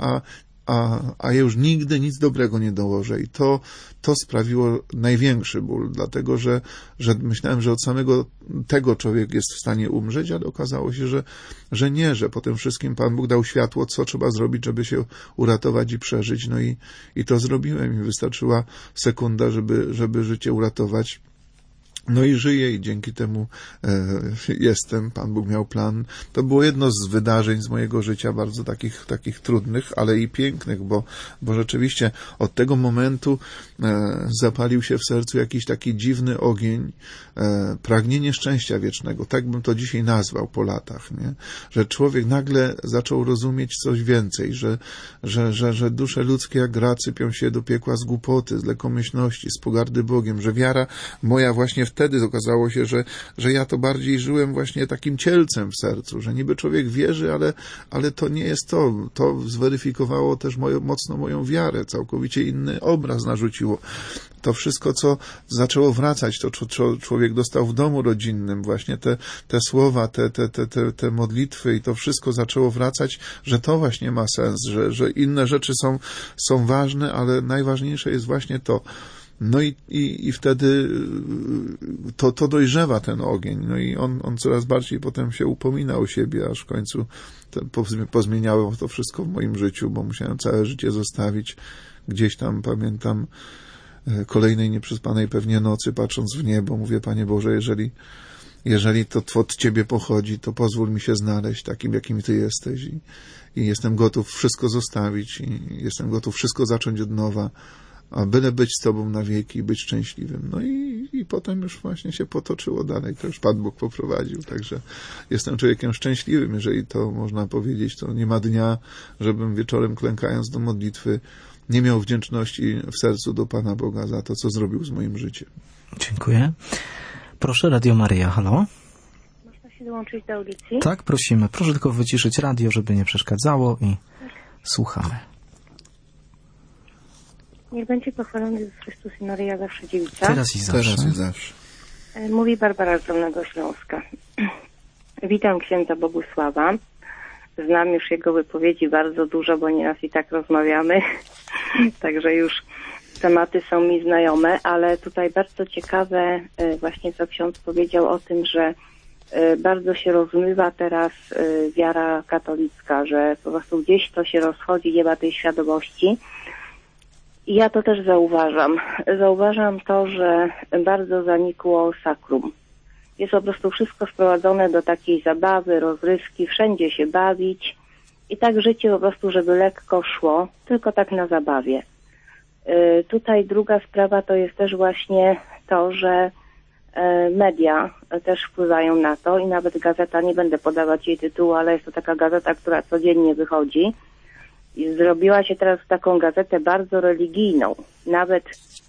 Speaker 2: a ja już nigdy nic dobrego nie dołożę. I to sprawiło największy ból, dlatego że myślałem, że od samego tego człowiek jest w stanie umrzeć, ale okazało się, że nie, że po tym wszystkim Pan Bóg dał światło, co trzeba zrobić, żeby się uratować i przeżyć. No i to zrobiłem i wystarczyła sekunda, żeby życie uratować. No i żyję i dzięki temu jestem. Pan Bóg miał plan. To było jedno z wydarzeń z mojego życia, bardzo takich trudnych, ale i pięknych, bo rzeczywiście od tego momentu zapalił się w sercu jakiś taki dziwny ogień, pragnienie szczęścia wiecznego. Tak bym to dzisiaj nazwał po latach, nie? Że człowiek nagle zaczął rozumieć coś więcej, że dusze ludzkie jak gra sypią się do piekła z głupoty, z lekkomyślności, z pogardy Bogiem, że wiara moja właśnie wtedy okazało się, że ja to bardziej żyłem właśnie takim cielcem w sercu, że niby człowiek wierzy, ale to nie jest to. To zweryfikowało też mocno moją wiarę, całkowicie inny obraz narzuciło. To wszystko, co zaczęło wracać, to człowiek dostał w domu rodzinnym, właśnie te słowa, te modlitwy i to wszystko zaczęło wracać, że to właśnie ma sens, że inne rzeczy są ważne, ale najważniejsze jest właśnie to. No i wtedy to dojrzewa ten ogień, no i on coraz bardziej potem się upomina o siebie, aż w końcu pozmieniało to wszystko w moim życiu, bo musiałem całe życie zostawić. Gdzieś tam pamiętam kolejnej nieprzespanej pewnie nocy, patrząc w niebo, mówię: Panie Boże, jeżeli to od Ciebie pochodzi, to pozwól mi się znaleźć takim, jakim Ty jesteś i jestem gotów wszystko zostawić i jestem gotów wszystko zacząć od nowa, a byle być z Tobą na wieki i być szczęśliwym. No i potem już właśnie się potoczyło dalej. To już Pan Bóg poprowadził. Także jestem człowiekiem szczęśliwym, jeżeli to można powiedzieć. To nie ma dnia, żebym wieczorem klękając do modlitwy nie miał wdzięczności w sercu do Pana Boga za to, co zrobił z moim życiem.
Speaker 1: Dziękuję. Proszę, Radio Maryja, halo?
Speaker 5: Można się dołączyć do audycji?
Speaker 1: Tak, prosimy. Proszę tylko wyciszyć radio, żeby nie przeszkadzało i słuchamy.
Speaker 5: Niech będzie pochwalony Jezus Chrystus i Maryja zawsze dziewica.
Speaker 1: Teraz i zawsze.
Speaker 5: Mówi Barbara z Dolnego Śląska. Witam księdza Bogusława. Znam już jego wypowiedzi bardzo dużo, bo nieraz i tak rozmawiamy. Także już tematy są mi znajome, ale tutaj bardzo ciekawe właśnie co ksiądz powiedział o tym, że bardzo się rozmywa teraz wiara katolicka, że po prostu gdzieś to się rozchodzi, nie ma tej świadomości. I ja to też zauważam. Zauważam to, że bardzo zanikło sakrum. Jest po prostu wszystko sprowadzone do takiej zabawy, rozrywki, wszędzie się bawić i tak życie po prostu, żeby lekko szło, tylko tak na zabawie. Tutaj druga sprawa to jest też właśnie to, że media też wpływają na to i nawet gazeta, nie będę podawać jej tytułu, ale jest to taka gazeta, która codziennie wychodzi i zrobiła się teraz taką gazetę bardzo religijną. Nawet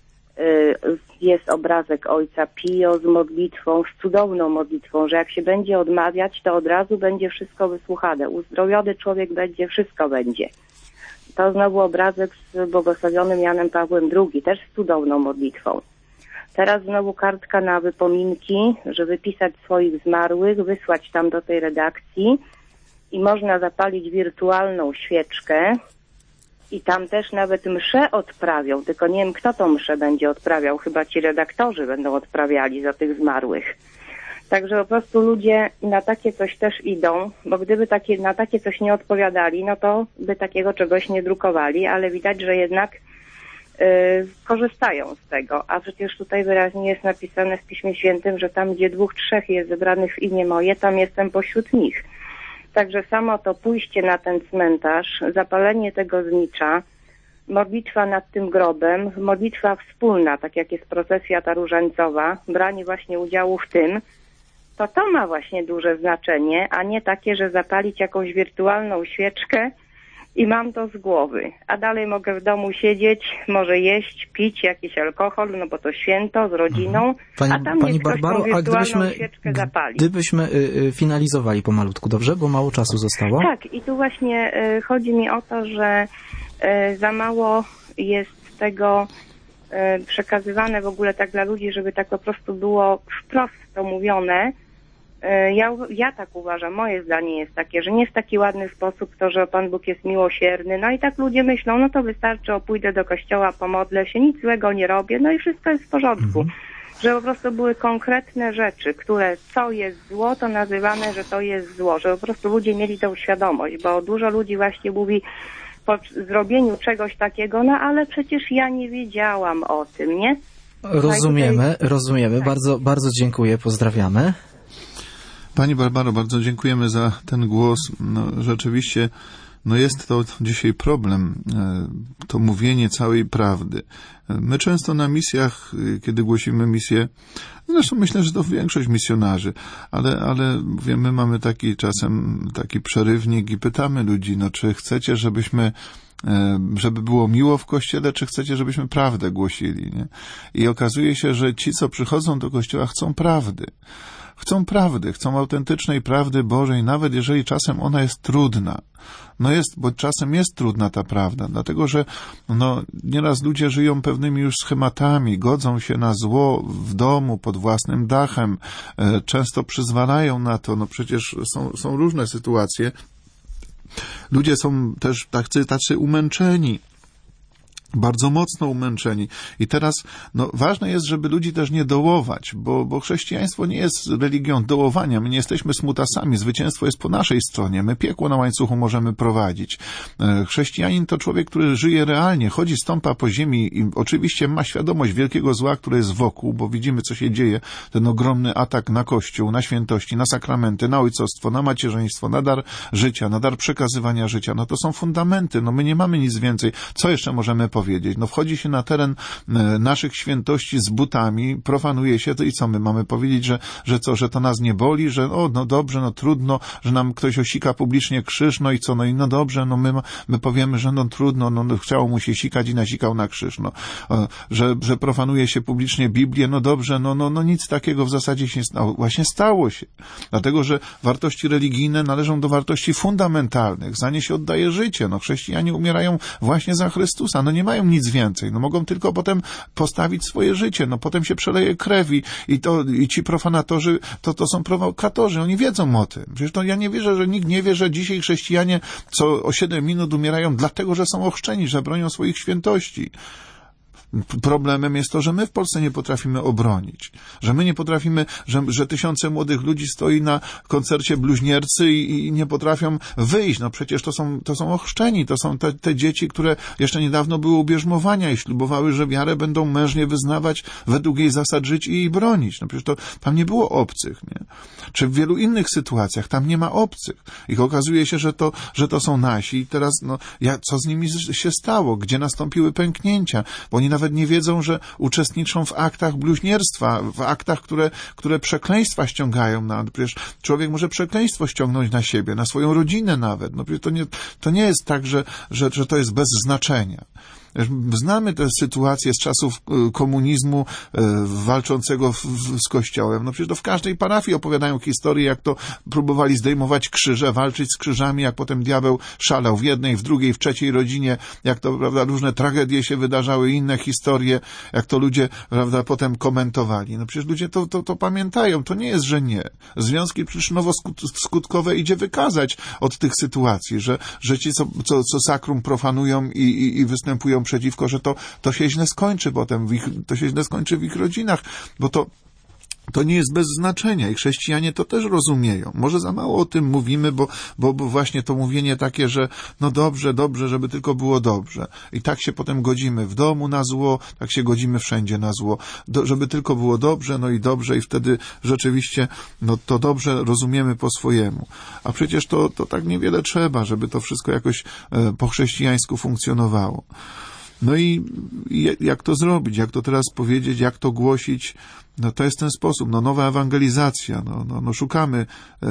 Speaker 5: jest obrazek ojca Pio z modlitwą, z cudowną modlitwą, że jak się będzie odmawiać, to od razu będzie wszystko wysłuchane. Uzdrowiony człowiek będzie, wszystko będzie. To znowu obrazek z błogosławionym Janem Pawłem II, też z cudowną modlitwą. Teraz znowu kartka na wypominki, że wypisać swoich zmarłych, wysłać tam do tej redakcji i można zapalić wirtualną świeczkę i tam też nawet mszę odprawią, tylko nie wiem, kto tą mszę będzie odprawiał, chyba ci redaktorzy będą odprawiali za tych zmarłych. Także po prostu ludzie na takie coś też idą, bo gdyby na takie coś nie odpowiadali, no to by takiego czegoś nie drukowali, ale widać, że jednak korzystają z tego. A przecież tutaj wyraźnie jest napisane w Piśmie Świętym, że tam, gdzie 2, 3 jest zebranych w imię moje, tam jestem pośród nich. Także samo to pójście na ten cmentarz, zapalenie tego znicza, modlitwa nad tym grobem, modlitwa wspólna, tak jak jest procesja ta różańcowa, branie właśnie udziału w tym, to ma właśnie duże znaczenie, a nie takie, że zapalić jakąś wirtualną świeczkę i mam to z głowy, a dalej mogę w domu siedzieć, może jeść, pić jakiś alkohol, no bo to święto z rodziną, a tam
Speaker 1: Pani
Speaker 5: mnie ktoś
Speaker 1: Barbaro,
Speaker 5: tą wirtualną świeczkę zapali.
Speaker 1: gdybyśmy finalizowali pomalutku, dobrze? Bo mało czasu zostało.
Speaker 5: Tak, i tu właśnie chodzi mi o to, że za mało jest tego przekazywane w ogóle tak dla ludzi, żeby tak po prostu było wprost to mówione. Ja tak uważam, moje zdanie jest takie, że nie w taki ładny sposób to, że Pan Bóg jest miłosierny, no i tak ludzie myślą, no to wystarczy, pójdę do kościoła, pomodlę się, nic złego nie robię, no i wszystko jest w porządku. Że po prostu były konkretne rzeczy, które co jest zło, to nazywane, że to jest zło, że po prostu ludzie mieli tą świadomość, bo dużo ludzi właśnie mówi po zrobieniu czegoś takiego, no ale przecież ja nie wiedziałam o tym, nie?
Speaker 1: Rozumiemy. Tak. Bardzo, bardzo dziękuję, pozdrawiamy.
Speaker 2: Pani Barbaro, bardzo dziękujemy za ten głos. No, rzeczywiście, no jest to dzisiaj problem, to mówienie całej prawdy. My często na misjach, kiedy głosimy misję, zresztą myślę, że to większość misjonarzy, ale my mamy czasem taki przerywnik i pytamy ludzi, no czy chcecie, żeby było miło w kościele, czy chcecie, żebyśmy prawdę głosili, nie? I okazuje się, że ci, co przychodzą do kościoła, chcą prawdy. Chcą prawdy, chcą autentycznej prawdy Bożej, nawet jeżeli czasem ona jest trudna. Bo czasem jest trudna ta prawda, dlatego że nieraz ludzie żyją pewnymi już schematami, godzą się na zło w domu, pod własnym dachem, często przyzwalają na to, przecież są różne sytuacje. Ludzie są też tacy umęczeni, bardzo mocno umęczeni. I teraz ważne jest, żeby ludzi też nie dołować, bo chrześcijaństwo nie jest religią dołowania. My nie jesteśmy smutasami. Zwycięstwo jest po naszej stronie. My piekło na łańcuchu możemy prowadzić. Chrześcijanin to człowiek, który żyje realnie, chodzi, stąpa po ziemi i oczywiście ma świadomość wielkiego zła, które jest wokół, bo widzimy, co się dzieje. Ten ogromny atak na Kościół, na świętości, na sakramenty, na ojcostwo, na macierzyństwo, na dar życia, na dar przekazywania życia. To są fundamenty. My nie mamy nic więcej. Co jeszcze możemy powiedzieć? Wchodzi się na teren naszych świętości z butami, profanuje się to i co my mamy powiedzieć, że to nas nie boli, że dobrze, trudno, że nam ktoś osika publicznie krzyż, i co, dobrze, my powiemy, że trudno, chciało mu się sikać i nasikał na krzyż, że profanuje się publicznie Biblię, dobrze, nic takiego w zasadzie się nie stało. Właśnie stało się. Dlatego, że wartości religijne należą do wartości fundamentalnych. Za nie się oddaje życie. Chrześcijanie umierają właśnie za Chrystusa. Nie mają nic więcej. Mogą tylko potem postawić swoje życie. Potem się przeleje krew i ci profanatorzy to są prowokatorzy. Oni wiedzą o tym. Przecież ja nie wierzę, że nikt nie wie, że dzisiaj chrześcijanie co o 7 minut umierają dlatego, że są ochrzczeni, że bronią swoich świętości. Problemem jest to, że my w Polsce nie potrafimy obronić. Że my nie potrafimy, że tysiące młodych ludzi stoi na koncercie bluźniercy i nie potrafią wyjść. Przecież to są ochrzczeni, to są te dzieci, które jeszcze niedawno były u bierzmowania i ślubowały, że wiarę będą mężnie wyznawać, według jej zasad żyć i jej bronić. Przecież tam nie było obcych, nie? Czy w wielu innych sytuacjach tam nie ma obcych. I okazuje się, że to są nasi i teraz, co z nimi się stało? Gdzie nastąpiły pęknięcia? Bo oni nawet nie wiedzą, że uczestniczą w aktach bluźnierstwa, w aktach, które przekleństwa ściągają. Przecież człowiek może przekleństwo ściągnąć na siebie, na swoją rodzinę nawet. Przecież to nie jest tak, że to jest bez znaczenia. Znamy te sytuacje z czasów komunizmu walczącego z Kościołem. Przecież to w każdej parafii opowiadają historie, jak to próbowali zdejmować krzyże, walczyć z krzyżami, jak potem diabeł szalał w jednej, w drugiej, w trzeciej rodzinie, jak to, różne tragedie się wydarzały, inne historie, jak to ludzie, potem komentowali. Przecież ludzie to pamiętają. To nie jest, że nie. Związki przyczynowo-skutkowe idzie wykazać od tych sytuacji, że ci, co sakrum profanują i występują przeciwko, że to się źle skończy potem, to się źle skończy w ich rodzinach, bo to nie jest bez znaczenia i chrześcijanie to też rozumieją. Może za mało o tym mówimy, bo właśnie to mówienie takie, że dobrze, żeby tylko było dobrze. I tak się potem godzimy w domu na zło, tak się godzimy wszędzie na zło. Żeby tylko było dobrze, i dobrze i wtedy rzeczywiście to dobrze rozumiemy po swojemu. A przecież to tak niewiele trzeba, żeby to wszystko jakoś po chrześcijańsku funkcjonowało. I jak to zrobić, jak to teraz powiedzieć, jak to głosić, No to jest ten sposób, nowa ewangelizacja, szukamy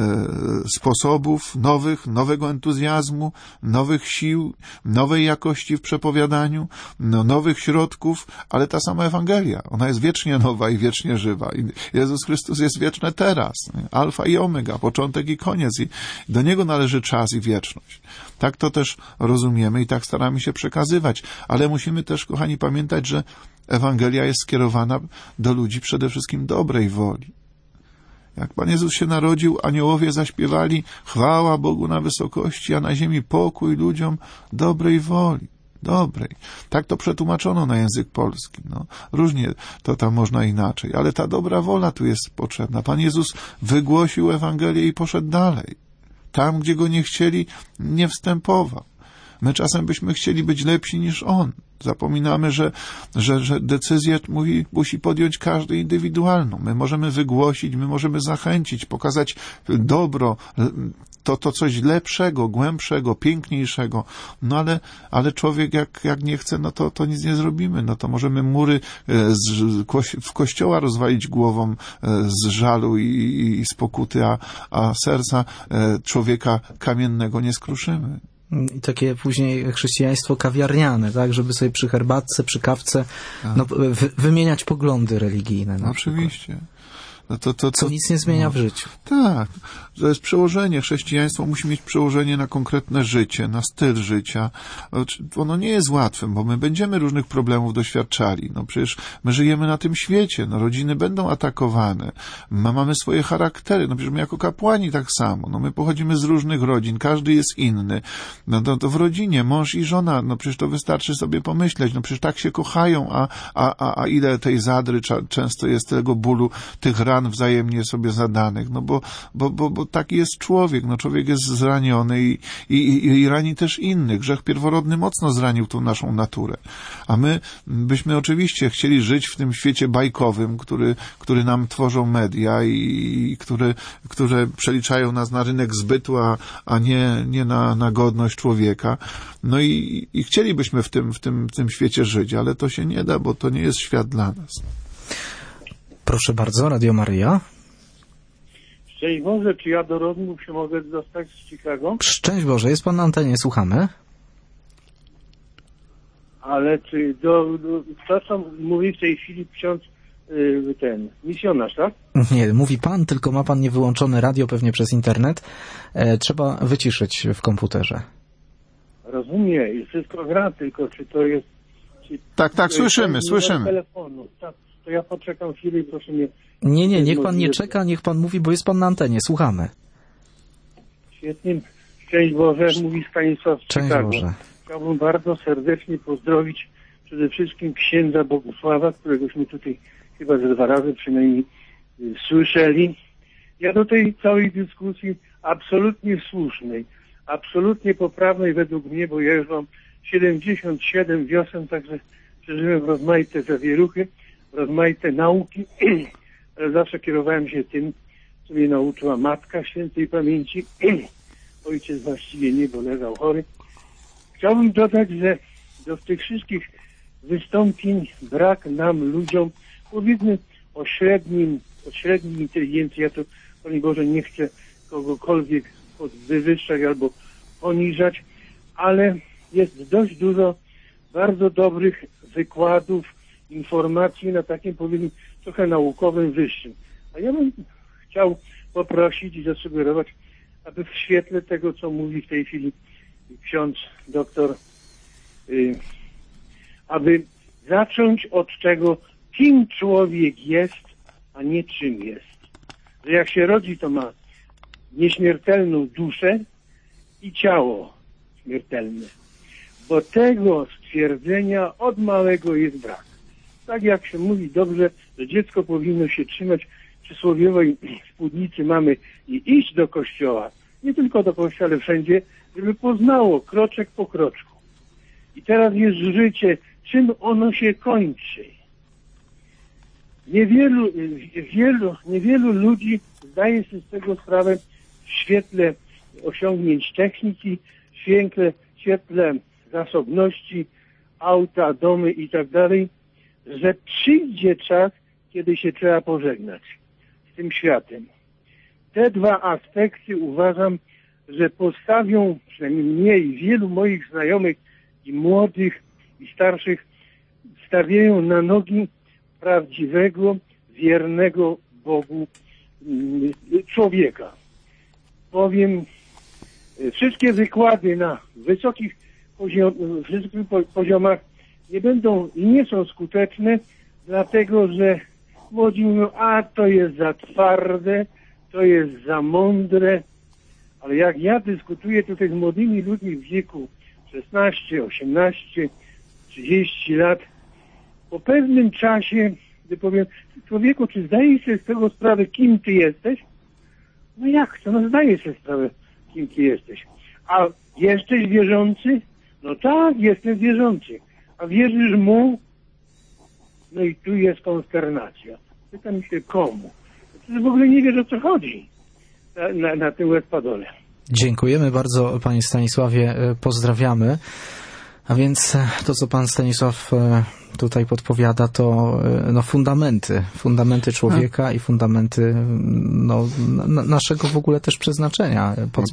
Speaker 2: sposobów nowego entuzjazmu, nowych sił, nowej jakości w przepowiadaniu, nowych środków, ale ta sama Ewangelia, ona jest wiecznie nowa i wiecznie żywa. I Jezus Chrystus jest wieczny teraz, alfa i omega, początek i koniec, i do Niego należy czas i wieczność. Tak to też rozumiemy i tak staramy się przekazywać, ale musimy też, kochani, pamiętać, że Ewangelia jest skierowana do ludzi przede wszystkim dobrej woli. Jak Pan Jezus się narodził, aniołowie zaśpiewali chwała Bogu na wysokości, a na ziemi pokój ludziom dobrej woli. Dobrej. Tak to przetłumaczono na język polski. Różnie to tam można inaczej, ale ta dobra wola tu jest potrzebna. Pan Jezus wygłosił Ewangelię i poszedł dalej. Tam, gdzie Go nie chcieli, nie wstępował. My czasem byśmy chcieli być lepsi niż On. Zapominamy, że decyzję musi podjąć każdy indywidualną. My możemy wygłosić, my możemy zachęcić, pokazać dobro, to coś lepszego, głębszego, piękniejszego. Ale człowiek jak nie chce, to nic nie zrobimy. To możemy mury w kościoła rozwalić głową z żalu i z pokuty, a serca człowieka kamiennego nie skruszymy.
Speaker 1: I takie później chrześcijaństwo kawiarniane, tak, żeby sobie przy herbatce, przy kawce wymieniać poglądy religijne.
Speaker 2: Oczywiście.
Speaker 1: Co nic nie zmienia w życiu.
Speaker 2: Tak, to jest przełożenie. Chrześcijaństwo musi mieć przełożenie na konkretne życie, na styl życia. Ono nie jest łatwe, bo my będziemy różnych problemów doświadczali. Przecież my żyjemy na tym świecie. Rodziny będą atakowane. Mamy swoje charaktery. Przecież my jako kapłani tak samo. My pochodzimy z różnych rodzin. Każdy jest inny. To w rodzinie mąż i żona, przecież to wystarczy sobie pomyśleć. Przecież tak się kochają, a ile tej zadry często jest, tego bólu, tych ran wzajemnie sobie zadanych, bo taki jest człowiek, człowiek jest zraniony i rani też innych. Grzech pierworodny mocno zranił tą naszą naturę. A my byśmy oczywiście chcieli żyć w tym świecie bajkowym, który nam tworzą media i które przeliczają nas na rynek zbytu, a nie na godność człowieka. I chcielibyśmy w tym świecie żyć, ale to się nie da, bo to nie jest świat dla nas.
Speaker 1: Proszę bardzo, Radio Maryja.
Speaker 6: Szczęść Boże, czy ja do rozmów się mogę dostać z Chicago?
Speaker 1: Szczęść Boże, jest Pan na antenie, słuchamy.
Speaker 6: Ale czy to, co mówi w tej chwili ksiądz, misjonarz, tak?
Speaker 1: Nie, mówi Pan, tylko ma Pan niewyłączone radio pewnie przez internet. Trzeba wyciszyć w komputerze.
Speaker 6: Rozumiem, i wszystko gra, tylko czy to jest...
Speaker 2: Tak, słyszymy.
Speaker 6: Telefonu, tak. To ja poczekam chwilę i proszę mnie...
Speaker 1: Nie, niech Pan nie czeka, niech Pan mówi, bo jest Pan na antenie. Słuchamy.
Speaker 6: Świetnie. Szczęść Boże, mówi Stanisław z Chicago.
Speaker 1: Boże.
Speaker 6: Chciałbym bardzo serdecznie pozdrowić przede wszystkim księdza Bogusława, któregośmy tutaj chyba ze 2 razy przynajmniej słyszeli. Ja do tej całej dyskusji absolutnie słusznej, absolutnie poprawnej według mnie, bo ja już mam 77 wiosen, także przeżyłem rozmaite zawieruchy, rozmaite nauki, ale zawsze kierowałem się tym, co mnie nauczyła Matka Świętej Pamięci. Ojciec właściwie nie, bo leżał chory. Chciałbym dodać, że do tych wszystkich wystąpień brak nam, ludziom, powiedzmy o średniej inteligencji. Ja to, Panie Boże, nie chcę kogokolwiek wywyższać albo poniżać, ale jest dość dużo bardzo dobrych wykładów, informacji na takim, powiedzmy, trochę naukowym, wyższym. A ja bym chciał poprosić i zasugerować, aby w świetle tego, co mówi w tej chwili ksiądz doktor, aby zacząć od tego, kim człowiek jest, a nie czym jest. Że jak się rodzi, to ma nieśmiertelną duszę i ciało śmiertelne. Bo tego stwierdzenia od małego jest brak. Tak jak się mówi dobrze, że dziecko powinno się trzymać przysłowiowej spódnicy mamy i iść do kościoła. Nie tylko do kościoła, ale wszędzie, żeby poznało kroczek po kroczku. I teraz jest życie, czym ono się kończy. Niewielu ludzi zdaje sobie z tego sprawę w świetle osiągnięć techniki, w świetle zasobności, auta, domy i tak dalej, że przyjdzie czas, kiedy się trzeba pożegnać z tym światem. Te dwa aspekty uważam, że postawią, przynajmniej mnie i wielu moich znajomych i młodych i starszych, stawiają na nogi prawdziwego, wiernego Bogu człowieka. Powiem, wszystkie wykłady na wysokich poziomach nie będą i nie są skuteczne, dlatego że młodzi mówią, a to jest za twarde, to jest za mądre, ale jak ja dyskutuję tutaj z młodymi ludźmi w wieku 16, 18, 30 lat, po pewnym czasie, gdy powiem, człowieku, czy zdajesz sobie z tego sprawę, kim ty jesteś? No jak to? No zdaję sobie sprawę, kim ty jesteś. A jesteś wierzący? No tak, jestem wierzący. A wierzysz mu? No i tu jest konsternacja. Pytam się, komu? To w ogóle nie wiesz, o co chodzi na tym Łez-Padole.
Speaker 1: Dziękujemy bardzo, panie Stanisławie, pozdrawiamy. A więc to, co pan Stanisław tutaj podpowiada, to no, fundamenty człowieka i fundamenty no, naszego w ogóle też przeznaczenia,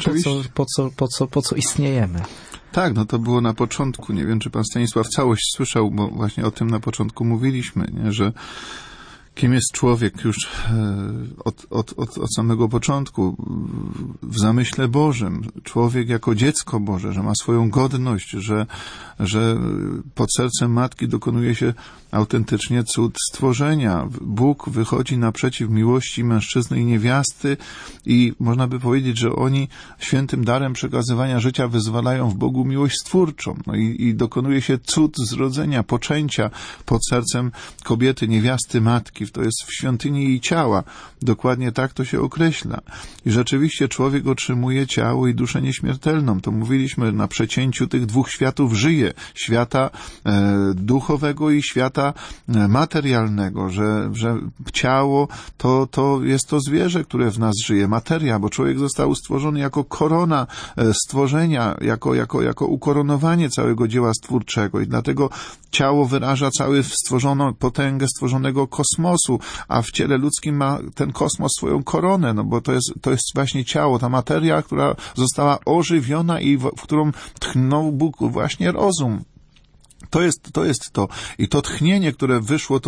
Speaker 1: po co istniejemy.
Speaker 2: Tak, no to było na początku. Nie wiem, czy pan Stanisław całość słyszał, bo właśnie o tym na początku mówiliśmy, nie? Że kim jest człowiek już od samego początku w zamyśle Bożym. Człowiek jako dziecko Boże, że ma swoją godność, że pod sercem matki dokonuje się autentycznie cud stworzenia. Bóg wychodzi naprzeciw miłości mężczyzny i niewiasty i można by powiedzieć, że oni świętym darem przekazywania życia wyzwalają w Bogu miłość stwórczą. No i dokonuje się cud zrodzenia, poczęcia pod sercem kobiety, niewiasty, matki. To jest w świątyni jej ciała. Dokładnie tak to się określa. I rzeczywiście człowiek otrzymuje ciało i duszę nieśmiertelną. To mówiliśmy, na przecięciu tych dwóch światów żyje. Świata duchowego i świata materialnego, że ciało to jest to zwierzę, które w nas żyje, materia, bo człowiek został stworzony jako korona stworzenia, jako ukoronowanie całego dzieła stwórczego i dlatego ciało wyraża całą stworzoną potęgę stworzonego kosmosu, a w ciele ludzkim ma ten kosmos swoją koronę, no bo to jest właśnie ciało, ta materia, która została ożywiona i w którą tchnął Bóg właśnie rozum. To jest to. I to tchnienie, które wyszło,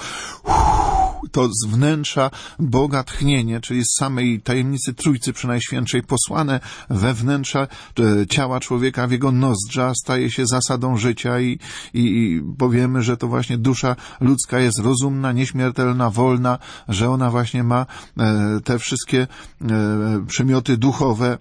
Speaker 2: to z wnętrza Boga tchnienie, czyli z samej tajemnicy Trójcy Przenajświętszej posłane we wnętrza ciała człowieka, w jego nozdrza, staje się zasadą życia i powiemy, że to właśnie dusza ludzka jest rozumna, nieśmiertelna, wolna, że ona właśnie ma te wszystkie przymioty duchowe,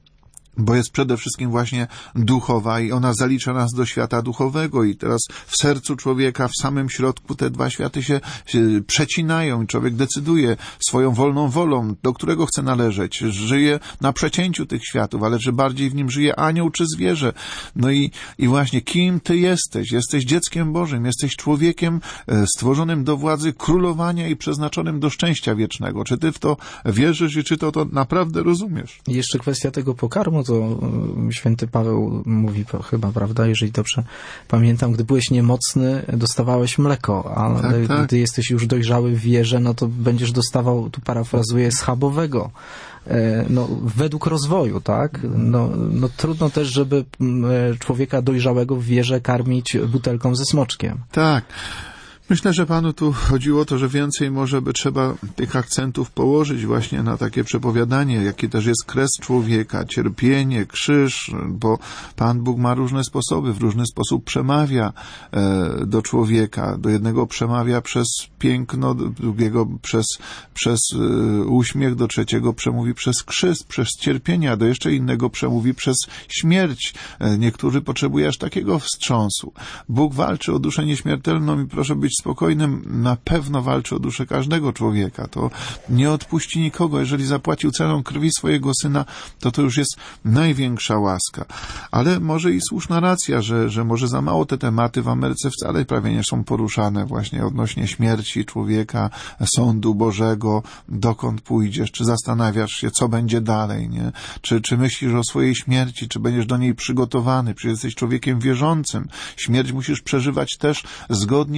Speaker 2: bo jest przede wszystkim właśnie duchowa i ona zalicza nas do świata duchowego i teraz w sercu człowieka, w samym środku te dwa światy się przecinają i człowiek decyduje swoją wolną wolą, do którego chce należeć. Żyje na przecięciu tych światów, ale czy bardziej w nim żyje anioł czy zwierzę. No i właśnie kim ty jesteś? Jesteś dzieckiem Bożym, jesteś człowiekiem stworzonym do władzy królowania i przeznaczonym do szczęścia wiecznego. Czy ty w to wierzysz i czy to naprawdę rozumiesz?
Speaker 1: I jeszcze kwestia tego pokarmu, to święty Paweł mówi chyba, prawda, jeżeli dobrze pamiętam, gdy byłeś niemocny, dostawałeś mleko, ale
Speaker 2: tak.
Speaker 1: Gdy jesteś już dojrzały w wierze, no to będziesz dostawał, tu parafrazuję, schabowego. No, według rozwoju, tak? No trudno też, żeby człowieka dojrzałego w wierze karmić butelką ze smoczkiem.
Speaker 2: Tak. Myślę, że panu tu chodziło o to, że więcej może by trzeba tych akcentów położyć właśnie na takie przepowiadanie, jaki też jest kres człowieka, cierpienie, krzyż, bo Pan Bóg ma różne sposoby, w różny sposób przemawia do człowieka. Do jednego przemawia przez piękno, do drugiego przez uśmiech, do trzeciego przemówi przez krzyż, przez cierpienie, a do jeszcze innego przemówi przez śmierć. Niektórzy potrzebują aż takiego wstrząsu. Bóg walczy o duszę nieśmiertelną i proszę być spokojnym, na pewno walczy o duszę każdego człowieka. To nie odpuści nikogo. Jeżeli zapłacił ceną krwi swojego Syna, to już jest największa łaska. Ale może i słuszna racja, że może za mało te tematy w Ameryce wcale prawie nie są poruszane właśnie odnośnie śmierci człowieka, sądu Bożego, dokąd pójdziesz, czy zastanawiasz się, co będzie dalej, nie? Czy myślisz o swojej śmierci, czy będziesz do niej przygotowany, czy jesteś człowiekiem wierzącym. Śmierć musisz przeżywać też zgodnie z tym,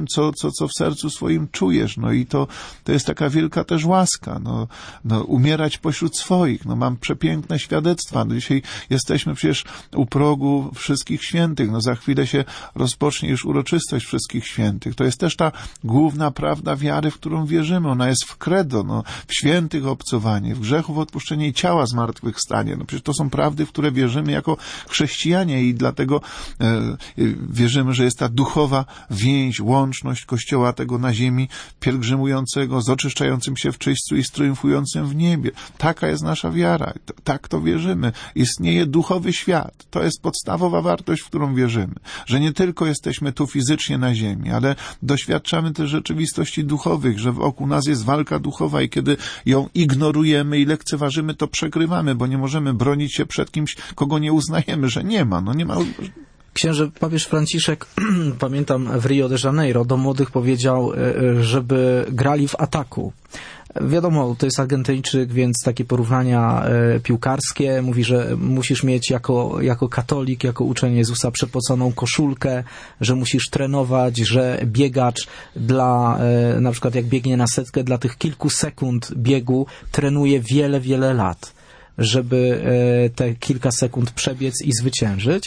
Speaker 2: tym, co w sercu swoim czujesz. No i to jest taka wielka też łaska. Umierać pośród swoich. Mam przepiękne świadectwa. Dzisiaj jesteśmy przecież u progu Wszystkich Świętych. Za chwilę się rozpocznie już uroczystość Wszystkich Świętych. To jest też ta główna prawda wiary, w którą wierzymy. Ona jest w credo, w świętych obcowanie, w grzechów odpuszczenie i ciała zmartwychwstanie. Przecież to są prawdy, w które wierzymy jako chrześcijanie i dlatego wierzymy, że jest ta duchowa więź, łączność Kościoła tego na ziemi, pielgrzymującego, z oczyszczającym się w czyśćcu i z triumfującym w niebie. Taka jest nasza wiara. Tak to wierzymy. Istnieje duchowy świat. To jest podstawowa wartość, w którą wierzymy. Że nie tylko jesteśmy tu fizycznie na ziemi, ale doświadczamy też rzeczywistości duchowych, że wokół nas jest walka duchowa i kiedy ją ignorujemy i lekceważymy, to przegrywamy, bo nie możemy bronić się przed kimś, kogo nie uznajemy, że nie ma. Nie ma.
Speaker 1: Księże papież Franciszek, pamiętam w Rio de Janeiro, do młodych powiedział, żeby grali w ataku. Wiadomo, to jest Argentyńczyk, więc takie porównania piłkarskie. Mówi, że musisz mieć jako katolik, jako uczeń Jezusa przepoconą koszulkę, że musisz trenować, że biegacz na przykład jak biegnie na setkę, dla tych kilku sekund biegu trenuje wiele, wiele lat, żeby te kilka sekund przebiec i zwyciężyć.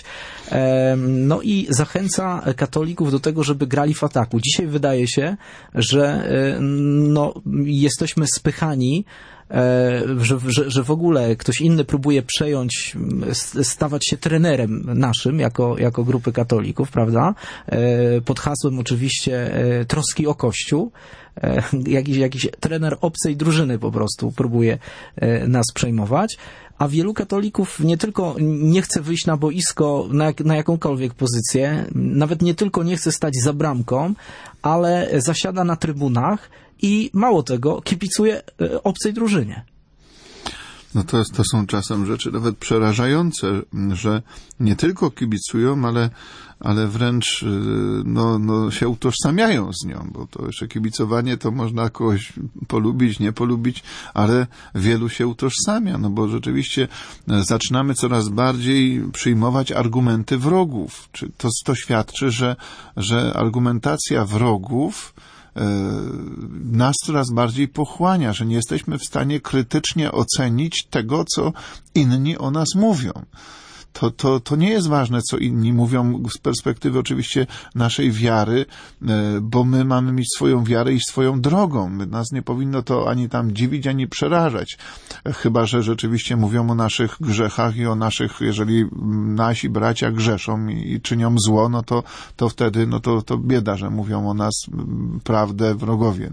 Speaker 1: I zachęca katolików do tego, żeby grali w ataku. Dzisiaj wydaje się, że jesteśmy spychani, że w ogóle ktoś inny próbuje stawać się trenerem naszym, jako grupy katolików, prawda? Pod hasłem oczywiście troski o Kościół. Jakiś trener obcej drużyny po prostu próbuje nas przejmować, a wielu katolików nie tylko nie chce wyjść na boisko na jakąkolwiek pozycję, nawet nie tylko nie chce stać za bramką, ale zasiada na trybunach i mało tego, kibicuje obcej drużynie.
Speaker 2: To są czasem rzeczy nawet przerażające, że nie tylko kibicują, ale wręcz się utożsamiają z nią, bo to jeszcze kibicowanie to można kogoś polubić, nie polubić, ale wielu się utożsamia, bo rzeczywiście zaczynamy coraz bardziej przyjmować argumenty wrogów. To świadczy, że argumentacja wrogów nas coraz bardziej pochłania, że nie jesteśmy w stanie krytycznie ocenić tego, co inni o nas mówią. To nie jest ważne, co inni mówią z perspektywy oczywiście naszej wiary, bo my mamy mieć swoją wiarę i swoją drogą. Nas nie powinno to ani tam dziwić, ani przerażać. Chyba że rzeczywiście mówią o naszych grzechach i o naszych, jeżeli nasi bracia grzeszą i czynią zło, to wtedy to bieda, że mówią o nas prawdę wrogowie.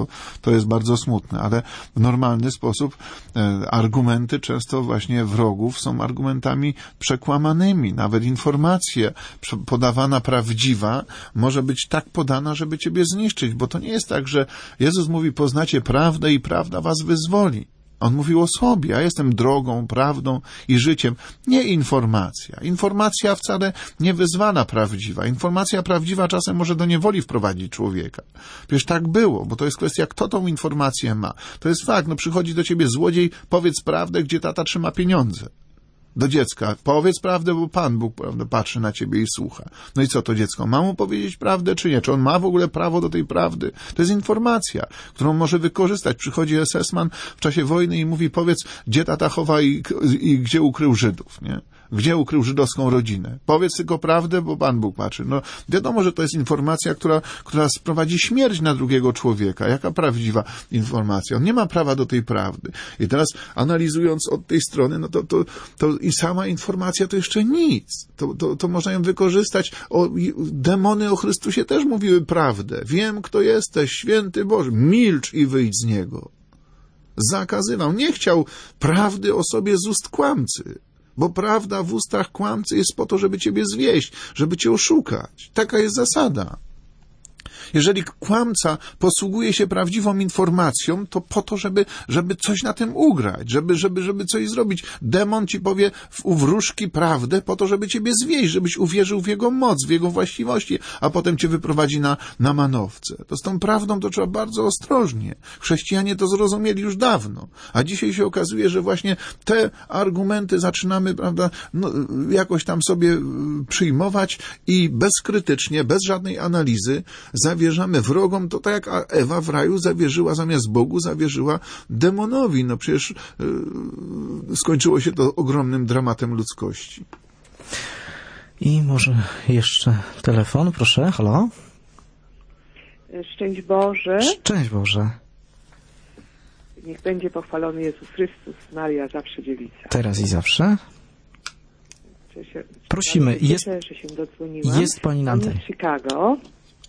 Speaker 2: To jest bardzo smutne, ale w normalny sposób argumenty często właśnie wrogów są argumentami przekłamanymi. Nawet informacja podawana prawdziwa może być tak podana, żeby ciebie zniszczyć, bo to nie jest tak, że Jezus mówi, poznacie prawdę i prawda was wyzwoli. On mówił o sobie, ja jestem drogą, prawdą i życiem. Nie informacja. Informacja wcale nie wyzwala prawdziwa. Informacja prawdziwa czasem może do niewoli wprowadzić człowieka. Przecież tak było, bo to jest kwestia, kto tą informację ma. To jest fakt, przychodzi do ciebie złodziej, powiedz prawdę, gdzie tata trzyma pieniądze. Do dziecka, powiedz prawdę, bo Pan Bóg, prawda, patrzy na ciebie i słucha. I co to dziecko? Ma mu powiedzieć prawdę, czy nie? Czy on ma w ogóle prawo do tej prawdy? To jest informacja, którą może wykorzystać. Przychodzi SS-man w czasie wojny i mówi, powiedz, gdzie tata chowa i gdzie ukrył Żydów, nie? Gdzie ukrył żydowską rodzinę? Powiedz tylko prawdę, bo Pan Bóg patrzy. Wiadomo, że to jest informacja, która sprowadzi śmierć na drugiego człowieka. Jaka prawdziwa informacja? On nie ma prawa do tej prawdy. I teraz analizując od tej strony, to i sama informacja to jeszcze nic. To można ją wykorzystać. Demony o Chrystusie też mówiły prawdę. Wiem, kto jesteś, święty Boże. Milcz i wyjdź z niego. Zakazywał. Nie chciał prawdy o sobie z ust kłamcy. Bo prawda w ustach kłamcy jest po to, żeby ciebie zwieść, żeby cię oszukać. Taka jest zasada. Jeżeli kłamca posługuje się prawdziwą informacją, to po to, żeby coś na tym ugrać, żeby coś zrobić. Demon ci powie u wróżki prawdę po to, żeby ciebie zwieść, żebyś uwierzył w jego moc, w jego właściwości, a potem cię wyprowadzi na manowce. To z tą prawdą to trzeba bardzo ostrożnie. Chrześcijanie to zrozumieli już dawno, a dzisiaj się okazuje, że właśnie te argumenty zaczynamy, prawda, jakoś tam sobie przyjmować i bezkrytycznie, bez żadnej analizy zawierzamy wrogom, to tak jak Ewa w raju zawierzyła zamiast Bogu, zawierzyła demonowi. No przecież skończyło się to ogromnym dramatem ludzkości.
Speaker 1: I może jeszcze telefon, proszę, halo?
Speaker 7: Szczęść Boże.
Speaker 1: Szczęść Boże.
Speaker 7: Niech będzie pochwalony Jezus Chrystus, Maria zawsze dziewica.
Speaker 1: Teraz i zawsze. Prosimy,
Speaker 7: Cieszę, że się dodzwoniłam.
Speaker 1: jest pani na antenie.
Speaker 7: Z Chicago.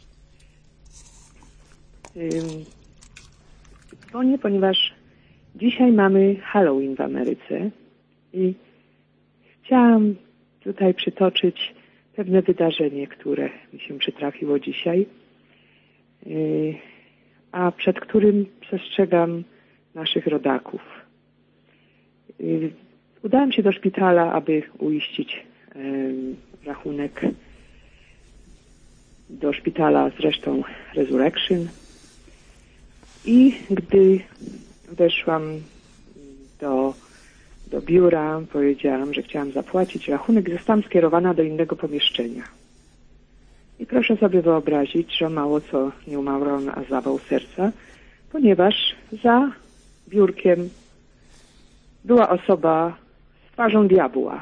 Speaker 7: Dzwonię, ponieważ dzisiaj mamy Halloween w Ameryce i chciałam tutaj przytoczyć pewne wydarzenie, które mi się przytrafiło dzisiaj, a przed którym przestrzegam naszych rodaków. Udałam się do szpitala, aby uiścić rachunek do szpitala, zresztą Resurrection. I gdy weszłam do biura, powiedziałam, że chciałam zapłacić rachunek, zostałam skierowana do innego pomieszczenia. I proszę sobie wyobrazić, że mało co nie umarłam, a zawał serca, ponieważ za biurkiem była osoba z twarzą diabła.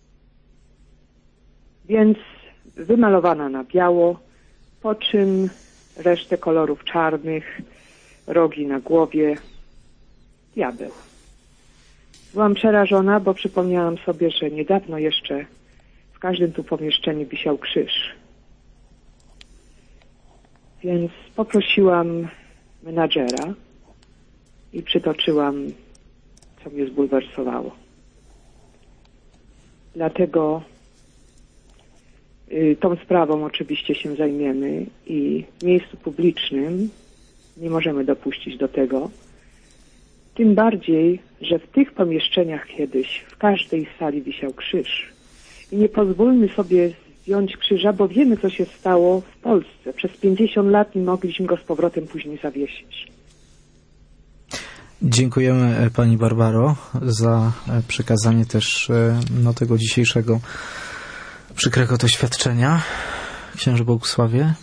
Speaker 7: Więc wymalowana na biało, po czym resztę kolorów czarnych, rogi na głowie, diabeł. Byłam przerażona, bo przypomniałam sobie, że niedawno jeszcze w każdym tu pomieszczeniu wisiał krzyż. Więc poprosiłam menadżera i przytoczyłam, co mnie zbulwersowało. Dlatego tą sprawą oczywiście się zajmiemy i w miejscu publicznym nie możemy dopuścić do tego. Tym bardziej, że w tych pomieszczeniach kiedyś w każdej sali wisiał krzyż. I nie pozwólmy sobie zdjąć krzyża, bo wiemy, co się stało w Polsce. Przez 50 lat nie mogliśmy go z powrotem później zawiesić.
Speaker 1: Dziękujemy pani Barbaro za przekazanie też tego dzisiejszego przykrego doświadczenia. Księże Bogusławie?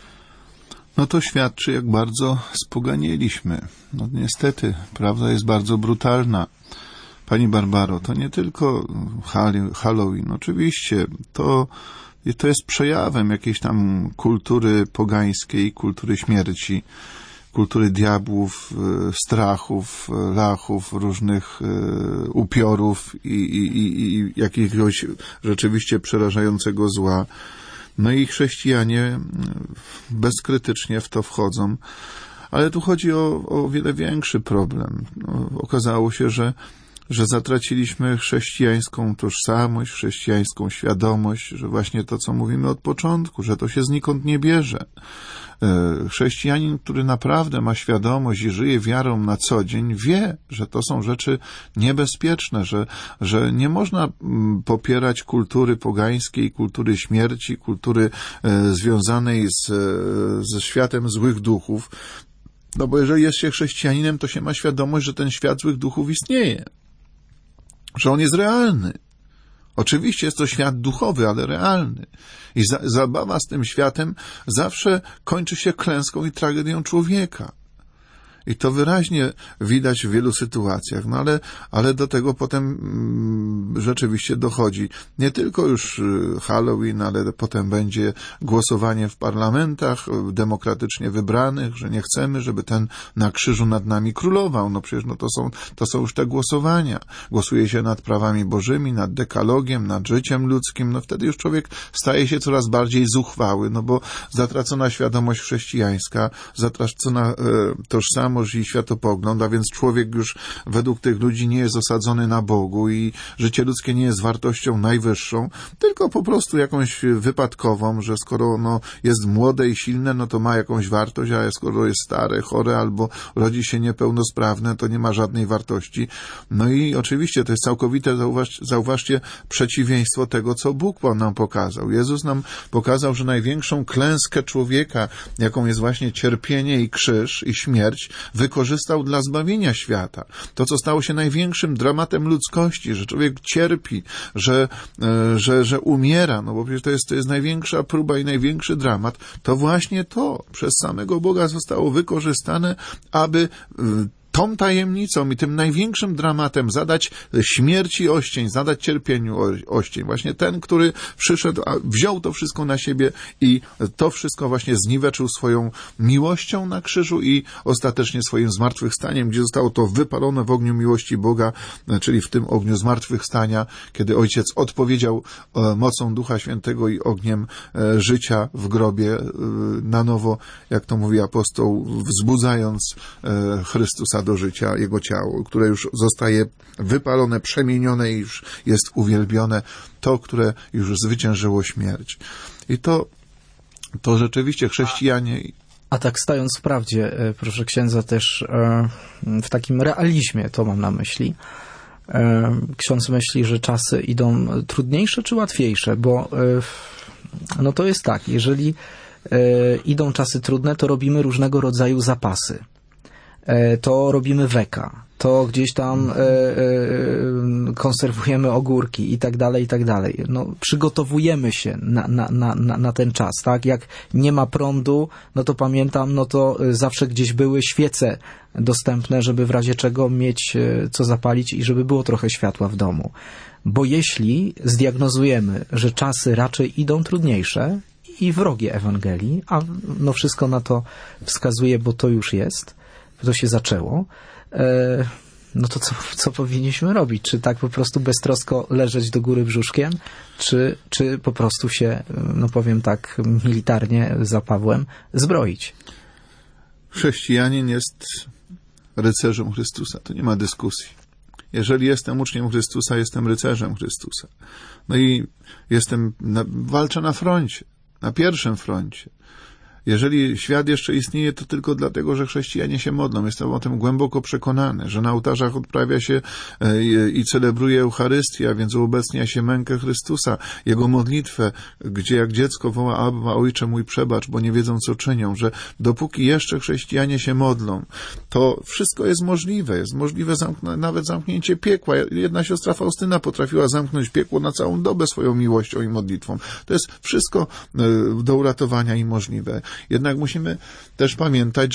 Speaker 2: No to świadczy, jak bardzo spoganieliśmy. No niestety, prawda jest bardzo brutalna. Pani Barbaro, to nie tylko Halloween. Oczywiście, to jest przejawem jakiejś tam kultury pogańskiej, kultury śmierci, kultury diabłów, strachów, lachów, różnych upiorów i jakiegoś rzeczywiście przerażającego zła. No i chrześcijanie bezkrytycznie w to wchodzą. Ale tu chodzi o wiele większy problem. Okazało się, że zatraciliśmy chrześcijańską tożsamość, chrześcijańską świadomość, że właśnie to, co mówimy od początku, że to się znikąd nie bierze. Chrześcijanin, który naprawdę ma świadomość i żyje wiarą na co dzień, wie, że to są rzeczy niebezpieczne, że nie można popierać kultury pogańskiej, kultury śmierci, kultury związanej ze światem złych duchów. No bo jeżeli jest się chrześcijaninem, to się ma świadomość, że ten świat złych duchów istnieje, że on jest realny. Oczywiście jest to świat duchowy, ale realny. I zabawa z tym światem zawsze kończy się klęską i tragedią człowieka. I to wyraźnie widać w wielu sytuacjach, no ale do tego potem rzeczywiście dochodzi. Nie tylko już Halloween, ale potem będzie głosowanie w parlamentach demokratycznie wybranych, że nie chcemy, żeby ten na krzyżu nad nami królował. No przecież to są już te głosowania. Głosuje się nad prawami bożymi, nad dekalogiem, nad życiem ludzkim. No wtedy już człowiek staje się coraz bardziej zuchwały, no bo zatracona świadomość chrześcijańska, zatracona tożsamość i światopogląd, a więc człowiek już według tych ludzi nie jest osadzony na Bogu i życie ludzkie nie jest wartością najwyższą, tylko po prostu jakąś wypadkową, że skoro ono jest młode i silne, no to ma jakąś wartość, a skoro jest stare, chore albo rodzi się niepełnosprawne, to nie ma żadnej wartości. No i oczywiście to jest całkowite, zauważcie, przeciwieństwo tego, co Bóg nam pokazał. Jezus nam pokazał, że największą klęskę człowieka, jaką jest właśnie cierpienie i krzyż i śmierć, wykorzystał dla zbawienia świata. To, co stało się największym dramatem ludzkości, że człowiek cierpi, że umiera, no bo przecież to jest największa próba i największy dramat, to właśnie to przez samego Boga zostało wykorzystane, aby tą tajemnicą i tym największym dramatem zadać śmierci oścień, zadać cierpieniu oścień. Właśnie ten, który przyszedł, wziął to wszystko na siebie i to wszystko właśnie zniweczył swoją miłością na krzyżu i ostatecznie swoim zmartwychwstaniem, gdzie zostało to wypalone w ogniu miłości Boga, czyli w tym ogniu zmartwychwstania, kiedy Ojciec odpowiedział mocą Ducha Świętego i ogniem życia w grobie na nowo, jak to mówi apostoł, wzbudzając Chrystusa do życia, Jego ciało, które już zostaje wypalone, przemienione i już jest uwielbione, to, które już zwyciężyło śmierć. I to rzeczywiście chrześcijanie...
Speaker 1: A tak stając w prawdzie, proszę księdza, też w takim realizmie, to mam na myśli, ksiądz myśli, że czasy idą trudniejsze czy łatwiejsze, bo no to jest tak, jeżeli idą czasy trudne, to robimy różnego rodzaju zapasy. To robimy weka, to gdzieś tam konserwujemy ogórki i tak dalej, i tak dalej. No, przygotowujemy się na ten czas, tak? Jak nie ma prądu, no to pamiętam, no to zawsze gdzieś były świece dostępne, żeby w razie czego mieć co zapalić i żeby było trochę światła w domu. Bo jeśli zdiagnozujemy, że czasy raczej idą trudniejsze i wrogie Ewangelii, a no wszystko na to wskazuje, bo to już jest, to się zaczęło, no to co powinniśmy robić? Czy tak po prostu beztrosko leżeć do góry brzuszkiem, czy po prostu się, no powiem tak militarnie za Pawłem, zbroić?
Speaker 2: Chrześcijanin jest rycerzem Chrystusa. To nie ma dyskusji. Jeżeli jestem uczniem Chrystusa, jestem rycerzem Chrystusa. No i walczę na froncie, na pierwszym froncie. Jeżeli świat jeszcze istnieje, to tylko dlatego, że chrześcijanie się modlą. Jestem o tym głęboko przekonany, że na ołtarzach odprawia się i celebruje Eucharystię, a więc uobecnia się mękę Chrystusa, Jego modlitwę, gdzie jak dziecko woła: Abba, Ojcze mój, przebacz, bo nie wiedzą, co czynią, że dopóki jeszcze chrześcijanie się modlą, to wszystko jest możliwe. Jest możliwe nawet zamknięcie piekła. Jedna siostra Faustyna potrafiła zamknąć piekło na całą dobę swoją miłością i modlitwą. To jest wszystko do uratowania i możliwe. Jednak musimy też pamiętać,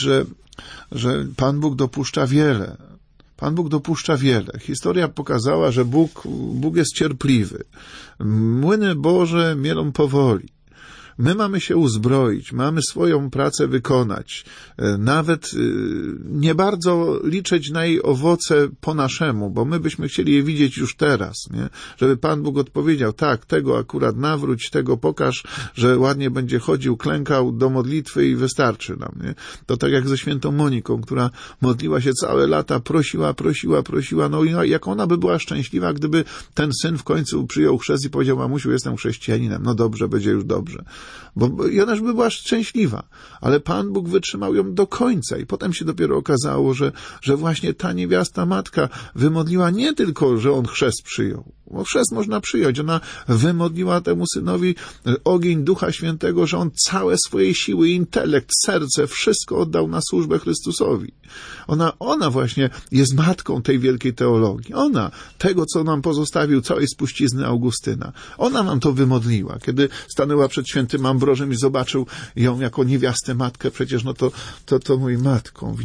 Speaker 2: że Pan Bóg dopuszcza wiele. Pan Bóg dopuszcza wiele. Historia pokazała, że Bóg jest cierpliwy. Młyny Boże mielą powoli. My mamy się uzbroić, mamy swoją pracę wykonać, nawet nie bardzo liczyć na jej owoce po naszemu, bo my byśmy chcieli je widzieć już teraz, nie? Żeby Pan Bóg odpowiedział: tak, tego akurat nawróć, tego pokaż, że ładnie będzie chodził, klękał do modlitwy i wystarczy nam. Nie? To tak jak ze świętą Moniką, która modliła się całe lata, prosiła, no i jak ona by była szczęśliwa, gdyby ten syn w końcu przyjął chrzest i powiedział: mamusiu, jestem chrześcijaninem, no dobrze, będzie już dobrze. I ona już by była szczęśliwa, ale Pan Bóg wytrzymał ją do końca i potem się dopiero okazało, że właśnie ta niewiasta matka wymodliła nie tylko, że on chrzest przyjął, bo chrzest można przyjąć, ona wymodliła temu synowi ogień Ducha Świętego, że on całe swoje siły, intelekt, serce, wszystko oddał na służbę Chrystusowi. Ona właśnie jest matką tej wielkiej teologii. Ona, tego, co nam pozostawił, całej spuścizny Augustyna. Ona nam to wymodliła. Kiedy stanęła przed świętym Ambrożem i zobaczył ją jako niewiastę matkę, przecież no to mój matką,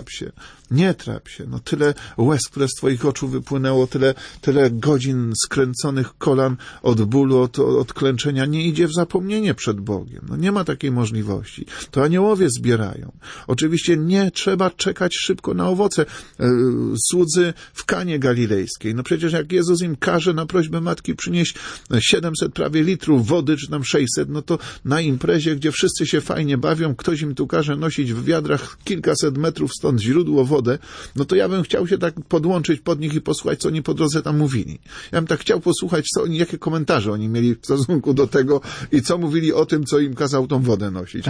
Speaker 2: nie trap się. No tyle łez, które z twoich oczu wypłynęło, tyle godzin skręconych kolan od bólu, od klęczenia, nie idzie w zapomnienie przed Bogiem. No nie ma takiej możliwości. To aniołowie zbierają. Oczywiście nie trzeba czekać szybko na owoce. Słudzy w Kanie Galilejskiej. No przecież jak Jezus im każe na prośbę matki przynieść 700 prawie litrów wody, czy tam 600, no to na imprezie, gdzie wszyscy się fajnie bawią, ktoś im tu każe nosić w wiadrach kilkaset metrów stąd źródło wodę, no to ja bym chciał się tak podłączyć pod nich i posłuchać, co oni po drodze tam mówili. Ja bym tak chciał posłuchać, jakie komentarze oni mieli w stosunku do tego i co mówili o tym, co im kazał tą wodę nosić.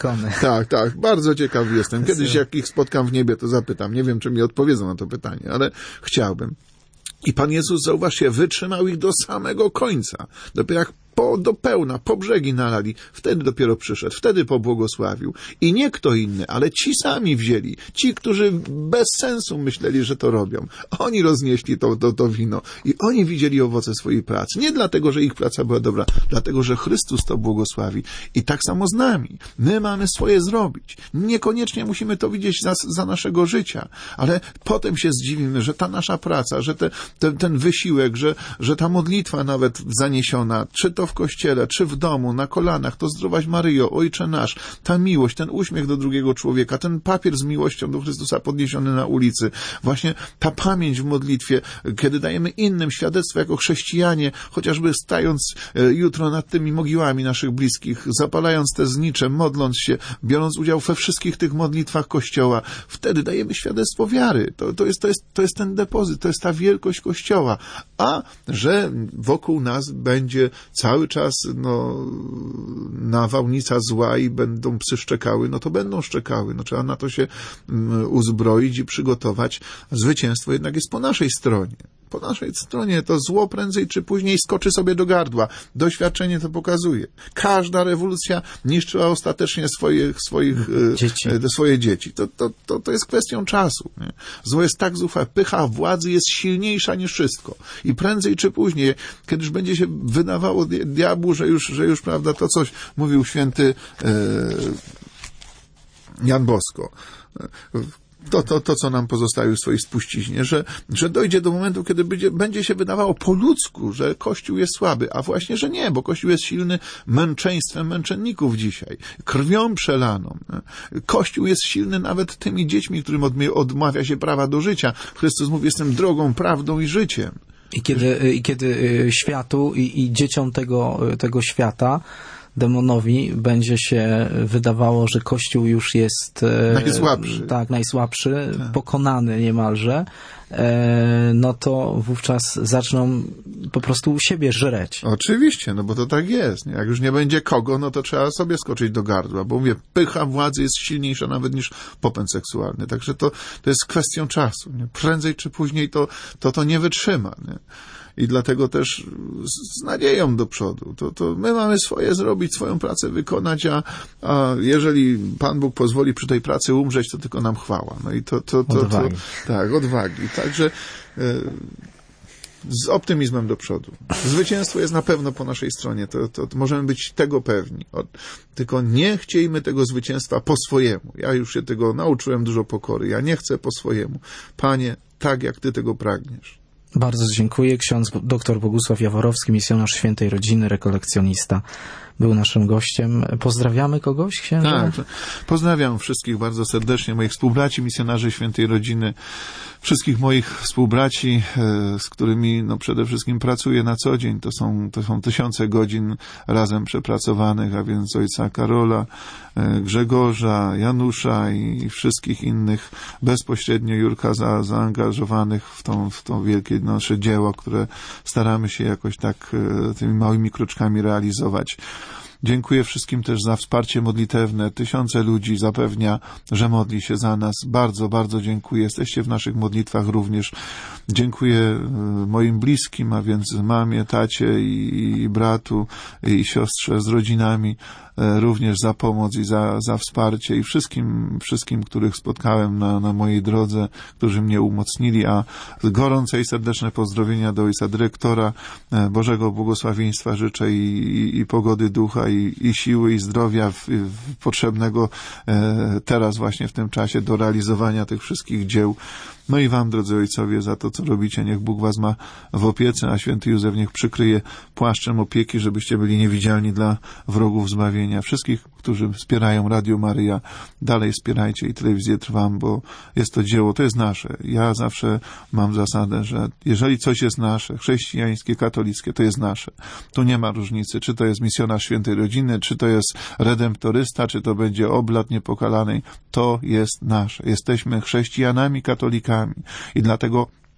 Speaker 2: Tak, bardzo ciekawy jestem. Kiedyś jak ich spotkam w niebie, to zapytam. Nie wiem, czy mi odpowiedzą na to pytanie, ale chciałbym. I Pan Jezus, zauważcie, wytrzymał ich do samego końca. Dopiero jak do pełna, po brzegi nalali. Wtedy dopiero przyszedł, wtedy pobłogosławił. I nie kto inny, ale ci sami wzięli. Ci, którzy bez sensu myśleli, że to robią. Oni roznieśli to wino i oni widzieli owoce swojej pracy. Nie dlatego, że ich praca była dobra, dlatego, że Chrystus to błogosławi. I tak samo z nami. My mamy swoje zrobić. Niekoniecznie musimy to widzieć za naszego życia, ale potem się zdziwimy, że ta nasza praca, że ten wysiłek, że ta modlitwa nawet zaniesiona, czy to w kościele, czy w domu, na kolanach, to Zdrowaś Maryjo, Ojcze nasz, ta miłość, ten uśmiech do drugiego człowieka, ten papier z miłością do Chrystusa podniesiony na ulicy, właśnie ta pamięć w modlitwie, kiedy dajemy innym świadectwo jako chrześcijanie, chociażby stając jutro nad tymi mogiłami naszych bliskich, zapalając te znicze, modląc się, biorąc udział we wszystkich tych modlitwach Kościoła, wtedy dajemy świadectwo wiary. To jest ten depozyt, to jest ta wielkość Kościoła. A że wokół nas będzie cały czas nawałnica zła i będą psy szczekały, no to będą szczekały. No trzeba na to się uzbroić i przygotować. Zwycięstwo jednak jest po naszej stronie. Po naszej stronie to zło prędzej czy później skoczy sobie do gardła. Doświadczenie to pokazuje. Każda rewolucja niszczyła ostatecznie swoje dzieci. To jest kwestią czasu. Nie? Zło jest tak zuchwałe. Pycha władzy jest silniejsza niż wszystko. I prędzej czy później, kiedy już będzie się wydawało diabłu, że już prawda, to coś mówił święty Jan Bosko. To, co nam pozostaje w swojej spuściźnie, że dojdzie do momentu, kiedy będzie się wydawało po ludzku, że Kościół jest słaby, a właśnie, że nie, bo Kościół jest silny męczeństwem męczenników dzisiaj, krwią przelaną. Kościół jest silny nawet tymi dziećmi, którym odmawia się prawa do życia. Chrystus mówi, jestem drogą, prawdą i życiem.
Speaker 1: I kiedy światu i dzieciom tego świata, demonowi, będzie się wydawało, że Kościół już jest najsłabszy, pokonany niemalże, no to wówczas zaczną po prostu siebie żreć.
Speaker 2: Oczywiście, no bo to tak jest. Nie? Jak już nie będzie kogo, no to trzeba sobie skoczyć do gardła, bo mówię, pycha władzy jest silniejsza nawet niż popęd seksualny. Także to jest kwestią czasu. Nie? Prędzej czy później to nie wytrzyma. Nie? I dlatego też z nadzieją do przodu. To my mamy swoje zrobić, swoją pracę wykonać, a jeżeli Pan Bóg pozwoli przy tej pracy umrzeć, to tylko nam chwała. No i
Speaker 1: odwagi.
Speaker 2: Tak, odwagi. Także z optymizmem do przodu. Zwycięstwo jest na pewno po naszej stronie. To możemy być tego pewni. Tylko nie chciejmy tego zwycięstwa po swojemu. Ja już się tego nauczyłem, dużo pokory. Ja nie chcę po swojemu. Panie, tak jak Ty tego pragniesz.
Speaker 1: Bardzo dziękuję. Ksiądz dr Bogusław Jaworowski, misjonarz Świętej Rodziny, rekolekcjonista, był naszym gościem. Pozdrawiamy kogoś, księże?
Speaker 2: Tak, pozdrawiam wszystkich bardzo serdecznie, moich współbraci, misjonarzy Świętej Rodziny, wszystkich moich współbraci, z którymi przede wszystkim pracuję na co dzień. To są tysiące godzin razem przepracowanych, a więc ojca Karola, Grzegorza, Janusza i wszystkich innych, bezpośrednio Jurka zaangażowanych w to wielkie nasze dzieło, które staramy się jakoś tak tymi małymi kroczkami realizować. Dziękuję wszystkim też za wsparcie modlitewne. Tysiące ludzi zapewnia, że modli się za nas. Bardzo, bardzo dziękuję. Jesteście w naszych modlitwach również. Dziękuję moim bliskim, a więc mamie, tacie i bratu i siostrze z rodzinami również za pomoc i za wsparcie i wszystkim, których spotkałem na mojej drodze, którzy mnie umocnili, a gorące i serdeczne pozdrowienia do ojca dyrektora, Bożego błogosławieństwa życzę i pogody ducha i siły i zdrowia potrzebnego teraz właśnie w tym czasie do realizowania tych wszystkich dzieł. No i wam, drodzy ojcowie, za to, co robicie. Niech Bóg was ma w opiece, a święty Józef niech przykryje płaszczem opieki, żebyście byli niewidzialni dla wrogów zbawienia. Wszystkich, którzy wspierają Radio Maryja, dalej wspierajcie i telewizję Trwam, bo jest to dzieło, to jest nasze. Ja zawsze mam zasadę, że jeżeli coś jest nasze, chrześcijańskie, katolickie, to jest nasze. Tu nie ma różnicy, czy to jest misjonarz Świętej Rodziny, czy to jest redemptorysta, czy to będzie oblat niepokalanej. To jest nasze. Jesteśmy chrześcijanami, katolikami. I dlatego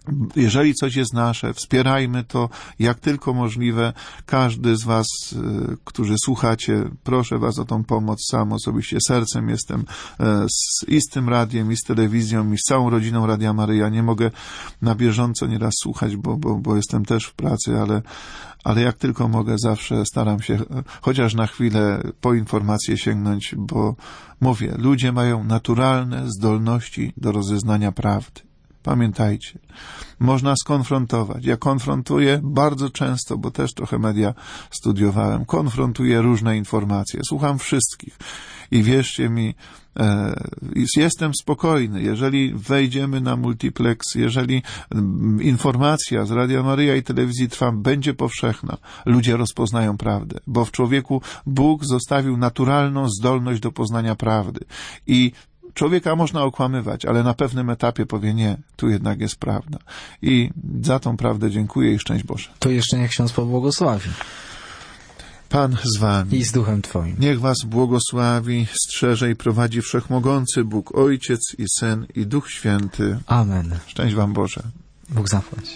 Speaker 2: Jeżeli coś jest nasze, wspierajmy to jak tylko możliwe. Każdy z was, którzy słuchacie, proszę was o tą pomoc. Sam osobiście sercem jestem i z tym radiem, i z telewizją, i z całą rodziną Radia Maryja. Nie mogę na bieżąco nieraz słuchać, bo jestem też w pracy, ale jak tylko mogę, zawsze staram się chociaż na chwilę po informację sięgnąć, bo mówię, ludzie mają naturalne zdolności do rozeznania prawdy. Pamiętajcie, można skonfrontować. Ja konfrontuję bardzo często, bo też trochę media studiowałem, konfrontuję różne informacje, słucham wszystkich i wierzcie mi, jestem spokojny. Jeżeli wejdziemy na multiplex, jeżeli informacja z Radia Maryja i telewizji Trwam będzie powszechna, ludzie rozpoznają prawdę, bo w człowieku Bóg zostawił naturalną zdolność do poznania prawdy i człowieka można okłamywać, ale na pewnym etapie powie nie, tu jednak jest prawda. I za tą prawdę dziękuję i szczęść Boże.
Speaker 1: To jeszcze niech ksiądz pobłogosławi.
Speaker 2: Pan z wami.
Speaker 1: I z duchem Twoim.
Speaker 2: Niech was błogosławi, strzeże i prowadzi Wszechmogący Bóg, Ojciec i Syn i Duch Święty.
Speaker 1: Amen.
Speaker 2: Szczęść wam Boże.
Speaker 1: Bóg zapłać.